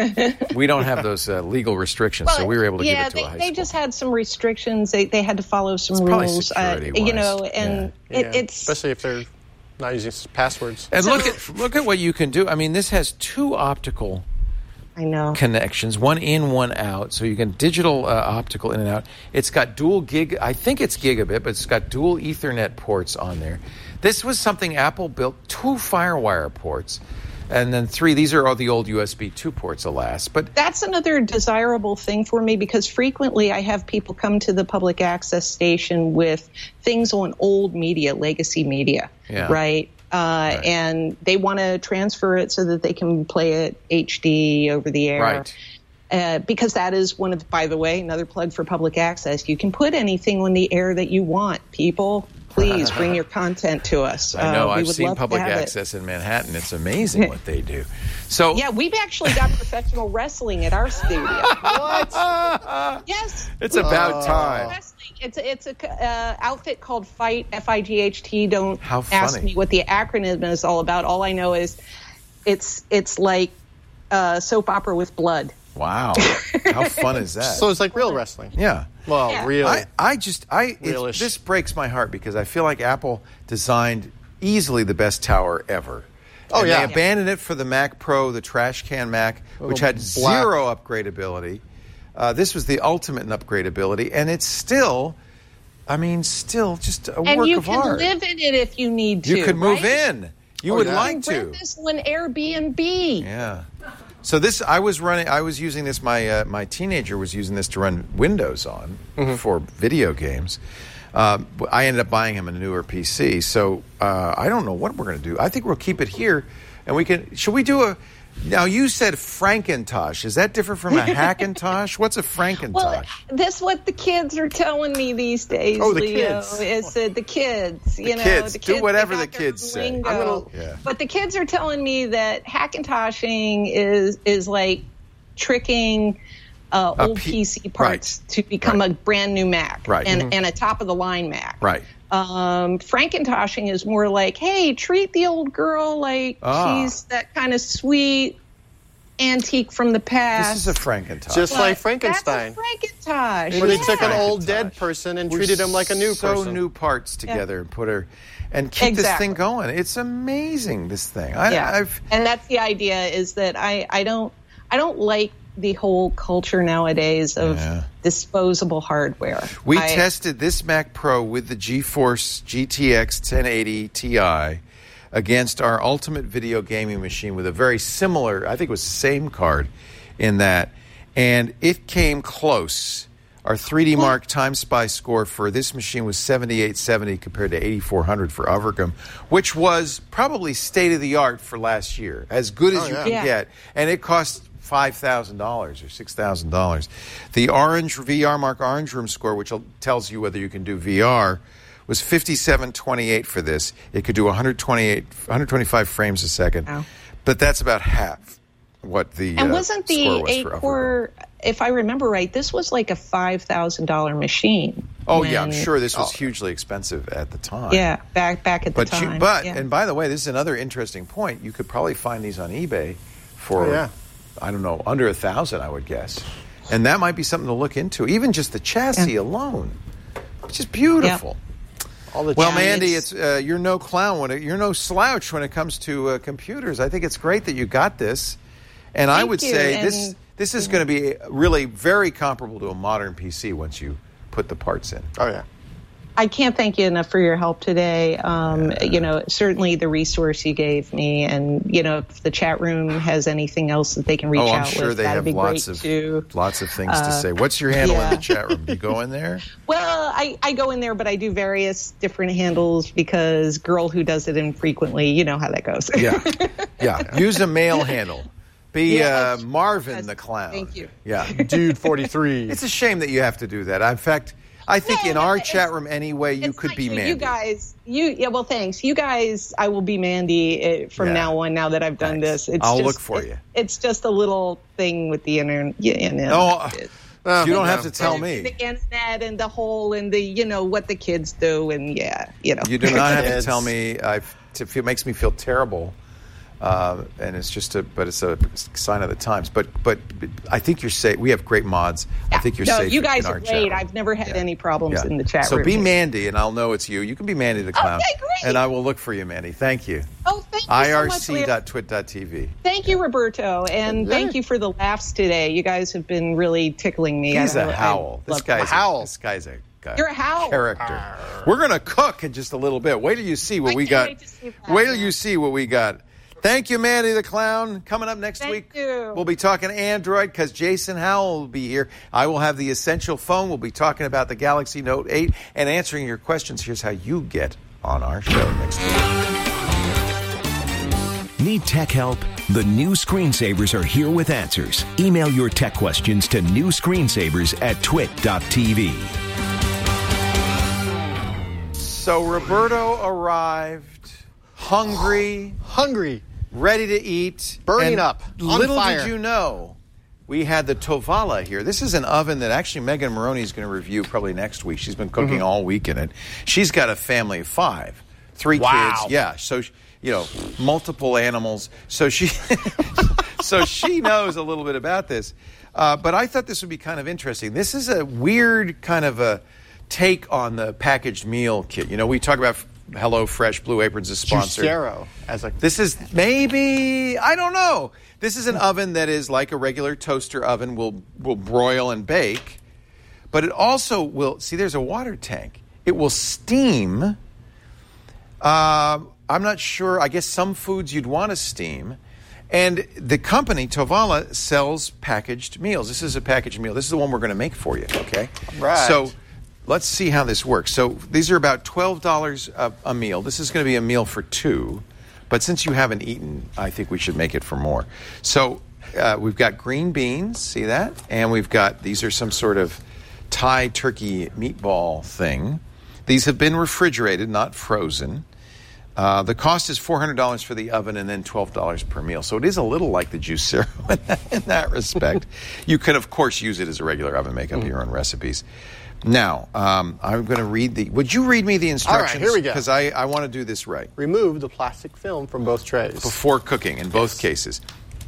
Speaker 9: we don't have those uh, legal restrictions, so we were able to
Speaker 7: yeah,
Speaker 9: give it to
Speaker 7: they,
Speaker 9: a high
Speaker 7: they
Speaker 9: school.
Speaker 7: just had some restrictions. They they had to follow some
Speaker 9: It's probably
Speaker 7: rules. Uh,
Speaker 9: security-wise.
Speaker 7: you know, and
Speaker 4: Yeah.
Speaker 7: it, it's
Speaker 4: Especially if they're not using s- passwords.
Speaker 9: and
Speaker 7: so-
Speaker 9: look at look at what you can do. I mean, this has two optical
Speaker 7: I know.
Speaker 9: connections, one in, one out, so you can digital uh, optical in and out. It's got dual gig, I think it's gigabit, but it's got dual Ethernet ports on there. This was something Apple built, two FireWire ports, and then three. These are all the old U S B two ports, alas. But
Speaker 7: That's another desirable thing for me because frequently I have people come to the public access station with things on old media, legacy media,
Speaker 9: Yeah.
Speaker 7: right? Uh, And they want to transfer it so that they can play it H D over the air.
Speaker 9: Right.
Speaker 7: Uh, because that is one of, by the way, another plug for public access. You can put anything on the air that you want. People, please bring your content to us.
Speaker 9: I know
Speaker 7: Uh, we
Speaker 9: I've
Speaker 7: would
Speaker 9: seen
Speaker 7: love to
Speaker 9: public
Speaker 7: have it.
Speaker 9: access in Manhattan. It's amazing what they do. So
Speaker 7: Yeah, we've actually got professional wrestling at our studio.
Speaker 4: What?
Speaker 7: Yes.
Speaker 9: it's about time.
Speaker 7: Wrestling. It's a, it's a uh, outfit called Fight, F I G H T. Don't
Speaker 9: How
Speaker 7: ask
Speaker 9: funny.
Speaker 7: me what the acronym is all about. All I know is it's it's like uh, soap opera with blood.
Speaker 9: Wow. How fun is that?
Speaker 4: So it's like real wrestling.
Speaker 9: Yeah.
Speaker 4: Well,
Speaker 7: Yeah.
Speaker 4: real.
Speaker 9: I, I just, I it,
Speaker 4: Realish.
Speaker 9: this breaks my heart because I feel like Apple designed easily the best tower ever.
Speaker 4: Oh,
Speaker 9: and
Speaker 4: yeah.
Speaker 9: They abandoned it for the Mac Pro, the trash can Mac, which had
Speaker 4: black.
Speaker 9: zero upgradability. Uh, this was the ultimate in upgradability, and it's still, I mean, still just a
Speaker 7: And
Speaker 9: work
Speaker 7: you
Speaker 9: of
Speaker 7: can
Speaker 9: art.
Speaker 7: live in it if you need to.
Speaker 9: You could move
Speaker 7: right?
Speaker 9: in. You
Speaker 4: Oh,
Speaker 9: would
Speaker 4: yeah.
Speaker 9: like
Speaker 7: You
Speaker 9: to.
Speaker 7: rent this one Airbnb.
Speaker 9: Yeah. So this, I was running. I was using this. My uh, my teenager was using this to run Windows on for video games. Uh, I ended up buying him a newer P C. So uh, I don't know what we're going to do. I think we'll keep it here, and we can. Should we do a? Now you said Frankentosh. Is that different from a Hackintosh? What's a Frankentosh?
Speaker 7: Well, that's what the kids are telling me these days,
Speaker 4: Oh, the
Speaker 7: Leo.
Speaker 4: kids.
Speaker 7: Is uh, the kids, you know,
Speaker 9: kids.
Speaker 7: the
Speaker 9: Do
Speaker 7: kids,
Speaker 9: whatever
Speaker 7: they
Speaker 9: the
Speaker 7: got their
Speaker 9: kids say.
Speaker 7: lingo.
Speaker 9: I'm gonna- Yeah.
Speaker 7: But the kids are telling me that Hackintoshing is is like tricking uh,
Speaker 9: A
Speaker 7: old
Speaker 9: P-
Speaker 7: P C parts
Speaker 9: right.
Speaker 7: to become
Speaker 9: Right.
Speaker 7: a brand new Mac,
Speaker 9: Right.
Speaker 7: and
Speaker 9: Mhm.
Speaker 7: and a top of the line Mac,
Speaker 9: Right.
Speaker 7: Um, Frankentoshing is more like, hey, treat the old girl like
Speaker 9: Ah.
Speaker 7: she's that kind of sweet antique from the past.
Speaker 9: This is a Frankentosh.
Speaker 4: Just
Speaker 7: But
Speaker 4: like Frankenstein.
Speaker 7: That's a Frankentosh.
Speaker 4: Where they
Speaker 7: yeah.
Speaker 4: took an old
Speaker 9: Frankentosh.
Speaker 4: dead person and
Speaker 9: We
Speaker 4: treated him like a new
Speaker 9: sew
Speaker 4: person.
Speaker 9: new parts together and put her and keep this
Speaker 7: Exactly.
Speaker 9: thing going. It's amazing. This thing. I,
Speaker 7: Yeah,
Speaker 9: I've
Speaker 7: and that's the idea. Is that I I don't I don't like the whole culture nowadays of
Speaker 9: Yeah.
Speaker 7: disposable hardware.
Speaker 9: We
Speaker 7: I,
Speaker 9: tested this Mac Pro with the GeForce G T X ten eighty Ti against our ultimate video gaming machine with a very similar, I think it was the same card in that, and it came close. Our three D Mark Time Spy score for this machine was seventy-eight seventy compared to eighty-four hundred for Overcom, which was probably state-of-the-art for last year, as good as
Speaker 4: Oh,
Speaker 9: you
Speaker 4: yeah.
Speaker 9: can
Speaker 7: Yeah.
Speaker 9: get. And it cost five thousand dollars or six thousand dollars. The Orange V R Mark Orange Room score, which tells you whether you can do V R, was fifty-seven twenty-eight for this. It could do one hundred twenty-eight, one hundred twenty-five frames a second.
Speaker 7: Wow.
Speaker 9: But that's about half what the
Speaker 7: and
Speaker 9: uh,
Speaker 7: wasn't
Speaker 9: score
Speaker 7: the
Speaker 9: was
Speaker 7: eight
Speaker 9: for Overcom.
Speaker 7: core? If I remember right, this was like a five thousand dollar machine.
Speaker 9: Oh, yeah, I'm
Speaker 7: when-
Speaker 9: sure this was hugely expensive at the time.
Speaker 7: Yeah, back back at the
Speaker 9: But,
Speaker 7: time.
Speaker 9: you, but
Speaker 7: yeah.
Speaker 9: and by the way, this is another interesting point. You could probably find these on eBay for,
Speaker 4: Oh, yeah.
Speaker 9: I don't know, under a thousand, I would guess. And that might be something to look into. Even just the chassis
Speaker 7: Yeah.
Speaker 9: alone, it's just beautiful.
Speaker 4: All the
Speaker 9: Well,
Speaker 4: giants.
Speaker 9: Mandy, it's uh, you're no clown when it, you're no slouch when it comes to uh, computers. I think it's great that you got this, and I
Speaker 7: Thank
Speaker 9: would
Speaker 7: you,
Speaker 9: say this
Speaker 7: and-
Speaker 9: this is going to be really very comparable to a modern P C once you put the parts in.
Speaker 4: Oh, yeah.
Speaker 7: I can't thank you enough for your help today. Um, you know, certainly the resource you gave me, and you know, if the chat room has anything else that they can reach
Speaker 9: oh, I'm
Speaker 7: out
Speaker 9: sure
Speaker 7: with,
Speaker 9: they
Speaker 7: that'd
Speaker 9: have
Speaker 7: be
Speaker 9: lots
Speaker 7: great
Speaker 9: of
Speaker 7: too.
Speaker 9: lots of things to
Speaker 7: Uh,
Speaker 9: say. What's your handle in
Speaker 7: yeah.
Speaker 9: the chat room? Do you go in there?
Speaker 7: Well, I, I go in there, but I do various different handles because girl who does it infrequently, you know how that goes.
Speaker 9: Yeah, yeah. Use a male handle. Be
Speaker 7: Yeah.
Speaker 9: uh, Marvin
Speaker 7: Yes.
Speaker 9: the Clown.
Speaker 7: Thank you.
Speaker 9: Yeah.
Speaker 4: Dude forty-three.
Speaker 9: It's a shame that you have to do that. In fact, I think
Speaker 7: No,
Speaker 9: in
Speaker 7: no,
Speaker 9: our
Speaker 7: it's-
Speaker 9: chat room anyway, you
Speaker 7: It's
Speaker 9: could
Speaker 7: not
Speaker 9: be
Speaker 7: you.
Speaker 9: Mandy.
Speaker 7: You guys, you yeah. Well, thanks. You guys, I will be Mandy uh, from
Speaker 9: Yeah.
Speaker 7: now on. Now that I've done
Speaker 9: Thanks.
Speaker 7: this, it's
Speaker 9: I'll
Speaker 7: just,
Speaker 9: look for
Speaker 7: it-
Speaker 9: you.
Speaker 7: It's just a little thing with the internet. You know,
Speaker 9: Oh,
Speaker 4: Oh,
Speaker 9: you don't
Speaker 4: no.
Speaker 9: have to tell me.
Speaker 7: the internet and the whole and the you know what the kids do and yeah, you know.
Speaker 9: You do not have to
Speaker 4: Kids.
Speaker 9: tell me. I, it makes me feel terrible, uh, and it's just a. But it's a sign of the times. But but I think you're safe. We have great mods. I think you're
Speaker 7: no,
Speaker 9: safe.
Speaker 7: you guys
Speaker 9: in
Speaker 7: are
Speaker 9: our chat
Speaker 7: great.
Speaker 9: room.
Speaker 7: I've never had
Speaker 9: Yeah.
Speaker 7: any problems
Speaker 9: Yeah.
Speaker 7: in the chat
Speaker 9: so
Speaker 7: room.
Speaker 9: be Mandy, and I'll know it's you. You can be Mandy the Clown.
Speaker 7: Okay, great.
Speaker 9: And I will look for you, Mandy. Thank you.
Speaker 7: Oh, thank you so much,
Speaker 9: I R C
Speaker 7: Leah.
Speaker 9: dot twit dot T V.
Speaker 7: Thank you, Roberto, and
Speaker 4: Yeah.
Speaker 7: thank you for the laughs today. You guys have been really tickling me.
Speaker 9: He's
Speaker 7: I-
Speaker 9: a
Speaker 7: I
Speaker 9: howl. This
Speaker 7: love
Speaker 9: guy's
Speaker 7: it.
Speaker 9: a,
Speaker 4: howl.
Speaker 9: This guy's a guy.
Speaker 7: You're a howl.
Speaker 9: Character. We're gonna cook in just a little bit. Wait till you see what
Speaker 7: I
Speaker 9: we
Speaker 7: can't
Speaker 9: got.
Speaker 7: wait to see that,
Speaker 9: Wait till
Speaker 7: yeah.
Speaker 9: you see what we got. Thank you, Mandy the Clown. Coming up next
Speaker 7: Thank
Speaker 9: week,
Speaker 7: you.
Speaker 9: we'll be talking Android because Jason Howell will be here. I will have the Essential Phone. We'll be talking about the Galaxy Note eight and answering your questions. Here's how you get on our show next week.
Speaker 1: Need tech help? The new screensavers are here with answers. Email your tech questions to new screensavers at twit dot T V.
Speaker 9: So Roberto arrived, hungry,
Speaker 4: Hungry.
Speaker 9: ready to eat,
Speaker 4: Burning
Speaker 9: and
Speaker 4: up, on
Speaker 9: Little
Speaker 4: fire.
Speaker 9: did you know, we had the Tovala here. This is an oven that actually Megan Maroney is going to review probably next week. She's been cooking
Speaker 4: Mm-hmm.
Speaker 9: all week in it. She's got a family of five, three
Speaker 4: Wow.
Speaker 9: kids. Yeah, so sh- you know, multiple animals. So she, so she knows a little bit about this. Uh, but I thought this would be kind of interesting. This is a weird kind of a take on the packaged meal kit. You know, we talk about HelloFresh, Blue Apron's a sponsor.
Speaker 4: Juicero as a
Speaker 9: This is maybe, I don't know. This is an oven that is like a regular toaster oven, will will broil and bake. But it also will, see, there's a water tank. It will steam. Uh, I'm not sure. I guess some foods you'd want to steam. And the company, Tovala, sells packaged meals. This is a packaged meal. This is the one we're going to make for you, okay?
Speaker 4: Right.
Speaker 9: So let's see how this works. So these are about twelve dollars a, a meal. This is going to be a meal for two. But since you haven't eaten, I think we should make it for more. So uh, we've got green beans, see that? And we've got, these are some sort of Thai turkey meatball thing. These have been refrigerated, not frozen. Uh, the cost is four hundred dollars for the oven and then twelve dollars per meal. So it is a little like the Juicero in that, in that respect. You can, of course, use it as a regular oven, make up mm. your own recipes. Now, um, I'm going to read the... Would you read me the instructions?
Speaker 4: All right, here we go.
Speaker 9: Because I, I want to do this right.
Speaker 4: Remove the plastic film from both trays.
Speaker 9: Before cooking, in both yes. cases.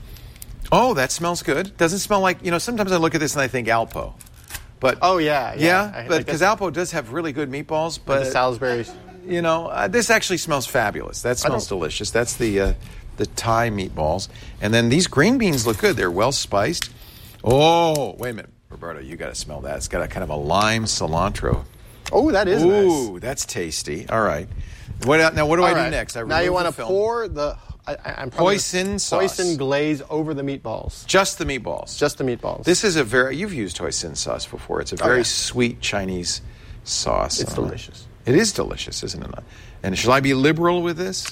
Speaker 9: Oh, that smells good. Doesn't smell like... You know, sometimes I look at this and I think Alpo. But
Speaker 4: oh yeah,
Speaker 9: yeah,
Speaker 4: yeah
Speaker 9: but because Alpo does have really good meatballs, but
Speaker 4: the Salisbury's,
Speaker 9: you know, uh, this actually smells fabulous. That smells delicious. That's the uh, the Thai meatballs, and then these green beans look good. They're well spiced. Oh, wait a minute, Roberto, you got to smell that. It's got a kind of a lime cilantro.
Speaker 4: Oh, that is
Speaker 9: Ooh,
Speaker 4: nice.
Speaker 9: That's tasty. All right. What now? What do
Speaker 4: All
Speaker 9: I
Speaker 4: right.
Speaker 9: do next? I
Speaker 4: now you want to pour the I, I'm
Speaker 9: hoisin sauce,
Speaker 4: hoisin glaze over the meatballs.
Speaker 9: Just the meatballs.
Speaker 4: Just the meatballs.
Speaker 9: This is a very you've used hoisin sauce before. It's a very oh, yeah. sweet Chinese sauce.
Speaker 4: It's delicious.
Speaker 9: It is delicious, isn't it? And shall I be liberal with this?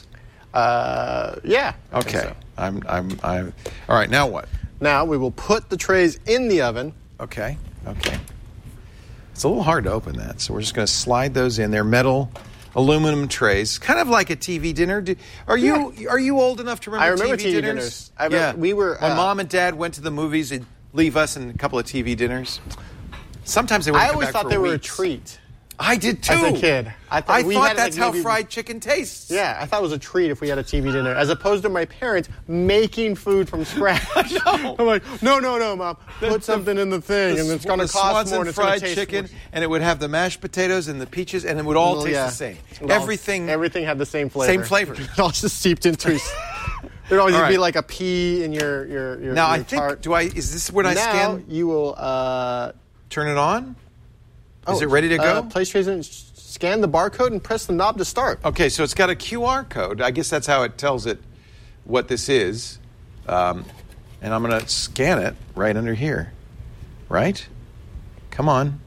Speaker 4: Uh, yeah.
Speaker 9: Okay.
Speaker 4: So.
Speaker 9: I'm. I'm. I'm. All right. Now what?
Speaker 4: Now we will put the trays in the oven.
Speaker 9: Okay. Okay. It's a little hard to open that, so we're just going to slide those in. They're metal. Aluminum trays, kind of like a T V dinner. Do, are you yeah. are you old enough to remember,
Speaker 4: I remember
Speaker 9: T V,
Speaker 4: T V
Speaker 9: dinners?
Speaker 4: dinners. I remember,
Speaker 9: yeah,
Speaker 4: we were.
Speaker 9: When
Speaker 4: uh,
Speaker 9: mom and dad went to the movies, they'd leave us and a couple of T V dinners. Sometimes they were.
Speaker 4: I always
Speaker 9: back
Speaker 4: thought
Speaker 9: for
Speaker 4: they
Speaker 9: weeks.
Speaker 4: were a treat.
Speaker 9: I did too.
Speaker 4: As a kid, I, th-
Speaker 9: I
Speaker 4: we
Speaker 9: thought
Speaker 4: had
Speaker 9: that's
Speaker 4: like
Speaker 9: how
Speaker 4: maybe,
Speaker 9: fried chicken tastes.
Speaker 4: Yeah, I thought it was a treat if we had a T V dinner, as opposed to my parents making food from scratch.
Speaker 9: No.
Speaker 4: I'm like, no, no, no, Mom, put
Speaker 9: the,
Speaker 4: something in the thing,
Speaker 9: the,
Speaker 4: and it's going to cost more. And it's
Speaker 9: fried
Speaker 4: taste
Speaker 9: chicken,
Speaker 4: more.
Speaker 9: And it would have the mashed potatoes and the peaches, and it would all
Speaker 4: well,
Speaker 9: taste
Speaker 4: yeah.
Speaker 9: the same.
Speaker 4: All,
Speaker 9: everything,
Speaker 4: everything had the same flavor.
Speaker 9: Same flavor.
Speaker 4: It all just seeped into. It. There'd always
Speaker 9: right.
Speaker 4: be like a pea in your your your.
Speaker 9: Now
Speaker 4: your
Speaker 9: I think.
Speaker 4: tart.
Speaker 9: Do I? Is this when I
Speaker 4: now
Speaker 9: scan?
Speaker 4: You will uh,
Speaker 9: turn it on. Is
Speaker 4: oh,
Speaker 9: it ready to go?
Speaker 4: Uh, place trays in. Scan the barcode and press the knob to start.
Speaker 9: Okay, so it's got a Q R code. I guess that's how it tells it what this is. Um, and I'm going to scan it right under here. Right? Come on.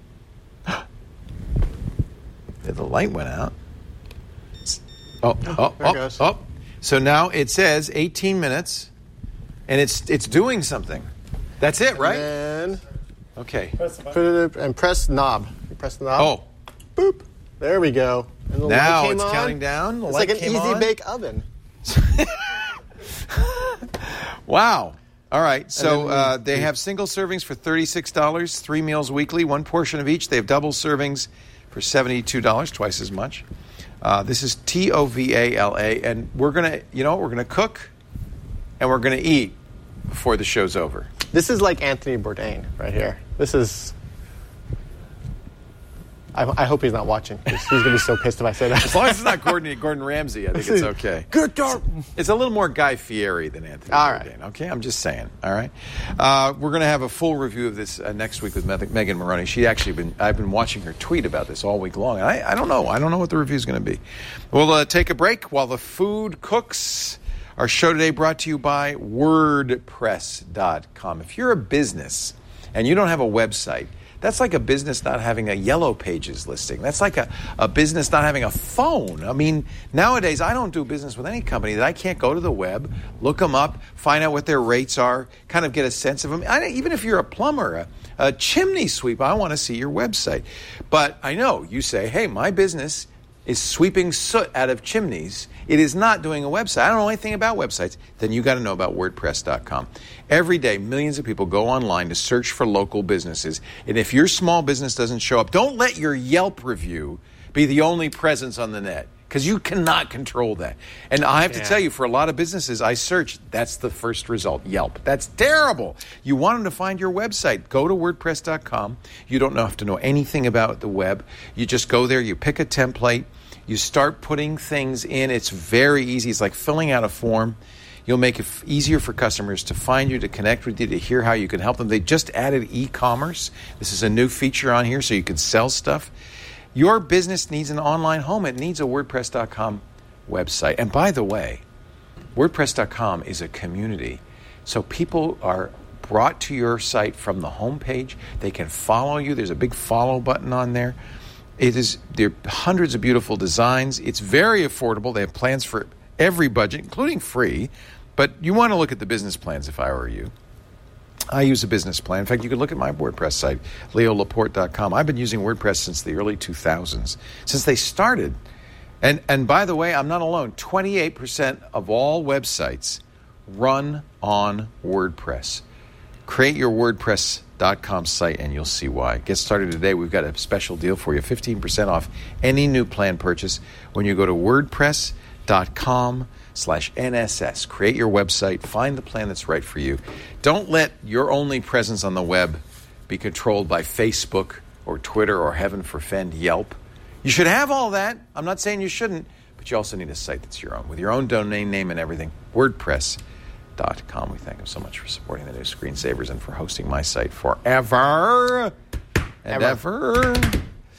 Speaker 9: The light went out. Oh, oh,
Speaker 4: there
Speaker 9: oh,
Speaker 4: it goes.
Speaker 9: oh. So now it says eighteen minutes, and it's it's doing something. That's it, right?
Speaker 4: And then
Speaker 9: okay.
Speaker 4: Put it and press knob. You press the knob.
Speaker 9: Oh.
Speaker 4: Boop. There we go. And the
Speaker 9: now
Speaker 4: light came
Speaker 9: it's
Speaker 4: on.
Speaker 9: counting down. The
Speaker 4: it's
Speaker 9: light
Speaker 4: like an
Speaker 9: came
Speaker 4: easy
Speaker 9: on.
Speaker 4: bake oven.
Speaker 9: Wow. All right. So
Speaker 4: we,
Speaker 9: uh, they
Speaker 4: we,
Speaker 9: have single servings for thirty-six dollars, three meals weekly, one portion of each. They have double servings for seventy-two dollars, twice as much. Uh, this is T O V A L A, and we're going to, you know, we're going to cook and we're going to eat before the show's over.
Speaker 4: This is like Anthony Bourdain right here. This is... I, I hope he's not watching. He's going to be so pissed if I say that.
Speaker 9: As long as it's not Gordon, Gordon Ramsay, I think it's okay.
Speaker 4: Good dog.
Speaker 9: It's, it's a little more Guy Fieri than Anthony
Speaker 4: all
Speaker 9: Bourdain.
Speaker 4: Right.
Speaker 9: Okay, I'm just saying. All right. Uh, we're going to have a full review of this uh, next week with Megan Maroney. She actually been I've been watching her tweet about this all week long. I, I don't know. I don't know what the review is going to be. We'll uh, take a break while the food cooks. Our show today brought to you by WordPress dot com. If you're a business and you don't have a website, that's like a business not having a Yellow Pages listing. That's like a, a business not having a phone. I mean, nowadays, I don't do business with any company that I can't go to the web, look them up, find out what their rates are, kind of get a sense of them. I, even if you're a plumber, a, a chimney sweep, I want to see your website. But I know you say, hey, my business is sweeping soot out of chimneys. It is not doing a website. I don't know anything about websites. Then you got to know about WordPress dot com. Every day, millions of people go online to search for local businesses. And if your small business doesn't show up, don't let your Yelp review be the only presence on the net. because you cannot control that. And I have
Speaker 4: Yeah.
Speaker 9: to tell you, for a lot of businesses, I search, that's the first result, Yelp. That's terrible. You want them to find your website. Go to WordPress dot com. You don't have to know anything about the web. You just go there, you pick a template, you start putting things in. It's very easy. It's like filling out a form. You'll make it f- easier for customers to find you, to connect with you, to hear how you can help them. They just added e-commerce. This is a new feature on here so you can sell stuff. Your business needs an online home. It needs a WordPress dot com website. And by the way, WordPress dot com is a community. So people are brought to your site from the homepage. They can follow you. There's a big follow button on there. It is, there are hundreds of beautiful designs. It's very affordable. They have plans for every budget, including free. But you want to look at the business plans if I were you. I use a business plan. In fact, you can look at my WordPress site, leo laporte dot com. I've been using WordPress since the early two thousands, since they started. And and by the way, I'm not alone. twenty-eight percent of all websites run on WordPress. Create your WordPress dot com site and you'll see why. Get started today. We've got a special deal for you, fifteen percent off any new plan purchase when you go to WordPress dot com slash N S S. Create your website. Find the plan that's right for you. Don't let your only presence on the web be controlled by Facebook or Twitter or, heaven forfend, Yelp. You should have all that. I'm not saying you shouldn't, but you also need a site that's your own, with your own domain name and everything. WordPress dot com. We thank them so much for supporting the new Screensavers and for hosting my site forever and ever. ever.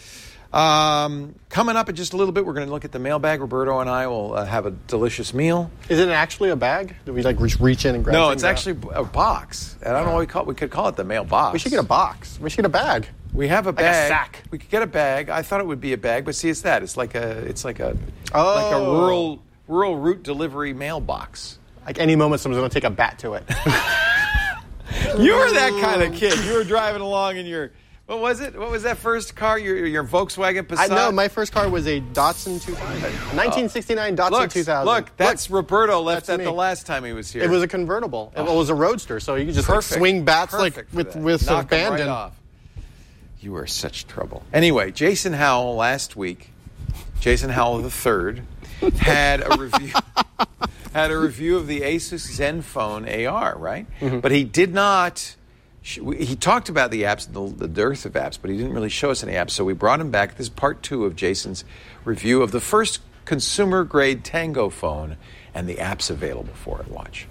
Speaker 9: Um, coming up in just a little bit, we're going to look at the mailbag. Roberto and I will uh, have a delicious meal.
Speaker 4: Is it actually a bag? Do we like reach, reach in and grab?
Speaker 9: No, it's
Speaker 4: out?
Speaker 9: actually a box. And I don't know what we call it. We could call it the mailbox.
Speaker 4: We should get a box. We should get a bag.
Speaker 9: We have a
Speaker 4: Like
Speaker 9: bag.
Speaker 4: a sack.
Speaker 9: We could get a bag. I thought it would be a bag, but see, it's that. It's like a. It's like a.
Speaker 4: Oh.
Speaker 9: Like a rural rural route delivery mailbox.
Speaker 4: Like any moment, someone's going to take a bat to it.
Speaker 9: You were that kind of kid. You were driving along in your. What was it? What was that first car? Your your Volkswagen Passat?
Speaker 4: I know. My first car was a Datsun two thousand. nineteen sixty-nine Datsun
Speaker 9: look,
Speaker 4: two thousand.
Speaker 9: Look, that's
Speaker 4: look,
Speaker 9: Roberto left
Speaker 4: that's
Speaker 9: that
Speaker 4: me.
Speaker 9: the last time he was here.
Speaker 4: It was a convertible. It was a roadster, so you could just like,
Speaker 9: Perfect.
Speaker 4: swing bats
Speaker 9: Perfect
Speaker 4: like
Speaker 9: for
Speaker 4: with
Speaker 9: that.
Speaker 4: with
Speaker 9: Knock 'em
Speaker 4: abandon.
Speaker 9: right off. You are such trouble. Anyway, Jason Howell last week, Jason Howell the third, had a review had a review of the Asus Zenfone A R, right? Mm-hmm. But he did not. He talked about the apps, the, the dearth of apps, but he didn't really show us any apps. So we brought him back. This is part two of Jason's review of the first consumer-grade Tango phone and the apps available for it. Watch.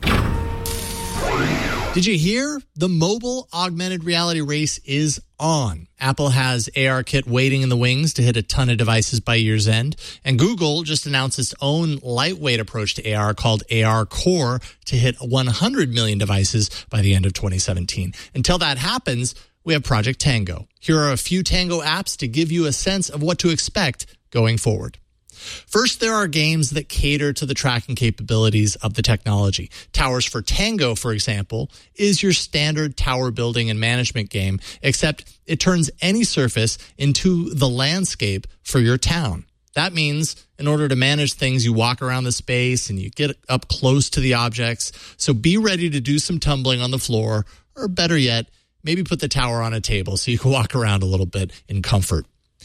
Speaker 10: Did you hear? The mobile augmented reality race is on. Apple has ARKit waiting in the wings to hit a ton of devices by year's end. And Google just announced its own lightweight approach to A R called A R Core to hit one hundred million devices by the end of twenty seventeen. Until that happens, we have Project Tango. Here are a few Tango apps to give you a sense of what to expect going forward. First, there are games that cater to the tracking capabilities of the technology. Towers for Tango, for example, is your standard tower building and management game, except it turns any surface into the landscape for your town. That means in order to manage things, you walk around the space and you get up close to the objects. So be ready to do some tumbling on the floor, or better yet, maybe put the tower on a table so you can walk around a little bit in comfort.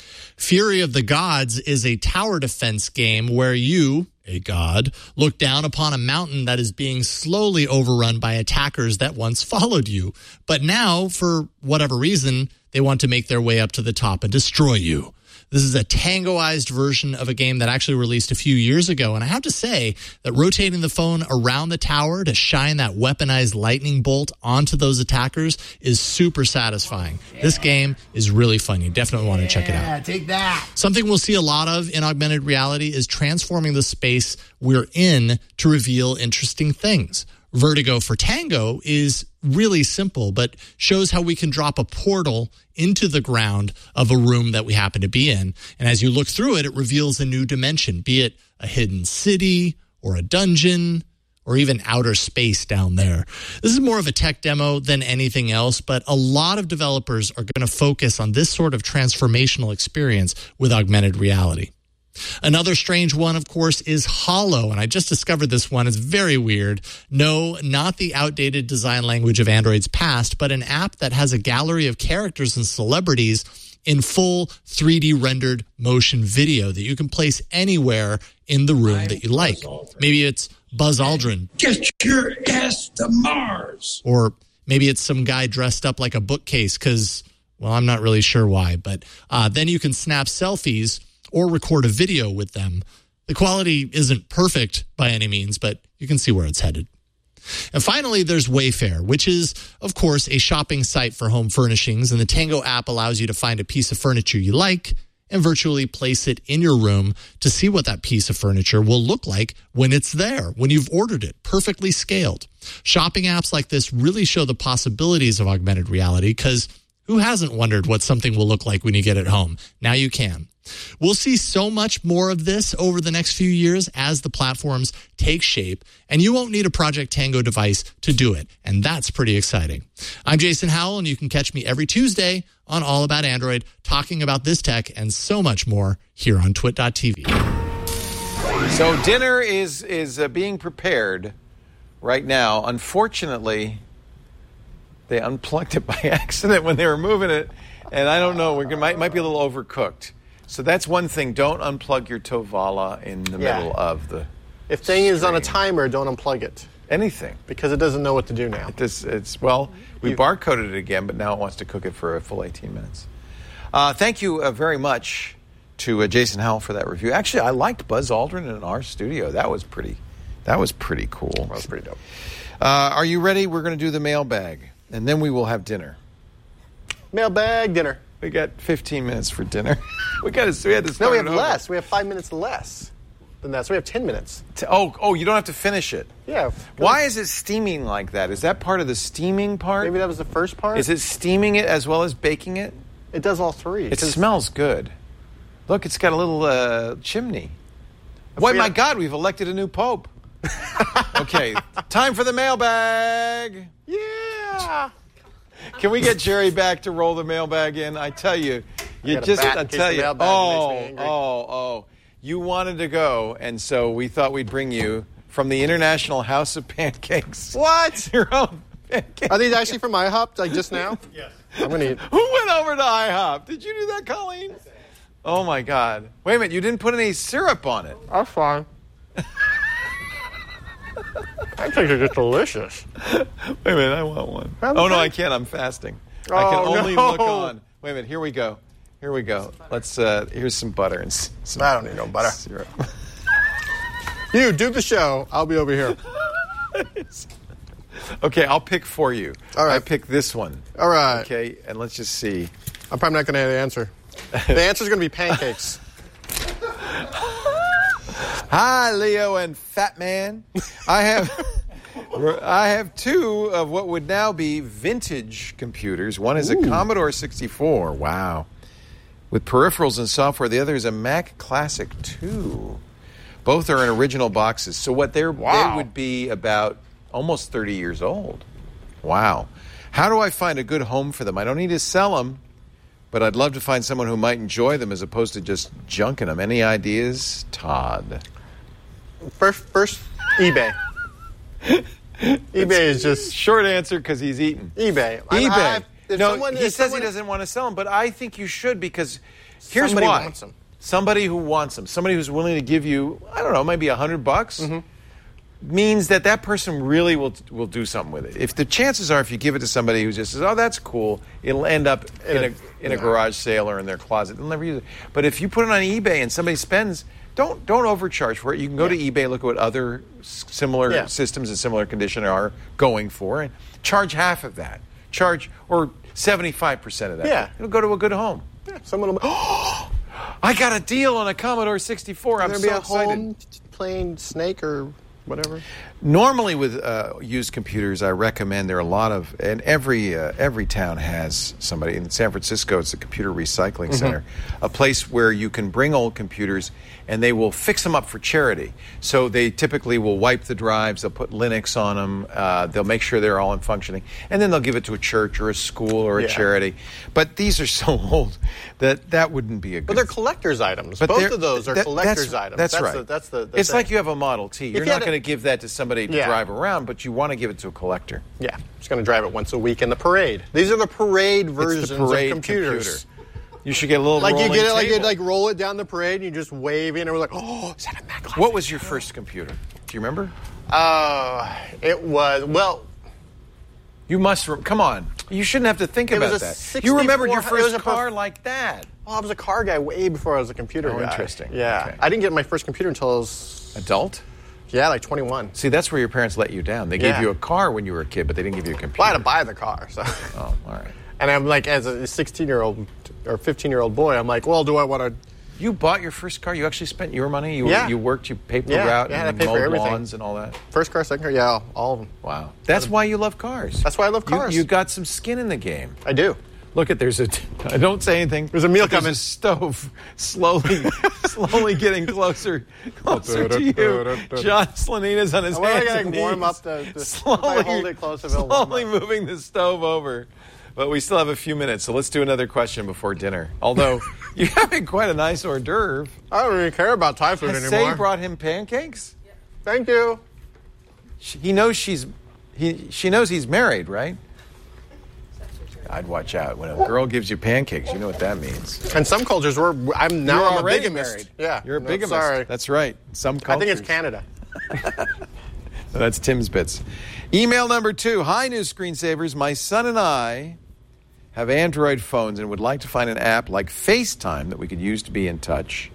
Speaker 10: Fury of the Gods is a tower defense game where you, a god, look down upon a mountain that is being slowly overrun by attackers that once followed you. But now, for whatever reason, they want to make their way up to the top and destroy you. This is a Tangoized version of a game that actually released a few years ago. And I have to say that rotating the phone around the tower to shine that weaponized lightning bolt onto those attackers is super satisfying. Yeah. This game is really fun. You definitely want to check it out.
Speaker 11: Yeah, take that.
Speaker 10: Something we'll see a lot of in augmented reality is transforming the space we're in to reveal interesting things. Vertigo for Tango is really simple, but shows how we can drop a portal into the ground of a room that we happen to be in. And as you look through it, it reveals a new dimension, be it a hidden city or a dungeon or even outer space down there. This is more of a tech demo than anything else, but a lot of developers are going to focus on this sort of transformational experience with augmented reality. Another strange one, of course, is Hollow, and I just discovered this one. It's very weird. No, not the outdated design language of Android's past, but an app that has a gallery of characters and celebrities in full three D rendered motion video that you can place anywhere in the room that you like. Maybe it's Buzz Aldrin.
Speaker 11: Get your ass to Mars.
Speaker 10: Or maybe it's some guy dressed up like a bookcase because, well, I'm not really sure why. But uh, then you can snap selfies or record a video with them. The quality isn't perfect by any means, but you can see where it's headed. And finally, there's Wayfair, which is, of course, a shopping site for home furnishings. And the Tango app allows you to find a piece of furniture you like and virtually place it in your room to see what that piece of furniture will look like when it's there, when you've ordered it, perfectly scaled. Shopping apps like this really show the possibilities of augmented reality because who hasn't wondered what something will look like when you get it home? Now you can. We'll see so much more of this over the next few years as the platforms take shape, and you won't need a Project Tango device to do it, and that's pretty exciting. I'm Jason Howell, and you can catch me every Tuesday on All About Android, talking about this tech and so much more here on twit dot t v.
Speaker 9: So dinner is, is uh, being prepared right now. Unfortunately, they unplugged it by accident when they were moving it, and I don't know, it might, might be a little overcooked. So that's one thing. Don't unplug your Tovala in the
Speaker 4: Yeah.
Speaker 9: middle of the
Speaker 4: If thing is on a
Speaker 9: stream.
Speaker 4: timer, don't unplug it.
Speaker 9: Anything.
Speaker 4: Because it doesn't know what to do now.
Speaker 9: It does, it's, well, we
Speaker 4: You-
Speaker 9: barcoded it again, but now it wants to cook it for a full eighteen minutes. Uh, thank you uh, very much to uh, Jason Howell for that review. Actually, I liked Buzz Aldrin in our studio. That was pretty, that was pretty cool.
Speaker 4: That was pretty dope.
Speaker 9: Uh, are you ready? We're going to do the mailbag, and then we will have dinner.
Speaker 4: Mailbag dinner.
Speaker 9: We got fifteen minutes for dinner. we got to. We had to
Speaker 4: No,
Speaker 9: start
Speaker 4: we have
Speaker 9: it over.
Speaker 4: less. We have five minutes less than that. So we have ten minutes.
Speaker 9: T- Oh, oh! You don't have to finish it.
Speaker 4: Yeah.
Speaker 9: Why is it steaming like that? Is that part of the steaming part?
Speaker 4: Maybe that was the first part.
Speaker 9: Is it steaming it as well as baking it?
Speaker 4: It does all three.
Speaker 9: It smells good. Look, it's got a little uh, chimney. Why,
Speaker 4: we
Speaker 9: my
Speaker 4: have-
Speaker 9: God, we've elected a new pope. Okay, time for the mailbag.
Speaker 4: Yeah.
Speaker 9: Can we get Jerry back to roll the mailbag in? I tell you, you
Speaker 4: got a
Speaker 9: just,
Speaker 4: bat in
Speaker 9: I
Speaker 4: case
Speaker 9: tell
Speaker 4: the
Speaker 9: you,
Speaker 4: mailbag
Speaker 9: oh,
Speaker 4: makes me angry.
Speaker 9: oh, oh, you wanted to go, and so we thought we'd bring you from the International House of Pancakes.
Speaker 4: What?
Speaker 9: Your own pancakes.
Speaker 4: Are these actually from IHOP, like just now? Yes. I'm going to eat.
Speaker 9: Who went over to IHOP? Did you do that, Colleen? Oh, my God. Wait a minute, you didn't put any syrup on it.
Speaker 4: That's fine. I think they're just delicious.
Speaker 9: Wait a minute, I want one.
Speaker 4: Have
Speaker 9: Oh, no,
Speaker 4: one.
Speaker 9: I can't. I'm fasting. I can
Speaker 4: Oh,
Speaker 9: only
Speaker 4: no.
Speaker 9: look on. Wait a minute, here we go. Here we go. Let's, uh, here's some butter and s- some
Speaker 4: I don't need no butter.
Speaker 9: syrup.
Speaker 4: You do the show. I'll be over here.
Speaker 9: Okay, I'll pick for you.
Speaker 4: All right.
Speaker 9: I pick this one.
Speaker 4: All right.
Speaker 9: Okay, and let's just see.
Speaker 4: I'm probably not going to have the answer. The answer's going to be pancakes.
Speaker 9: Hi, Leo and Fat Man. I have I have two of what would now be vintage computers. One is a Commodore sixty-four. Wow. With peripherals and software. The other is a Mac Classic two. Both are in original boxes. So what they're,
Speaker 4: Wow.
Speaker 9: they would be about almost thirty years old. Wow. How do I find a good home for them? I don't need to sell them, but I'd love to find someone who might enjoy them as opposed to just junking them. Any ideas, Todd?
Speaker 4: First, first eBay. eBay is just
Speaker 9: Short answer because he's eating.
Speaker 4: eBay. I-
Speaker 9: eBay.
Speaker 4: I- if
Speaker 9: no,
Speaker 4: someone-
Speaker 9: he
Speaker 4: if
Speaker 9: says
Speaker 4: someone-
Speaker 9: he doesn't want to sell them, but I think you should because here's
Speaker 4: Somebody
Speaker 9: why.
Speaker 4: wants 'em.
Speaker 9: Somebody who wants them, somebody who's willing to give you, I don't know, maybe a hundred bucks,
Speaker 4: Mm-hmm.
Speaker 9: means that that person really will will do something with it. If the chances are, if you give it to somebody who just says, "Oh, that's cool," it'll end up in,
Speaker 4: In
Speaker 9: a,
Speaker 4: a-
Speaker 9: in a
Speaker 4: yeah.
Speaker 9: garage sale or in their closet. They'll never use it. But if you put it on eBay and somebody spends, don't don't overcharge for it. You can go to eBay, look at what other s- similar
Speaker 4: Yeah.
Speaker 9: systems in similar condition are going for, and charge half of that. Charge or seventy-five percent of that.
Speaker 4: Yeah.
Speaker 9: It'll go to a good home.
Speaker 4: yeah, someone will.
Speaker 9: I got a deal on a Commodore sixty-four. I'm
Speaker 4: There'll
Speaker 9: so
Speaker 4: be a
Speaker 9: excited.
Speaker 4: home playing Snake or whatever.
Speaker 9: Normally, with uh, used computers, I recommend there are a lot of, and every uh, every town has somebody. In San Francisco, it's a computer recycling center, a place where you can bring old computers and they will fix them up for charity. So they typically will wipe the drives, they'll put Linux on them, uh, they'll make sure they're all in functioning, and then they'll give it to a church or a school or a
Speaker 4: Yeah.
Speaker 9: charity. But these are so old that that wouldn't be a good.
Speaker 4: But they're collector's items.
Speaker 9: But
Speaker 4: Both
Speaker 9: they're-
Speaker 4: of those are
Speaker 9: that-
Speaker 4: collector's
Speaker 9: that's,
Speaker 4: items.
Speaker 9: That's,
Speaker 4: that's
Speaker 9: right.
Speaker 4: The, that's the. the
Speaker 9: it's
Speaker 4: thing.
Speaker 9: like you have a Model T. You're
Speaker 4: you
Speaker 9: not
Speaker 4: had a-
Speaker 9: going to give that to somebody to
Speaker 4: Yeah.
Speaker 9: drive around, but you want to give it to a collector.
Speaker 4: Yeah, just going to drive it once a week in the parade. These are the parade versions
Speaker 9: parade
Speaker 4: of computers.
Speaker 9: You should get a little
Speaker 4: like you get it, like you
Speaker 9: table.
Speaker 4: like roll it down the parade, and you just wave in, and we're like, oh, is that a Mac Live?
Speaker 9: What was your first computer? Do you remember?
Speaker 4: Uh, it was well.
Speaker 9: You must. Re- come on. You shouldn't have to think
Speaker 4: It
Speaker 9: about
Speaker 4: was a
Speaker 9: that. You remembered your
Speaker 4: sixty-four it was
Speaker 9: first
Speaker 4: a prof-
Speaker 9: car like that.
Speaker 4: Well, I was a car guy way before I was a computer
Speaker 9: Oh,
Speaker 4: guy.
Speaker 9: interesting.
Speaker 4: Yeah,
Speaker 9: Okay.
Speaker 4: I didn't get my first computer until I was
Speaker 9: Adult?
Speaker 4: yeah, like twenty-one.
Speaker 9: See, that's where your parents let you down. They
Speaker 4: Yeah.
Speaker 9: gave you a car when you were a kid, but they didn't give you a computer.
Speaker 4: Well, I had to buy the car, so.
Speaker 9: Oh, all right.
Speaker 4: And I'm like, as a sixteen-year-old or fifteen-year-old boy, I'm like, well, do I want to?
Speaker 9: You bought your first car? You actually spent your money? You,
Speaker 4: Yeah.
Speaker 9: you worked, you paper
Speaker 4: Yeah,
Speaker 9: route,
Speaker 4: yeah, I
Speaker 9: and
Speaker 4: paid for
Speaker 9: mowed
Speaker 4: everything.
Speaker 9: lawns and all that?
Speaker 4: First car, second car, yeah, all of them.
Speaker 9: Wow. That's why you love cars.
Speaker 4: That's why I love
Speaker 9: You-
Speaker 4: cars.
Speaker 9: You, got some skin in the game.
Speaker 4: I do.
Speaker 9: Look at, there's a, I don't say anything.
Speaker 4: There's a meal
Speaker 9: There's
Speaker 4: coming.
Speaker 9: a stove slowly, slowly getting closer, closer to you. John Slanina's on his
Speaker 4: I wanna,
Speaker 9: hands
Speaker 4: like,
Speaker 9: and
Speaker 4: warm
Speaker 9: knees.
Speaker 4: up the- the-
Speaker 9: slowly,
Speaker 4: if I hold it close, it'll warm
Speaker 9: slowly moving the stove over. But we still have a few minutes, so let's do another question before dinner. Although, you're having quite a nice hors d'oeuvre.
Speaker 4: I don't really care about Thai food
Speaker 9: Has
Speaker 4: anymore.
Speaker 9: Say brought him pancakes?
Speaker 4: Thank you.
Speaker 9: She, he knows she's, he, she knows he's married, right? I'd watch out. When a girl gives you pancakes, you know what that means.
Speaker 4: And some cultures, we're I'm now
Speaker 9: You're
Speaker 4: I'm a
Speaker 9: already
Speaker 4: bigamist.
Speaker 9: married.
Speaker 4: Yeah,
Speaker 9: You're a
Speaker 4: no,
Speaker 9: bigamist.
Speaker 4: Sorry,
Speaker 9: That's right. Some
Speaker 4: I
Speaker 9: cultures.
Speaker 4: think it's Canada.
Speaker 9: That's Tim's bits. Email number two. Hi, New Screensavers. My son and I have Android phones and would like to find an app like FaceTime that we could use to be in touch.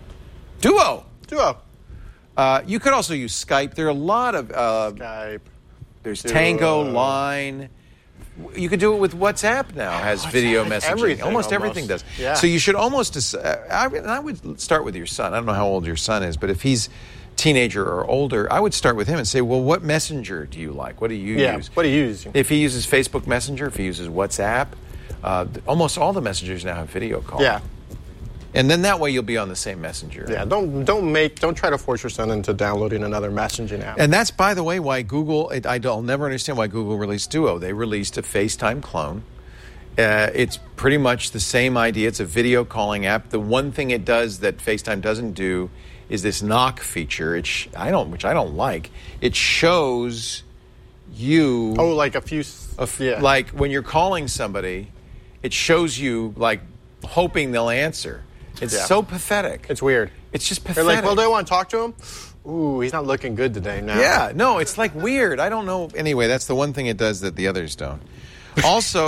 Speaker 9: Duo.
Speaker 4: Duo.
Speaker 9: Uh, you could also use Skype. There are a lot of... Uh,
Speaker 4: Skype.
Speaker 9: There's
Speaker 4: Duo.
Speaker 9: Tango, Line. You could do it with WhatsApp now. Has video messaging.
Speaker 4: everything,
Speaker 9: almost,
Speaker 4: almost.
Speaker 9: everything does.
Speaker 4: Yeah.
Speaker 9: So you should almost. Uh, I, and I would start with your son. I don't know how old your son is, but if he's teenager or older, I would start with him and say, "Well, what messenger do you like? What do you
Speaker 4: Yeah.
Speaker 9: use?
Speaker 4: What do you use?
Speaker 9: If he uses Facebook Messenger, if he uses WhatsApp, uh, almost all the messengers now have video call.
Speaker 4: Yeah.
Speaker 9: And then that way you'll be on the same messenger.
Speaker 4: Yeah. Don't don't make don't try to force your son into downloading another messaging app.
Speaker 9: And that's, by the way, why Google, it, I don't, I'll never understand why Google released Duo. They released a FaceTime clone. Uh, it's pretty much the same idea. It's a video calling app. The one thing it does that FaceTime doesn't do is this knock feature, it sh- I don't, which I don't like. It shows you...
Speaker 4: oh, like a few...
Speaker 9: a f-
Speaker 4: yeah.
Speaker 9: Like when you're calling somebody, it shows you, like, hoping they'll answer. It's
Speaker 4: Yeah.
Speaker 9: so pathetic.
Speaker 4: It's weird.
Speaker 9: It's just
Speaker 4: They're
Speaker 9: pathetic.
Speaker 4: like, well, do I want to talk to him? Ooh, he's not looking good today. No.
Speaker 9: Yeah, no, it's like weird. I don't know. Anyway, that's the one thing it does that the others don't. Also,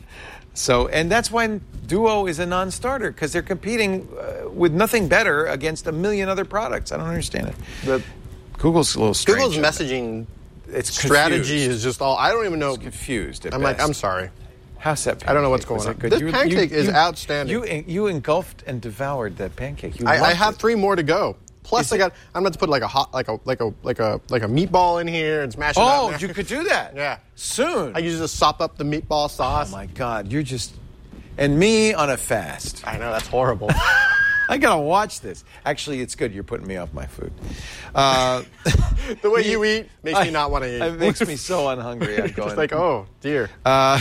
Speaker 9: so, and that's why Duo is a non-starter, because they're competing uh, with nothing better against a million other products. I don't understand it.
Speaker 4: The,
Speaker 9: Google's a little strange.
Speaker 4: Google's messaging
Speaker 9: It's
Speaker 4: strategy
Speaker 9: confused.
Speaker 4: is just all. I don't even know.
Speaker 9: It's confused. At
Speaker 4: I'm like,
Speaker 9: best.
Speaker 4: I'm sorry.
Speaker 9: How's that pancake?
Speaker 4: I don't know what's
Speaker 9: Was
Speaker 4: going
Speaker 9: it
Speaker 4: on.
Speaker 9: good?
Speaker 4: This
Speaker 9: You-
Speaker 4: pancake
Speaker 9: you-
Speaker 4: is
Speaker 9: you-
Speaker 4: outstanding.
Speaker 9: You you engulfed and devoured that pancake. You
Speaker 4: I, I
Speaker 9: loved
Speaker 4: have
Speaker 9: it.
Speaker 4: three more to go. Plus,
Speaker 9: Is
Speaker 4: I
Speaker 9: it-
Speaker 4: got. I'm about to put like a hot, like a, like a, like a, like a meatball in here and smash it up.
Speaker 9: Oh,
Speaker 4: there.
Speaker 9: you could do that.
Speaker 4: Yeah.
Speaker 9: Soon.
Speaker 4: I use it to sop up the meatball sauce.
Speaker 9: Oh my God, you're just and me on a fast.
Speaker 4: I know that's horrible.
Speaker 9: I gotta watch this. Actually, it's good. You're putting me off my food. Uh,
Speaker 4: the way you eat makes
Speaker 9: I-
Speaker 4: me not want to eat.
Speaker 9: It makes me so unhungry. I'm going.
Speaker 4: Just like, oh dear.
Speaker 9: Uh,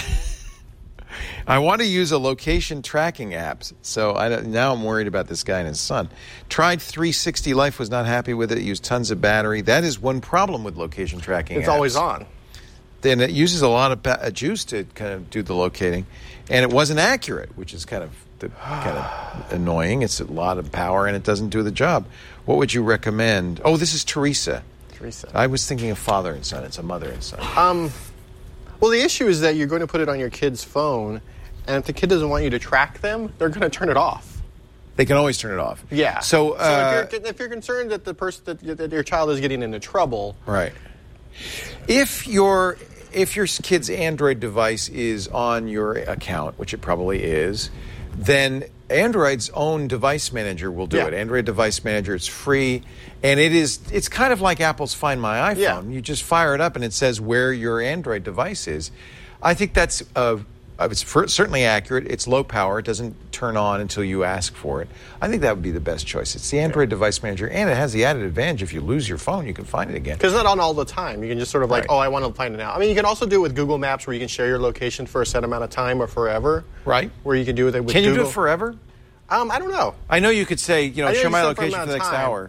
Speaker 9: I want to use a location tracking app, so I don't, now I'm worried about this guy and his son. Tried three sixty Life, was not happy with it. Used tons of battery. That is one problem with location tracking.
Speaker 4: It's
Speaker 9: apps.
Speaker 4: always on.
Speaker 9: Then it uses a lot of ba- uh, juice to kind of do the locating, and it wasn't accurate, which is kind of the, kind of annoying. It's a lot of power, and it doesn't do the job. What would you recommend? Oh, this is Teresa.
Speaker 4: Teresa.
Speaker 9: I was thinking of father and son. It's a mother and son.
Speaker 4: Um, well, the issue is that you're going to put it on your kid's phone, and if the kid doesn't want you to track them, they're going to turn it off.
Speaker 9: They can always turn it off.
Speaker 4: Yeah.
Speaker 9: So, uh,
Speaker 4: so if, you're, if you're concerned that the person that, that your child is getting into trouble,
Speaker 9: right. If your if your kid's Android device is on your account, which it probably is, then Android's own device manager will do
Speaker 4: Yeah.
Speaker 9: it. Android Device Manager, it's free, and it is it's kind of like Apple's Find My iPhone.
Speaker 4: Yeah.
Speaker 9: You just fire it up and it says where your Android device is. I think that's uh, it's for, certainly accurate. It's low power. It doesn't turn on until you ask for it. I think that would be the best choice. It's the Android Device Manager, and it has the added advantage if you lose your phone, you can find it again.
Speaker 4: because it's not on all the time. You can just sort of like,
Speaker 9: Right.
Speaker 4: oh, I want to find it now. I mean, you can also do it with Google Maps where you can share your location for a set amount of time or forever.
Speaker 9: Right.
Speaker 4: Where you can do it with
Speaker 9: Can you
Speaker 4: Google.
Speaker 9: do it forever?
Speaker 4: Um, I don't know.
Speaker 9: I know you could say, you know,
Speaker 4: I know
Speaker 9: show
Speaker 4: you
Speaker 9: my
Speaker 4: said for a
Speaker 9: location for
Speaker 4: amount
Speaker 9: the
Speaker 4: of
Speaker 9: next
Speaker 4: time.
Speaker 9: hour.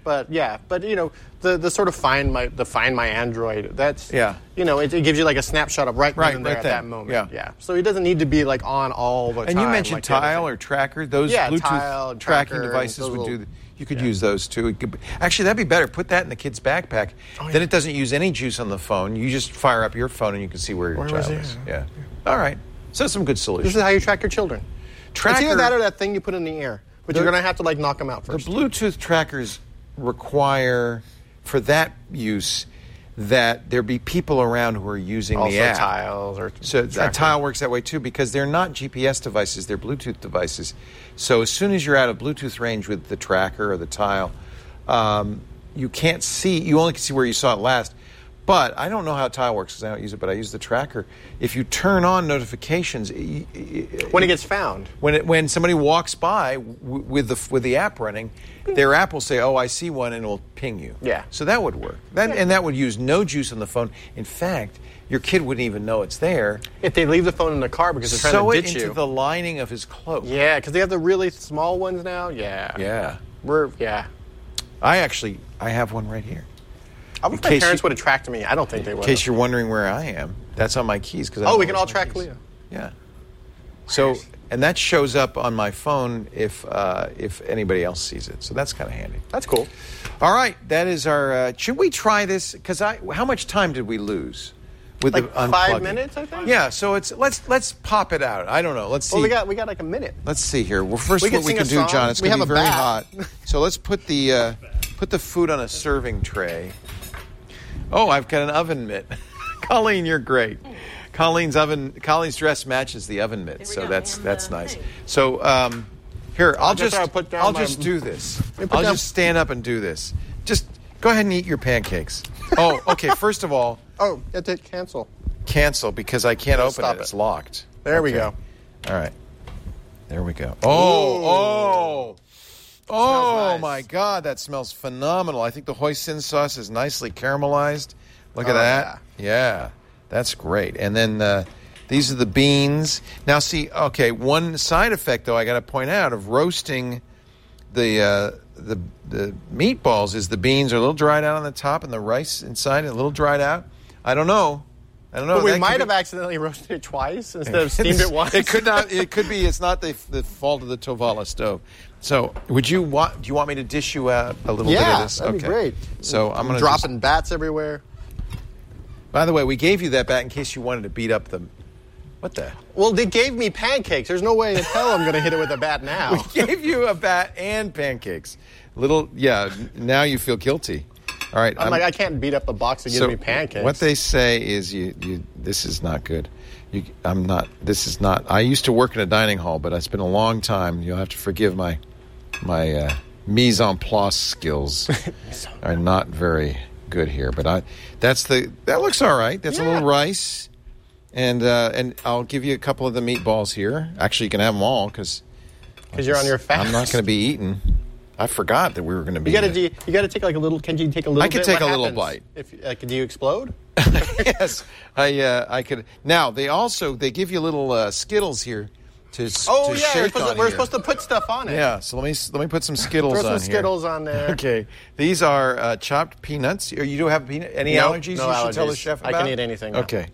Speaker 4: but yeah, but you know, the, the sort of find my the find my Android. That's
Speaker 9: Yeah.
Speaker 4: You know, it, it gives you like a snapshot of right,
Speaker 9: Right,
Speaker 4: then and there
Speaker 9: right
Speaker 4: at
Speaker 9: then.
Speaker 4: that moment.
Speaker 9: Yeah.
Speaker 4: yeah. So it doesn't need to be like on all the
Speaker 9: And
Speaker 4: time.
Speaker 9: you mentioned
Speaker 4: like the other
Speaker 9: Tile
Speaker 4: thing.
Speaker 9: or Tracker. Those
Speaker 4: Yeah,
Speaker 9: Bluetooth
Speaker 4: Tile,
Speaker 9: tracking
Speaker 4: Tracker,
Speaker 9: devices
Speaker 4: those
Speaker 9: would
Speaker 4: little-
Speaker 9: do. th- You could use those too. It could, actually, that'd be better. Put that in the kid's backpack.
Speaker 4: Oh,
Speaker 9: Then it doesn't use any juice on the phone. You just fire up your phone and you can see where your
Speaker 4: Where was
Speaker 9: child
Speaker 4: it?
Speaker 9: is. Yeah. All right. So some good solutions.
Speaker 4: This is how you track your children.
Speaker 9: Tracker-
Speaker 4: It's either that or that thing you put in the air, but
Speaker 9: The-
Speaker 4: you're gonna have to like knock them out
Speaker 9: The
Speaker 4: first.
Speaker 9: Bluetooth trackers require, for that use, that there be people around who are using
Speaker 4: Also
Speaker 9: the app.
Speaker 4: Tiles or
Speaker 9: So a
Speaker 4: Tracker.
Speaker 9: Tile works that way too because they're not G P S devices; they're Bluetooth devices. So as soon as you're out of Bluetooth range with the Tracker or the Tile, um, you can't see. You only can see where you saw it last. But I don't know how Tile works because I don't use it. But I use the Tracker. If you turn on notifications, y- y-
Speaker 4: when it gets found.
Speaker 9: when it, when somebody walks by w- with the with the app running, their app will say, "Oh, I see one," and it will ping you.
Speaker 4: Yeah.
Speaker 9: So that would work. That and that would use no juice on the phone. In fact, your kid wouldn't even know it's there.
Speaker 4: If they leave the phone in the car because they're trying
Speaker 9: Sew
Speaker 4: to
Speaker 9: it
Speaker 4: ditch
Speaker 9: into
Speaker 4: you.
Speaker 9: the lining of his cloak.
Speaker 4: Yeah, because they have the really small ones now. Yeah.
Speaker 9: Yeah.
Speaker 4: We're yeah.
Speaker 9: I actually I have one right here.
Speaker 4: I wish
Speaker 9: In
Speaker 4: my
Speaker 9: case
Speaker 4: parents
Speaker 9: you-
Speaker 4: would have tracked me. I don't think they
Speaker 9: In
Speaker 4: would.
Speaker 9: case you're wondering where I am, that's on my keys. Cause I
Speaker 4: Oh,
Speaker 9: don't
Speaker 4: we
Speaker 9: know
Speaker 4: can all
Speaker 9: where's my
Speaker 4: track
Speaker 9: keys.
Speaker 4: Leo.
Speaker 9: Yeah. So and that shows up on my phone if uh, if anybody else sees it. So that's kind of handy.
Speaker 4: That's cool.
Speaker 9: All right, that is our. Uh, should we try this? Because I, how much time did we lose with
Speaker 4: Like
Speaker 9: the unplugging?
Speaker 4: five minutes, I think.
Speaker 9: Yeah, so it's let's let's pop it out. I don't know. Let's see.
Speaker 4: Well, we got we got like a minute.
Speaker 9: Let's see here. Well, first
Speaker 4: We
Speaker 9: what
Speaker 4: can
Speaker 9: we
Speaker 4: sing
Speaker 9: can
Speaker 4: a
Speaker 9: do,
Speaker 4: song.
Speaker 9: John. It's
Speaker 4: We
Speaker 9: going to be
Speaker 4: have a
Speaker 9: very
Speaker 4: bat.
Speaker 9: hot. So let's put the uh, put the food on a serving tray. Oh, I've got an oven mitt. Colleen, you're great. Colleen's oven. Colleen's dress matches the oven mitt, so that's that's nice. So um, here, I'll
Speaker 4: guess
Speaker 9: just
Speaker 4: I'll put down
Speaker 9: I'll
Speaker 4: my-
Speaker 9: just do this.
Speaker 4: put
Speaker 9: I'll
Speaker 4: down-
Speaker 9: just stand up and do this. Just go ahead and eat your pancakes. Oh, okay. First of all,
Speaker 4: Oh, you have to cancel.
Speaker 9: cancel because I can't open
Speaker 4: Stop
Speaker 9: it.
Speaker 4: it.
Speaker 9: It's locked.
Speaker 4: There we
Speaker 9: Okay.
Speaker 4: go.
Speaker 9: All right. There we go. Oh, oh. Oh,
Speaker 4: Smells nice.
Speaker 9: my God. That smells phenomenal. I think the hoisin sauce is nicely caramelized. Look at
Speaker 4: Oh,
Speaker 9: that. Yeah. That's great. And then uh, these are the beans. Now, see, okay, one side effect, though, I got to point out of roasting the, uh, the the meatballs is the beans are a little dried out on the top and the rice inside a little dried out. I don't know. I don't know.
Speaker 4: But we
Speaker 9: That could
Speaker 4: might
Speaker 9: be-
Speaker 4: have accidentally roasted it twice instead of steamed it once.
Speaker 9: It could not. It could be. It's not the, the fault of the Tovala stove. So, would you want? Do you want me to dish you out a little bit of
Speaker 4: Yeah,
Speaker 9: this?
Speaker 4: that'd be
Speaker 9: Okay.
Speaker 4: great.
Speaker 9: So I'm going to
Speaker 4: dropping bats everywhere.
Speaker 9: By the way, we gave you that bat in case you wanted to beat up the. What the?
Speaker 4: Well, they gave me pancakes. There's no way in hell I'm going to hit it with a bat now.
Speaker 9: We gave you a bat and pancakes. Little, yeah. Now you feel guilty. All right.
Speaker 4: I'm, like, I can't beat up a box that gives
Speaker 9: so
Speaker 4: me pancakes.
Speaker 9: What they say is, you, you. This is not good. You, I'm not. This is not. I used to work in a dining hall, but it's been a long time. You'll have to forgive my, my uh, mise en place skills are not very good here. But I. That's the. That looks all right. That's
Speaker 4: Yeah.
Speaker 9: a little rice, and uh, and I'll give you a couple of the meatballs here. Actually, you can have them all because.
Speaker 4: Because you're on your fast.
Speaker 9: I'm not going to be eating. I forgot that we were going to be.
Speaker 4: You got to
Speaker 9: eating.
Speaker 4: you got to take like a little. Can you take a little?
Speaker 9: I could
Speaker 4: bit?
Speaker 9: take
Speaker 4: What
Speaker 9: a little
Speaker 4: happens
Speaker 9: bite.
Speaker 4: If like, do you explode?
Speaker 9: Yes, I uh, I could. Now they also they give you little uh, Skittles here to s-
Speaker 4: Oh
Speaker 9: to
Speaker 4: yeah, we're,
Speaker 9: shake
Speaker 4: supposed
Speaker 9: on
Speaker 4: to, we're
Speaker 9: here.
Speaker 4: supposed to put stuff on it.
Speaker 9: Yeah, so let me let me put some Skittles
Speaker 4: Throw some
Speaker 9: on
Speaker 4: Skittles
Speaker 9: here.
Speaker 4: on there.
Speaker 9: Okay, these are uh, chopped peanuts. Or you do have peanut? Any
Speaker 4: Nope,
Speaker 9: allergies?
Speaker 4: no
Speaker 9: you should tell the
Speaker 4: allergies.
Speaker 9: chef
Speaker 4: I
Speaker 9: about.
Speaker 4: can eat anything now.
Speaker 9: Okay,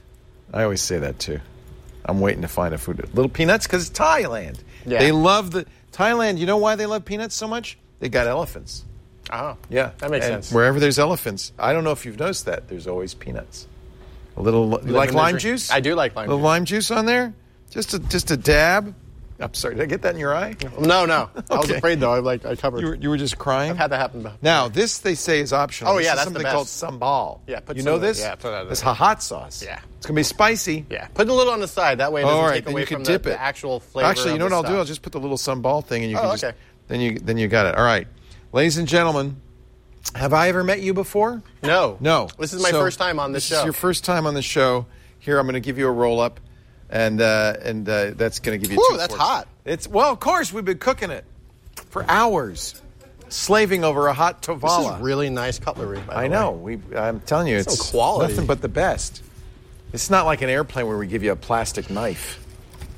Speaker 9: I always say that too. I'm waiting to find a food. Little peanuts because it's Thailand.
Speaker 4: Yeah.
Speaker 9: They love the Thailand. You know why they love peanuts so much? They got elephants.
Speaker 4: Oh,
Speaker 9: Yeah,
Speaker 4: that makes
Speaker 9: And
Speaker 4: sense.
Speaker 9: Wherever there's elephants, I don't know if you've noticed that. There's always peanuts. A little, you like
Speaker 4: in the
Speaker 9: lime
Speaker 4: drink.
Speaker 9: juice?
Speaker 4: I do like lime
Speaker 9: A little
Speaker 4: juice.
Speaker 9: lime juice on there, just a just a dab. I'm sorry, did I get that in your eye?
Speaker 4: No, no. I was
Speaker 9: Okay.
Speaker 4: afraid though. I like I covered.
Speaker 9: You were, you were just crying.
Speaker 4: I've had that happen before.
Speaker 9: Now this they say is optional.
Speaker 4: Oh,
Speaker 9: This
Speaker 4: yeah,
Speaker 9: is
Speaker 4: that's
Speaker 9: something
Speaker 4: the
Speaker 9: called
Speaker 4: best.
Speaker 9: sambal.
Speaker 4: Yeah, put
Speaker 9: you
Speaker 4: some
Speaker 9: know
Speaker 4: of it-
Speaker 9: this?
Speaker 4: yeah, put that in
Speaker 9: It's
Speaker 4: there.
Speaker 9: a hot sauce.
Speaker 4: Yeah.
Speaker 9: it's gonna be spicy.
Speaker 4: Yeah, put a little on the side. That way it doesn't
Speaker 9: All right,
Speaker 4: take
Speaker 9: then
Speaker 4: away
Speaker 9: you can
Speaker 4: from
Speaker 9: dip
Speaker 4: the,
Speaker 9: it.
Speaker 4: the actual flavor.
Speaker 9: Actually, you
Speaker 4: of
Speaker 9: know what
Speaker 4: the
Speaker 9: I'll do?
Speaker 4: stuff.
Speaker 9: I'll just put the little sambal thing, and you
Speaker 4: Oh,
Speaker 9: can just
Speaker 4: okay.
Speaker 9: then you then you got it. All right, ladies and gentlemen, have I ever met you before?
Speaker 4: No,
Speaker 9: No.
Speaker 4: This is my
Speaker 9: So,
Speaker 4: first time on this,
Speaker 9: this
Speaker 4: show.
Speaker 9: is your first time on the show. Here, I'm going to give you a roll up, and uh, and uh, that's going to give you.
Speaker 4: Whew,
Speaker 9: two
Speaker 4: that's
Speaker 9: forks.
Speaker 4: hot.
Speaker 9: It's well, of course, we've been cooking it for hours, slaving over a hot
Speaker 4: This
Speaker 9: tovala.
Speaker 4: is really nice cutlery. By the
Speaker 9: I know.
Speaker 4: way.
Speaker 9: We, I'm telling you,
Speaker 4: Some
Speaker 9: it's
Speaker 4: quality.
Speaker 9: nothing but the best. It's not like an airplane where we give you a plastic knife.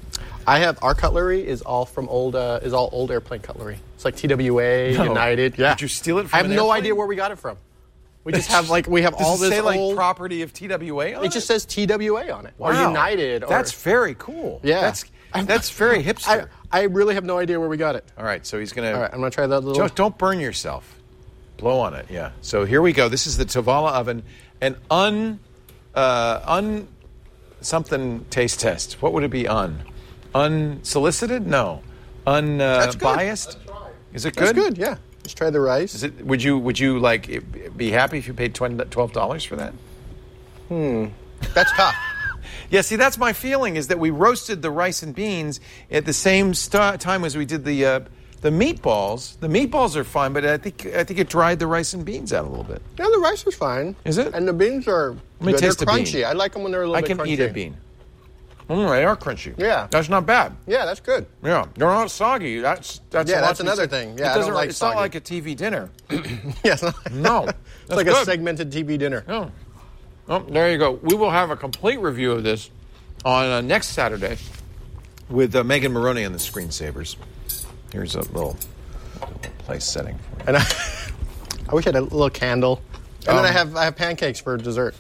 Speaker 4: I have our cutlery is all from old uh, is all old airplane cutlery. It's like T W A,
Speaker 9: No.
Speaker 4: United. Yeah.
Speaker 9: Did you steal it from
Speaker 4: I have
Speaker 9: an
Speaker 4: no
Speaker 9: airplane?
Speaker 4: idea where we got it from. We just have like we have
Speaker 9: Does
Speaker 4: all
Speaker 9: it
Speaker 4: this
Speaker 9: say like
Speaker 4: old
Speaker 9: property of T W A on it?
Speaker 4: It just says T W A on it or
Speaker 9: Wow.
Speaker 4: United. Or,
Speaker 9: That's very cool.
Speaker 4: Yeah.
Speaker 9: That's that's very hipster.
Speaker 4: I, I really have no idea where we got it.
Speaker 9: All right, so he's gonna.
Speaker 4: All right, I'm gonna try that little.
Speaker 9: Don't, don't burn yourself. Blow on it. Yeah. So here we go. This is the Tovala oven, an un, uh, un, something taste test. What would it be? Un, unsolicited? No, unbiased. Uh, is it good?
Speaker 4: That's good. Yeah. Let's try the rice.
Speaker 9: Is it? Would you? Would you like be happy if you paid twelve dollars for that?
Speaker 4: Hmm. That's tough.
Speaker 9: Yeah, see, that's my feeling, is that we roasted the rice and beans at the same st- time as we did the uh, the meatballs. The meatballs are fine, but I think I think it dried the rice and beans out a little bit.
Speaker 4: Yeah, the rice is fine.
Speaker 9: Is it?
Speaker 4: And the beans are
Speaker 9: Let me
Speaker 4: good.
Speaker 9: taste
Speaker 4: They're
Speaker 9: a bean.
Speaker 4: crunchy. I like them when they're a little
Speaker 9: I
Speaker 4: bit
Speaker 9: can
Speaker 4: crunchy.
Speaker 9: eat a bean. Mm, they are crunchy.
Speaker 4: Yeah.
Speaker 9: That's not bad.
Speaker 4: Yeah, that's good.
Speaker 9: Yeah, they're not soggy. That's that's
Speaker 4: Yeah,
Speaker 9: a lot
Speaker 4: that's
Speaker 9: to be
Speaker 4: another
Speaker 9: said.
Speaker 4: thing.
Speaker 9: It
Speaker 4: Yeah, I
Speaker 9: doesn't-
Speaker 4: don't like
Speaker 9: it's not
Speaker 4: soggy.
Speaker 9: like a T V dinner.
Speaker 4: Yeah, it's not-
Speaker 9: No,
Speaker 4: it's
Speaker 9: that's
Speaker 4: like
Speaker 9: good.
Speaker 4: a segmented T V dinner.
Speaker 9: Oh. Oh, there you go. We will have a complete review of this on uh, next Saturday with uh, Megan Maroney on the Screensavers. Here's a little, little place setting for you.
Speaker 4: And I, I wish I had a little candle. And
Speaker 9: Um,
Speaker 4: then I have I have pancakes for dessert.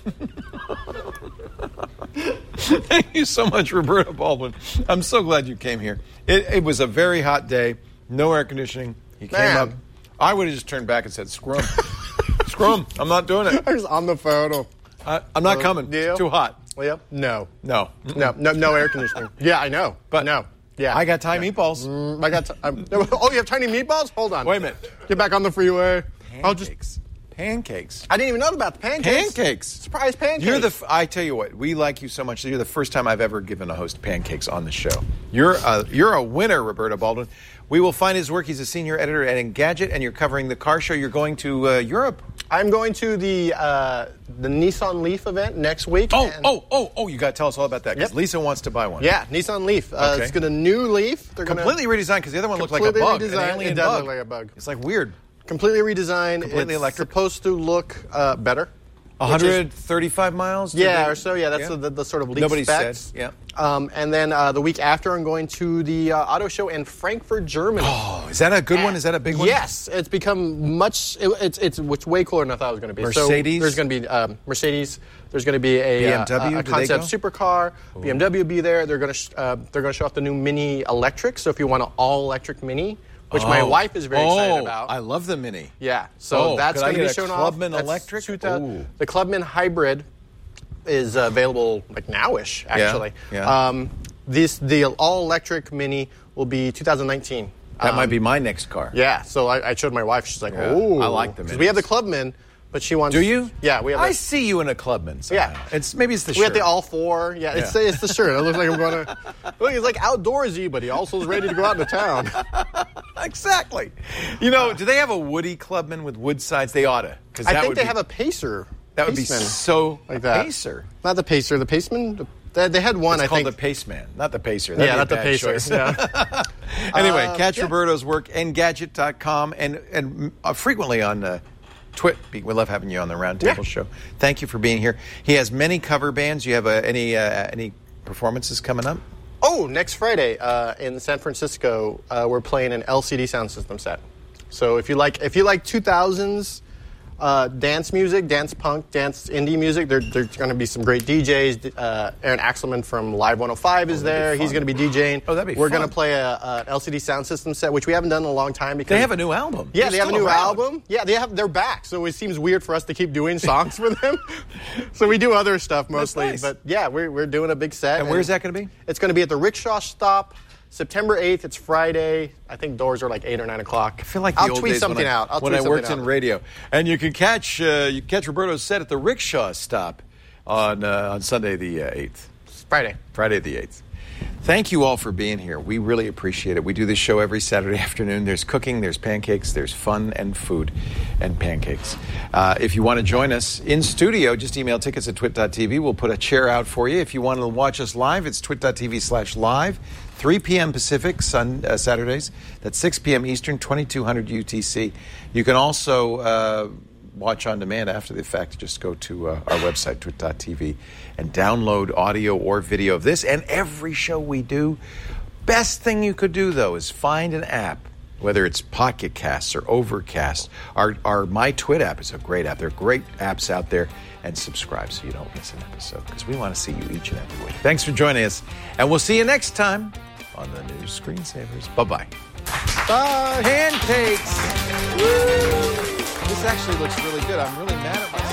Speaker 9: Thank you so much, Roberta Baldwin. I'm so glad you came here. It, it was a very hot day, no air conditioning. You came
Speaker 4: Man.
Speaker 9: up. I would have just turned back and said, screw 'em. Screw 'em. I'm not doing it.
Speaker 4: I was on the phone.
Speaker 9: I, I'm not
Speaker 4: Uh,
Speaker 9: coming.
Speaker 4: deal?
Speaker 9: It's too hot.
Speaker 4: Yep. No.
Speaker 9: No.
Speaker 4: No. No. No air conditioning. Yeah, I know.
Speaker 9: But
Speaker 4: no. Yeah.
Speaker 9: I got Thai meatballs.
Speaker 4: Mm, I got. T- um, oh, you have tiny meatballs? Hold on.
Speaker 9: Wait a minute.
Speaker 4: Get back on the freeway. I'll just.
Speaker 9: Pancakes. Pancakes.
Speaker 4: I didn't even know about the pancakes.
Speaker 9: Pancakes.
Speaker 4: Surprise pancakes.
Speaker 9: You're the. F- I tell you what. We like you so much. You're the first time I've ever given a host pancakes on the show. You're a, you're a winner, Roberta Baldwin. We will find his work. He's a senior editor at Engadget, and you're covering the car show. You're going to uh, Europe.
Speaker 4: I'm going to the uh, the Nissan Leaf event next week.
Speaker 9: Oh,
Speaker 4: and-
Speaker 9: oh, oh, oh! You got to tell us all about that because
Speaker 4: Yep.
Speaker 9: Lisa wants to buy one.
Speaker 4: Yeah, Nissan Leaf. Uh,
Speaker 9: Okay.
Speaker 4: It's got a new Leaf. They're
Speaker 9: completely
Speaker 4: gonna
Speaker 9: redesigned because the other one looked like a
Speaker 4: completely
Speaker 9: bug, an
Speaker 4: redesigned.
Speaker 9: alien
Speaker 4: It does
Speaker 9: bug.
Speaker 4: look like a bug.
Speaker 9: It's like weird.
Speaker 4: Completely redesigned.
Speaker 9: Completely
Speaker 4: it's
Speaker 9: electric.
Speaker 4: supposed to look uh, better.
Speaker 9: one hundred thirty-five miles. did
Speaker 4: Yeah,
Speaker 9: they-
Speaker 4: or so. Yeah, that's
Speaker 9: Yeah.
Speaker 4: The, the, the sort of leak
Speaker 9: Nobody
Speaker 4: specs.
Speaker 9: said. Yeah.
Speaker 4: Um, and then uh, the week after, I'm going to the uh, auto show in Frankfurt, Germany.
Speaker 9: Oh, is that a good one? Is that a big one?
Speaker 4: Yes, it's become much. It, it's it's it's way cooler than I thought it was going to be.
Speaker 9: Mercedes?
Speaker 4: So there's going to be um, Mercedes. There's going to be a,
Speaker 9: B M W,
Speaker 4: uh, a
Speaker 9: do they
Speaker 4: concept
Speaker 9: go?
Speaker 4: supercar. B M W will be there. They're going to sh- uh, they're going to show off the new Mini Electric. So if you want an all electric Mini, which my
Speaker 9: Oh.
Speaker 4: wife is very
Speaker 9: oh,
Speaker 4: excited about.
Speaker 9: I love the Mini.
Speaker 4: Yeah, so
Speaker 9: Oh,
Speaker 4: that's
Speaker 9: could I
Speaker 4: going to be
Speaker 9: get a
Speaker 4: shown
Speaker 9: Clubman
Speaker 4: off. That's
Speaker 9: Electric?
Speaker 4: two thousand
Speaker 9: Ooh.
Speaker 4: The Clubman Hybrid is uh, available like nowish, actually.
Speaker 9: yeah.
Speaker 4: Um, this the all electric Mini will be two thousand nineteen.
Speaker 9: That
Speaker 4: Um,
Speaker 9: might be my next car.
Speaker 4: Yeah, so I, I showed my wife. She's like,
Speaker 9: Yeah,
Speaker 4: "Oh,
Speaker 9: I like the
Speaker 4: 'Cause We have the
Speaker 9: Minis.
Speaker 4: Clubman, but she wants.
Speaker 9: Do you?
Speaker 4: Yeah, we have.
Speaker 9: I
Speaker 4: the-
Speaker 9: see you in a Clubman. somehow.
Speaker 4: Yeah.
Speaker 9: It's maybe it's the
Speaker 4: we
Speaker 9: shirt.
Speaker 4: have the all four. Yeah, it's,
Speaker 9: Yeah.
Speaker 4: it's the shirt. It looks like I'm going to. Look, he's like outdoorsy, but he also is ready to go out into town.
Speaker 9: Exactly. You know, do they have a Woody Clubman with wood sides? They ought to. Because
Speaker 4: I think they have a Pacer.
Speaker 9: That would be
Speaker 4: Paceman
Speaker 9: so
Speaker 4: like that.
Speaker 9: Pacer.
Speaker 4: Not the Pacer, the Paceman. They, they had one.
Speaker 9: It's
Speaker 4: I
Speaker 9: called
Speaker 4: think.
Speaker 9: the Paceman, not the Pacer.
Speaker 4: Yeah,
Speaker 9: That'd
Speaker 4: not
Speaker 9: be
Speaker 4: the
Speaker 9: a bad
Speaker 4: Pacer.
Speaker 9: choice.
Speaker 4: Yeah.
Speaker 9: Anyway,
Speaker 4: Uh,
Speaker 9: catch
Speaker 4: yeah.
Speaker 9: Roberto's work, engadget dot com, and and uh, frequently on uh, Twit. We love having you on the Roundtable
Speaker 4: Yeah.
Speaker 9: Show. Thank you for being here. He has many cover bands. You have uh, any uh, any performances coming up?
Speaker 4: Oh, next Friday uh, in San Francisco, uh, we're playing an L C D sound system set. So if you like, if you like two thousands uh, dance music, dance punk, dance indie music, there, there's going to be some great D Js. Uh, Aaron Axelman from Live one oh five is
Speaker 9: Oh, that'd be
Speaker 4: there. He's
Speaker 9: fun.
Speaker 4: going to be DJing.
Speaker 9: Oh, that'd be
Speaker 4: We're
Speaker 9: fun.
Speaker 4: going to play a, a an L C D sound system set, which we haven't done in a long time because
Speaker 9: They have a new album.
Speaker 4: Yeah,
Speaker 9: They're
Speaker 4: they have a
Speaker 9: still
Speaker 4: new
Speaker 9: around.
Speaker 4: album. Yeah, they have. They're back, so it seems weird for us to keep doing songs for them. So we do other stuff mostly,
Speaker 9: nice.
Speaker 4: but yeah, we're we're doing a big set.
Speaker 9: And where's that going to be?
Speaker 4: It's going to be at the Rickshaw Stop, September eighth. It's Friday. I think doors are like eight or nine o'clock.
Speaker 9: I feel like the
Speaker 4: I'll
Speaker 9: old
Speaker 4: tweet
Speaker 9: days
Speaker 4: something
Speaker 9: when I,
Speaker 4: out. I'll
Speaker 9: when
Speaker 4: tweet
Speaker 9: I
Speaker 4: something
Speaker 9: worked in
Speaker 4: out.
Speaker 9: radio. And you can catch uh, you can catch Roberto's set at the Rickshaw Stop on uh, on Sunday the uh, eighth.
Speaker 4: Friday.
Speaker 9: Friday the eighth. Thank you all for being here. We really appreciate it. We do this show every Saturday afternoon. There's cooking, there's pancakes, there's fun and food and pancakes. Uh, if you want to join us in studio, just email tickets at twit dot t v. We'll put a chair out for you. If you want to watch us live, it's twit dot t v slash live. three p.m. Pacific, sun, uh, Saturdays. That's six p.m. Eastern, twenty-two hundred U T C. You can also uh, watch on demand after the fact. Just go to uh, our website, twit dot t v, and download audio or video of this and every show we do best thing you could do, though, is find an app, whether it's Pocket Casts or Overcast. Our, our My Twit app is a great app. There are great apps out there. And subscribe so you don't miss an episode, because we want to see you each and every week. Thanks for joining us, and we'll see you next time on the new Screensavers. Bye-bye. Bye. Pancakes. Woo! This actually looks really good. I'm really mad at my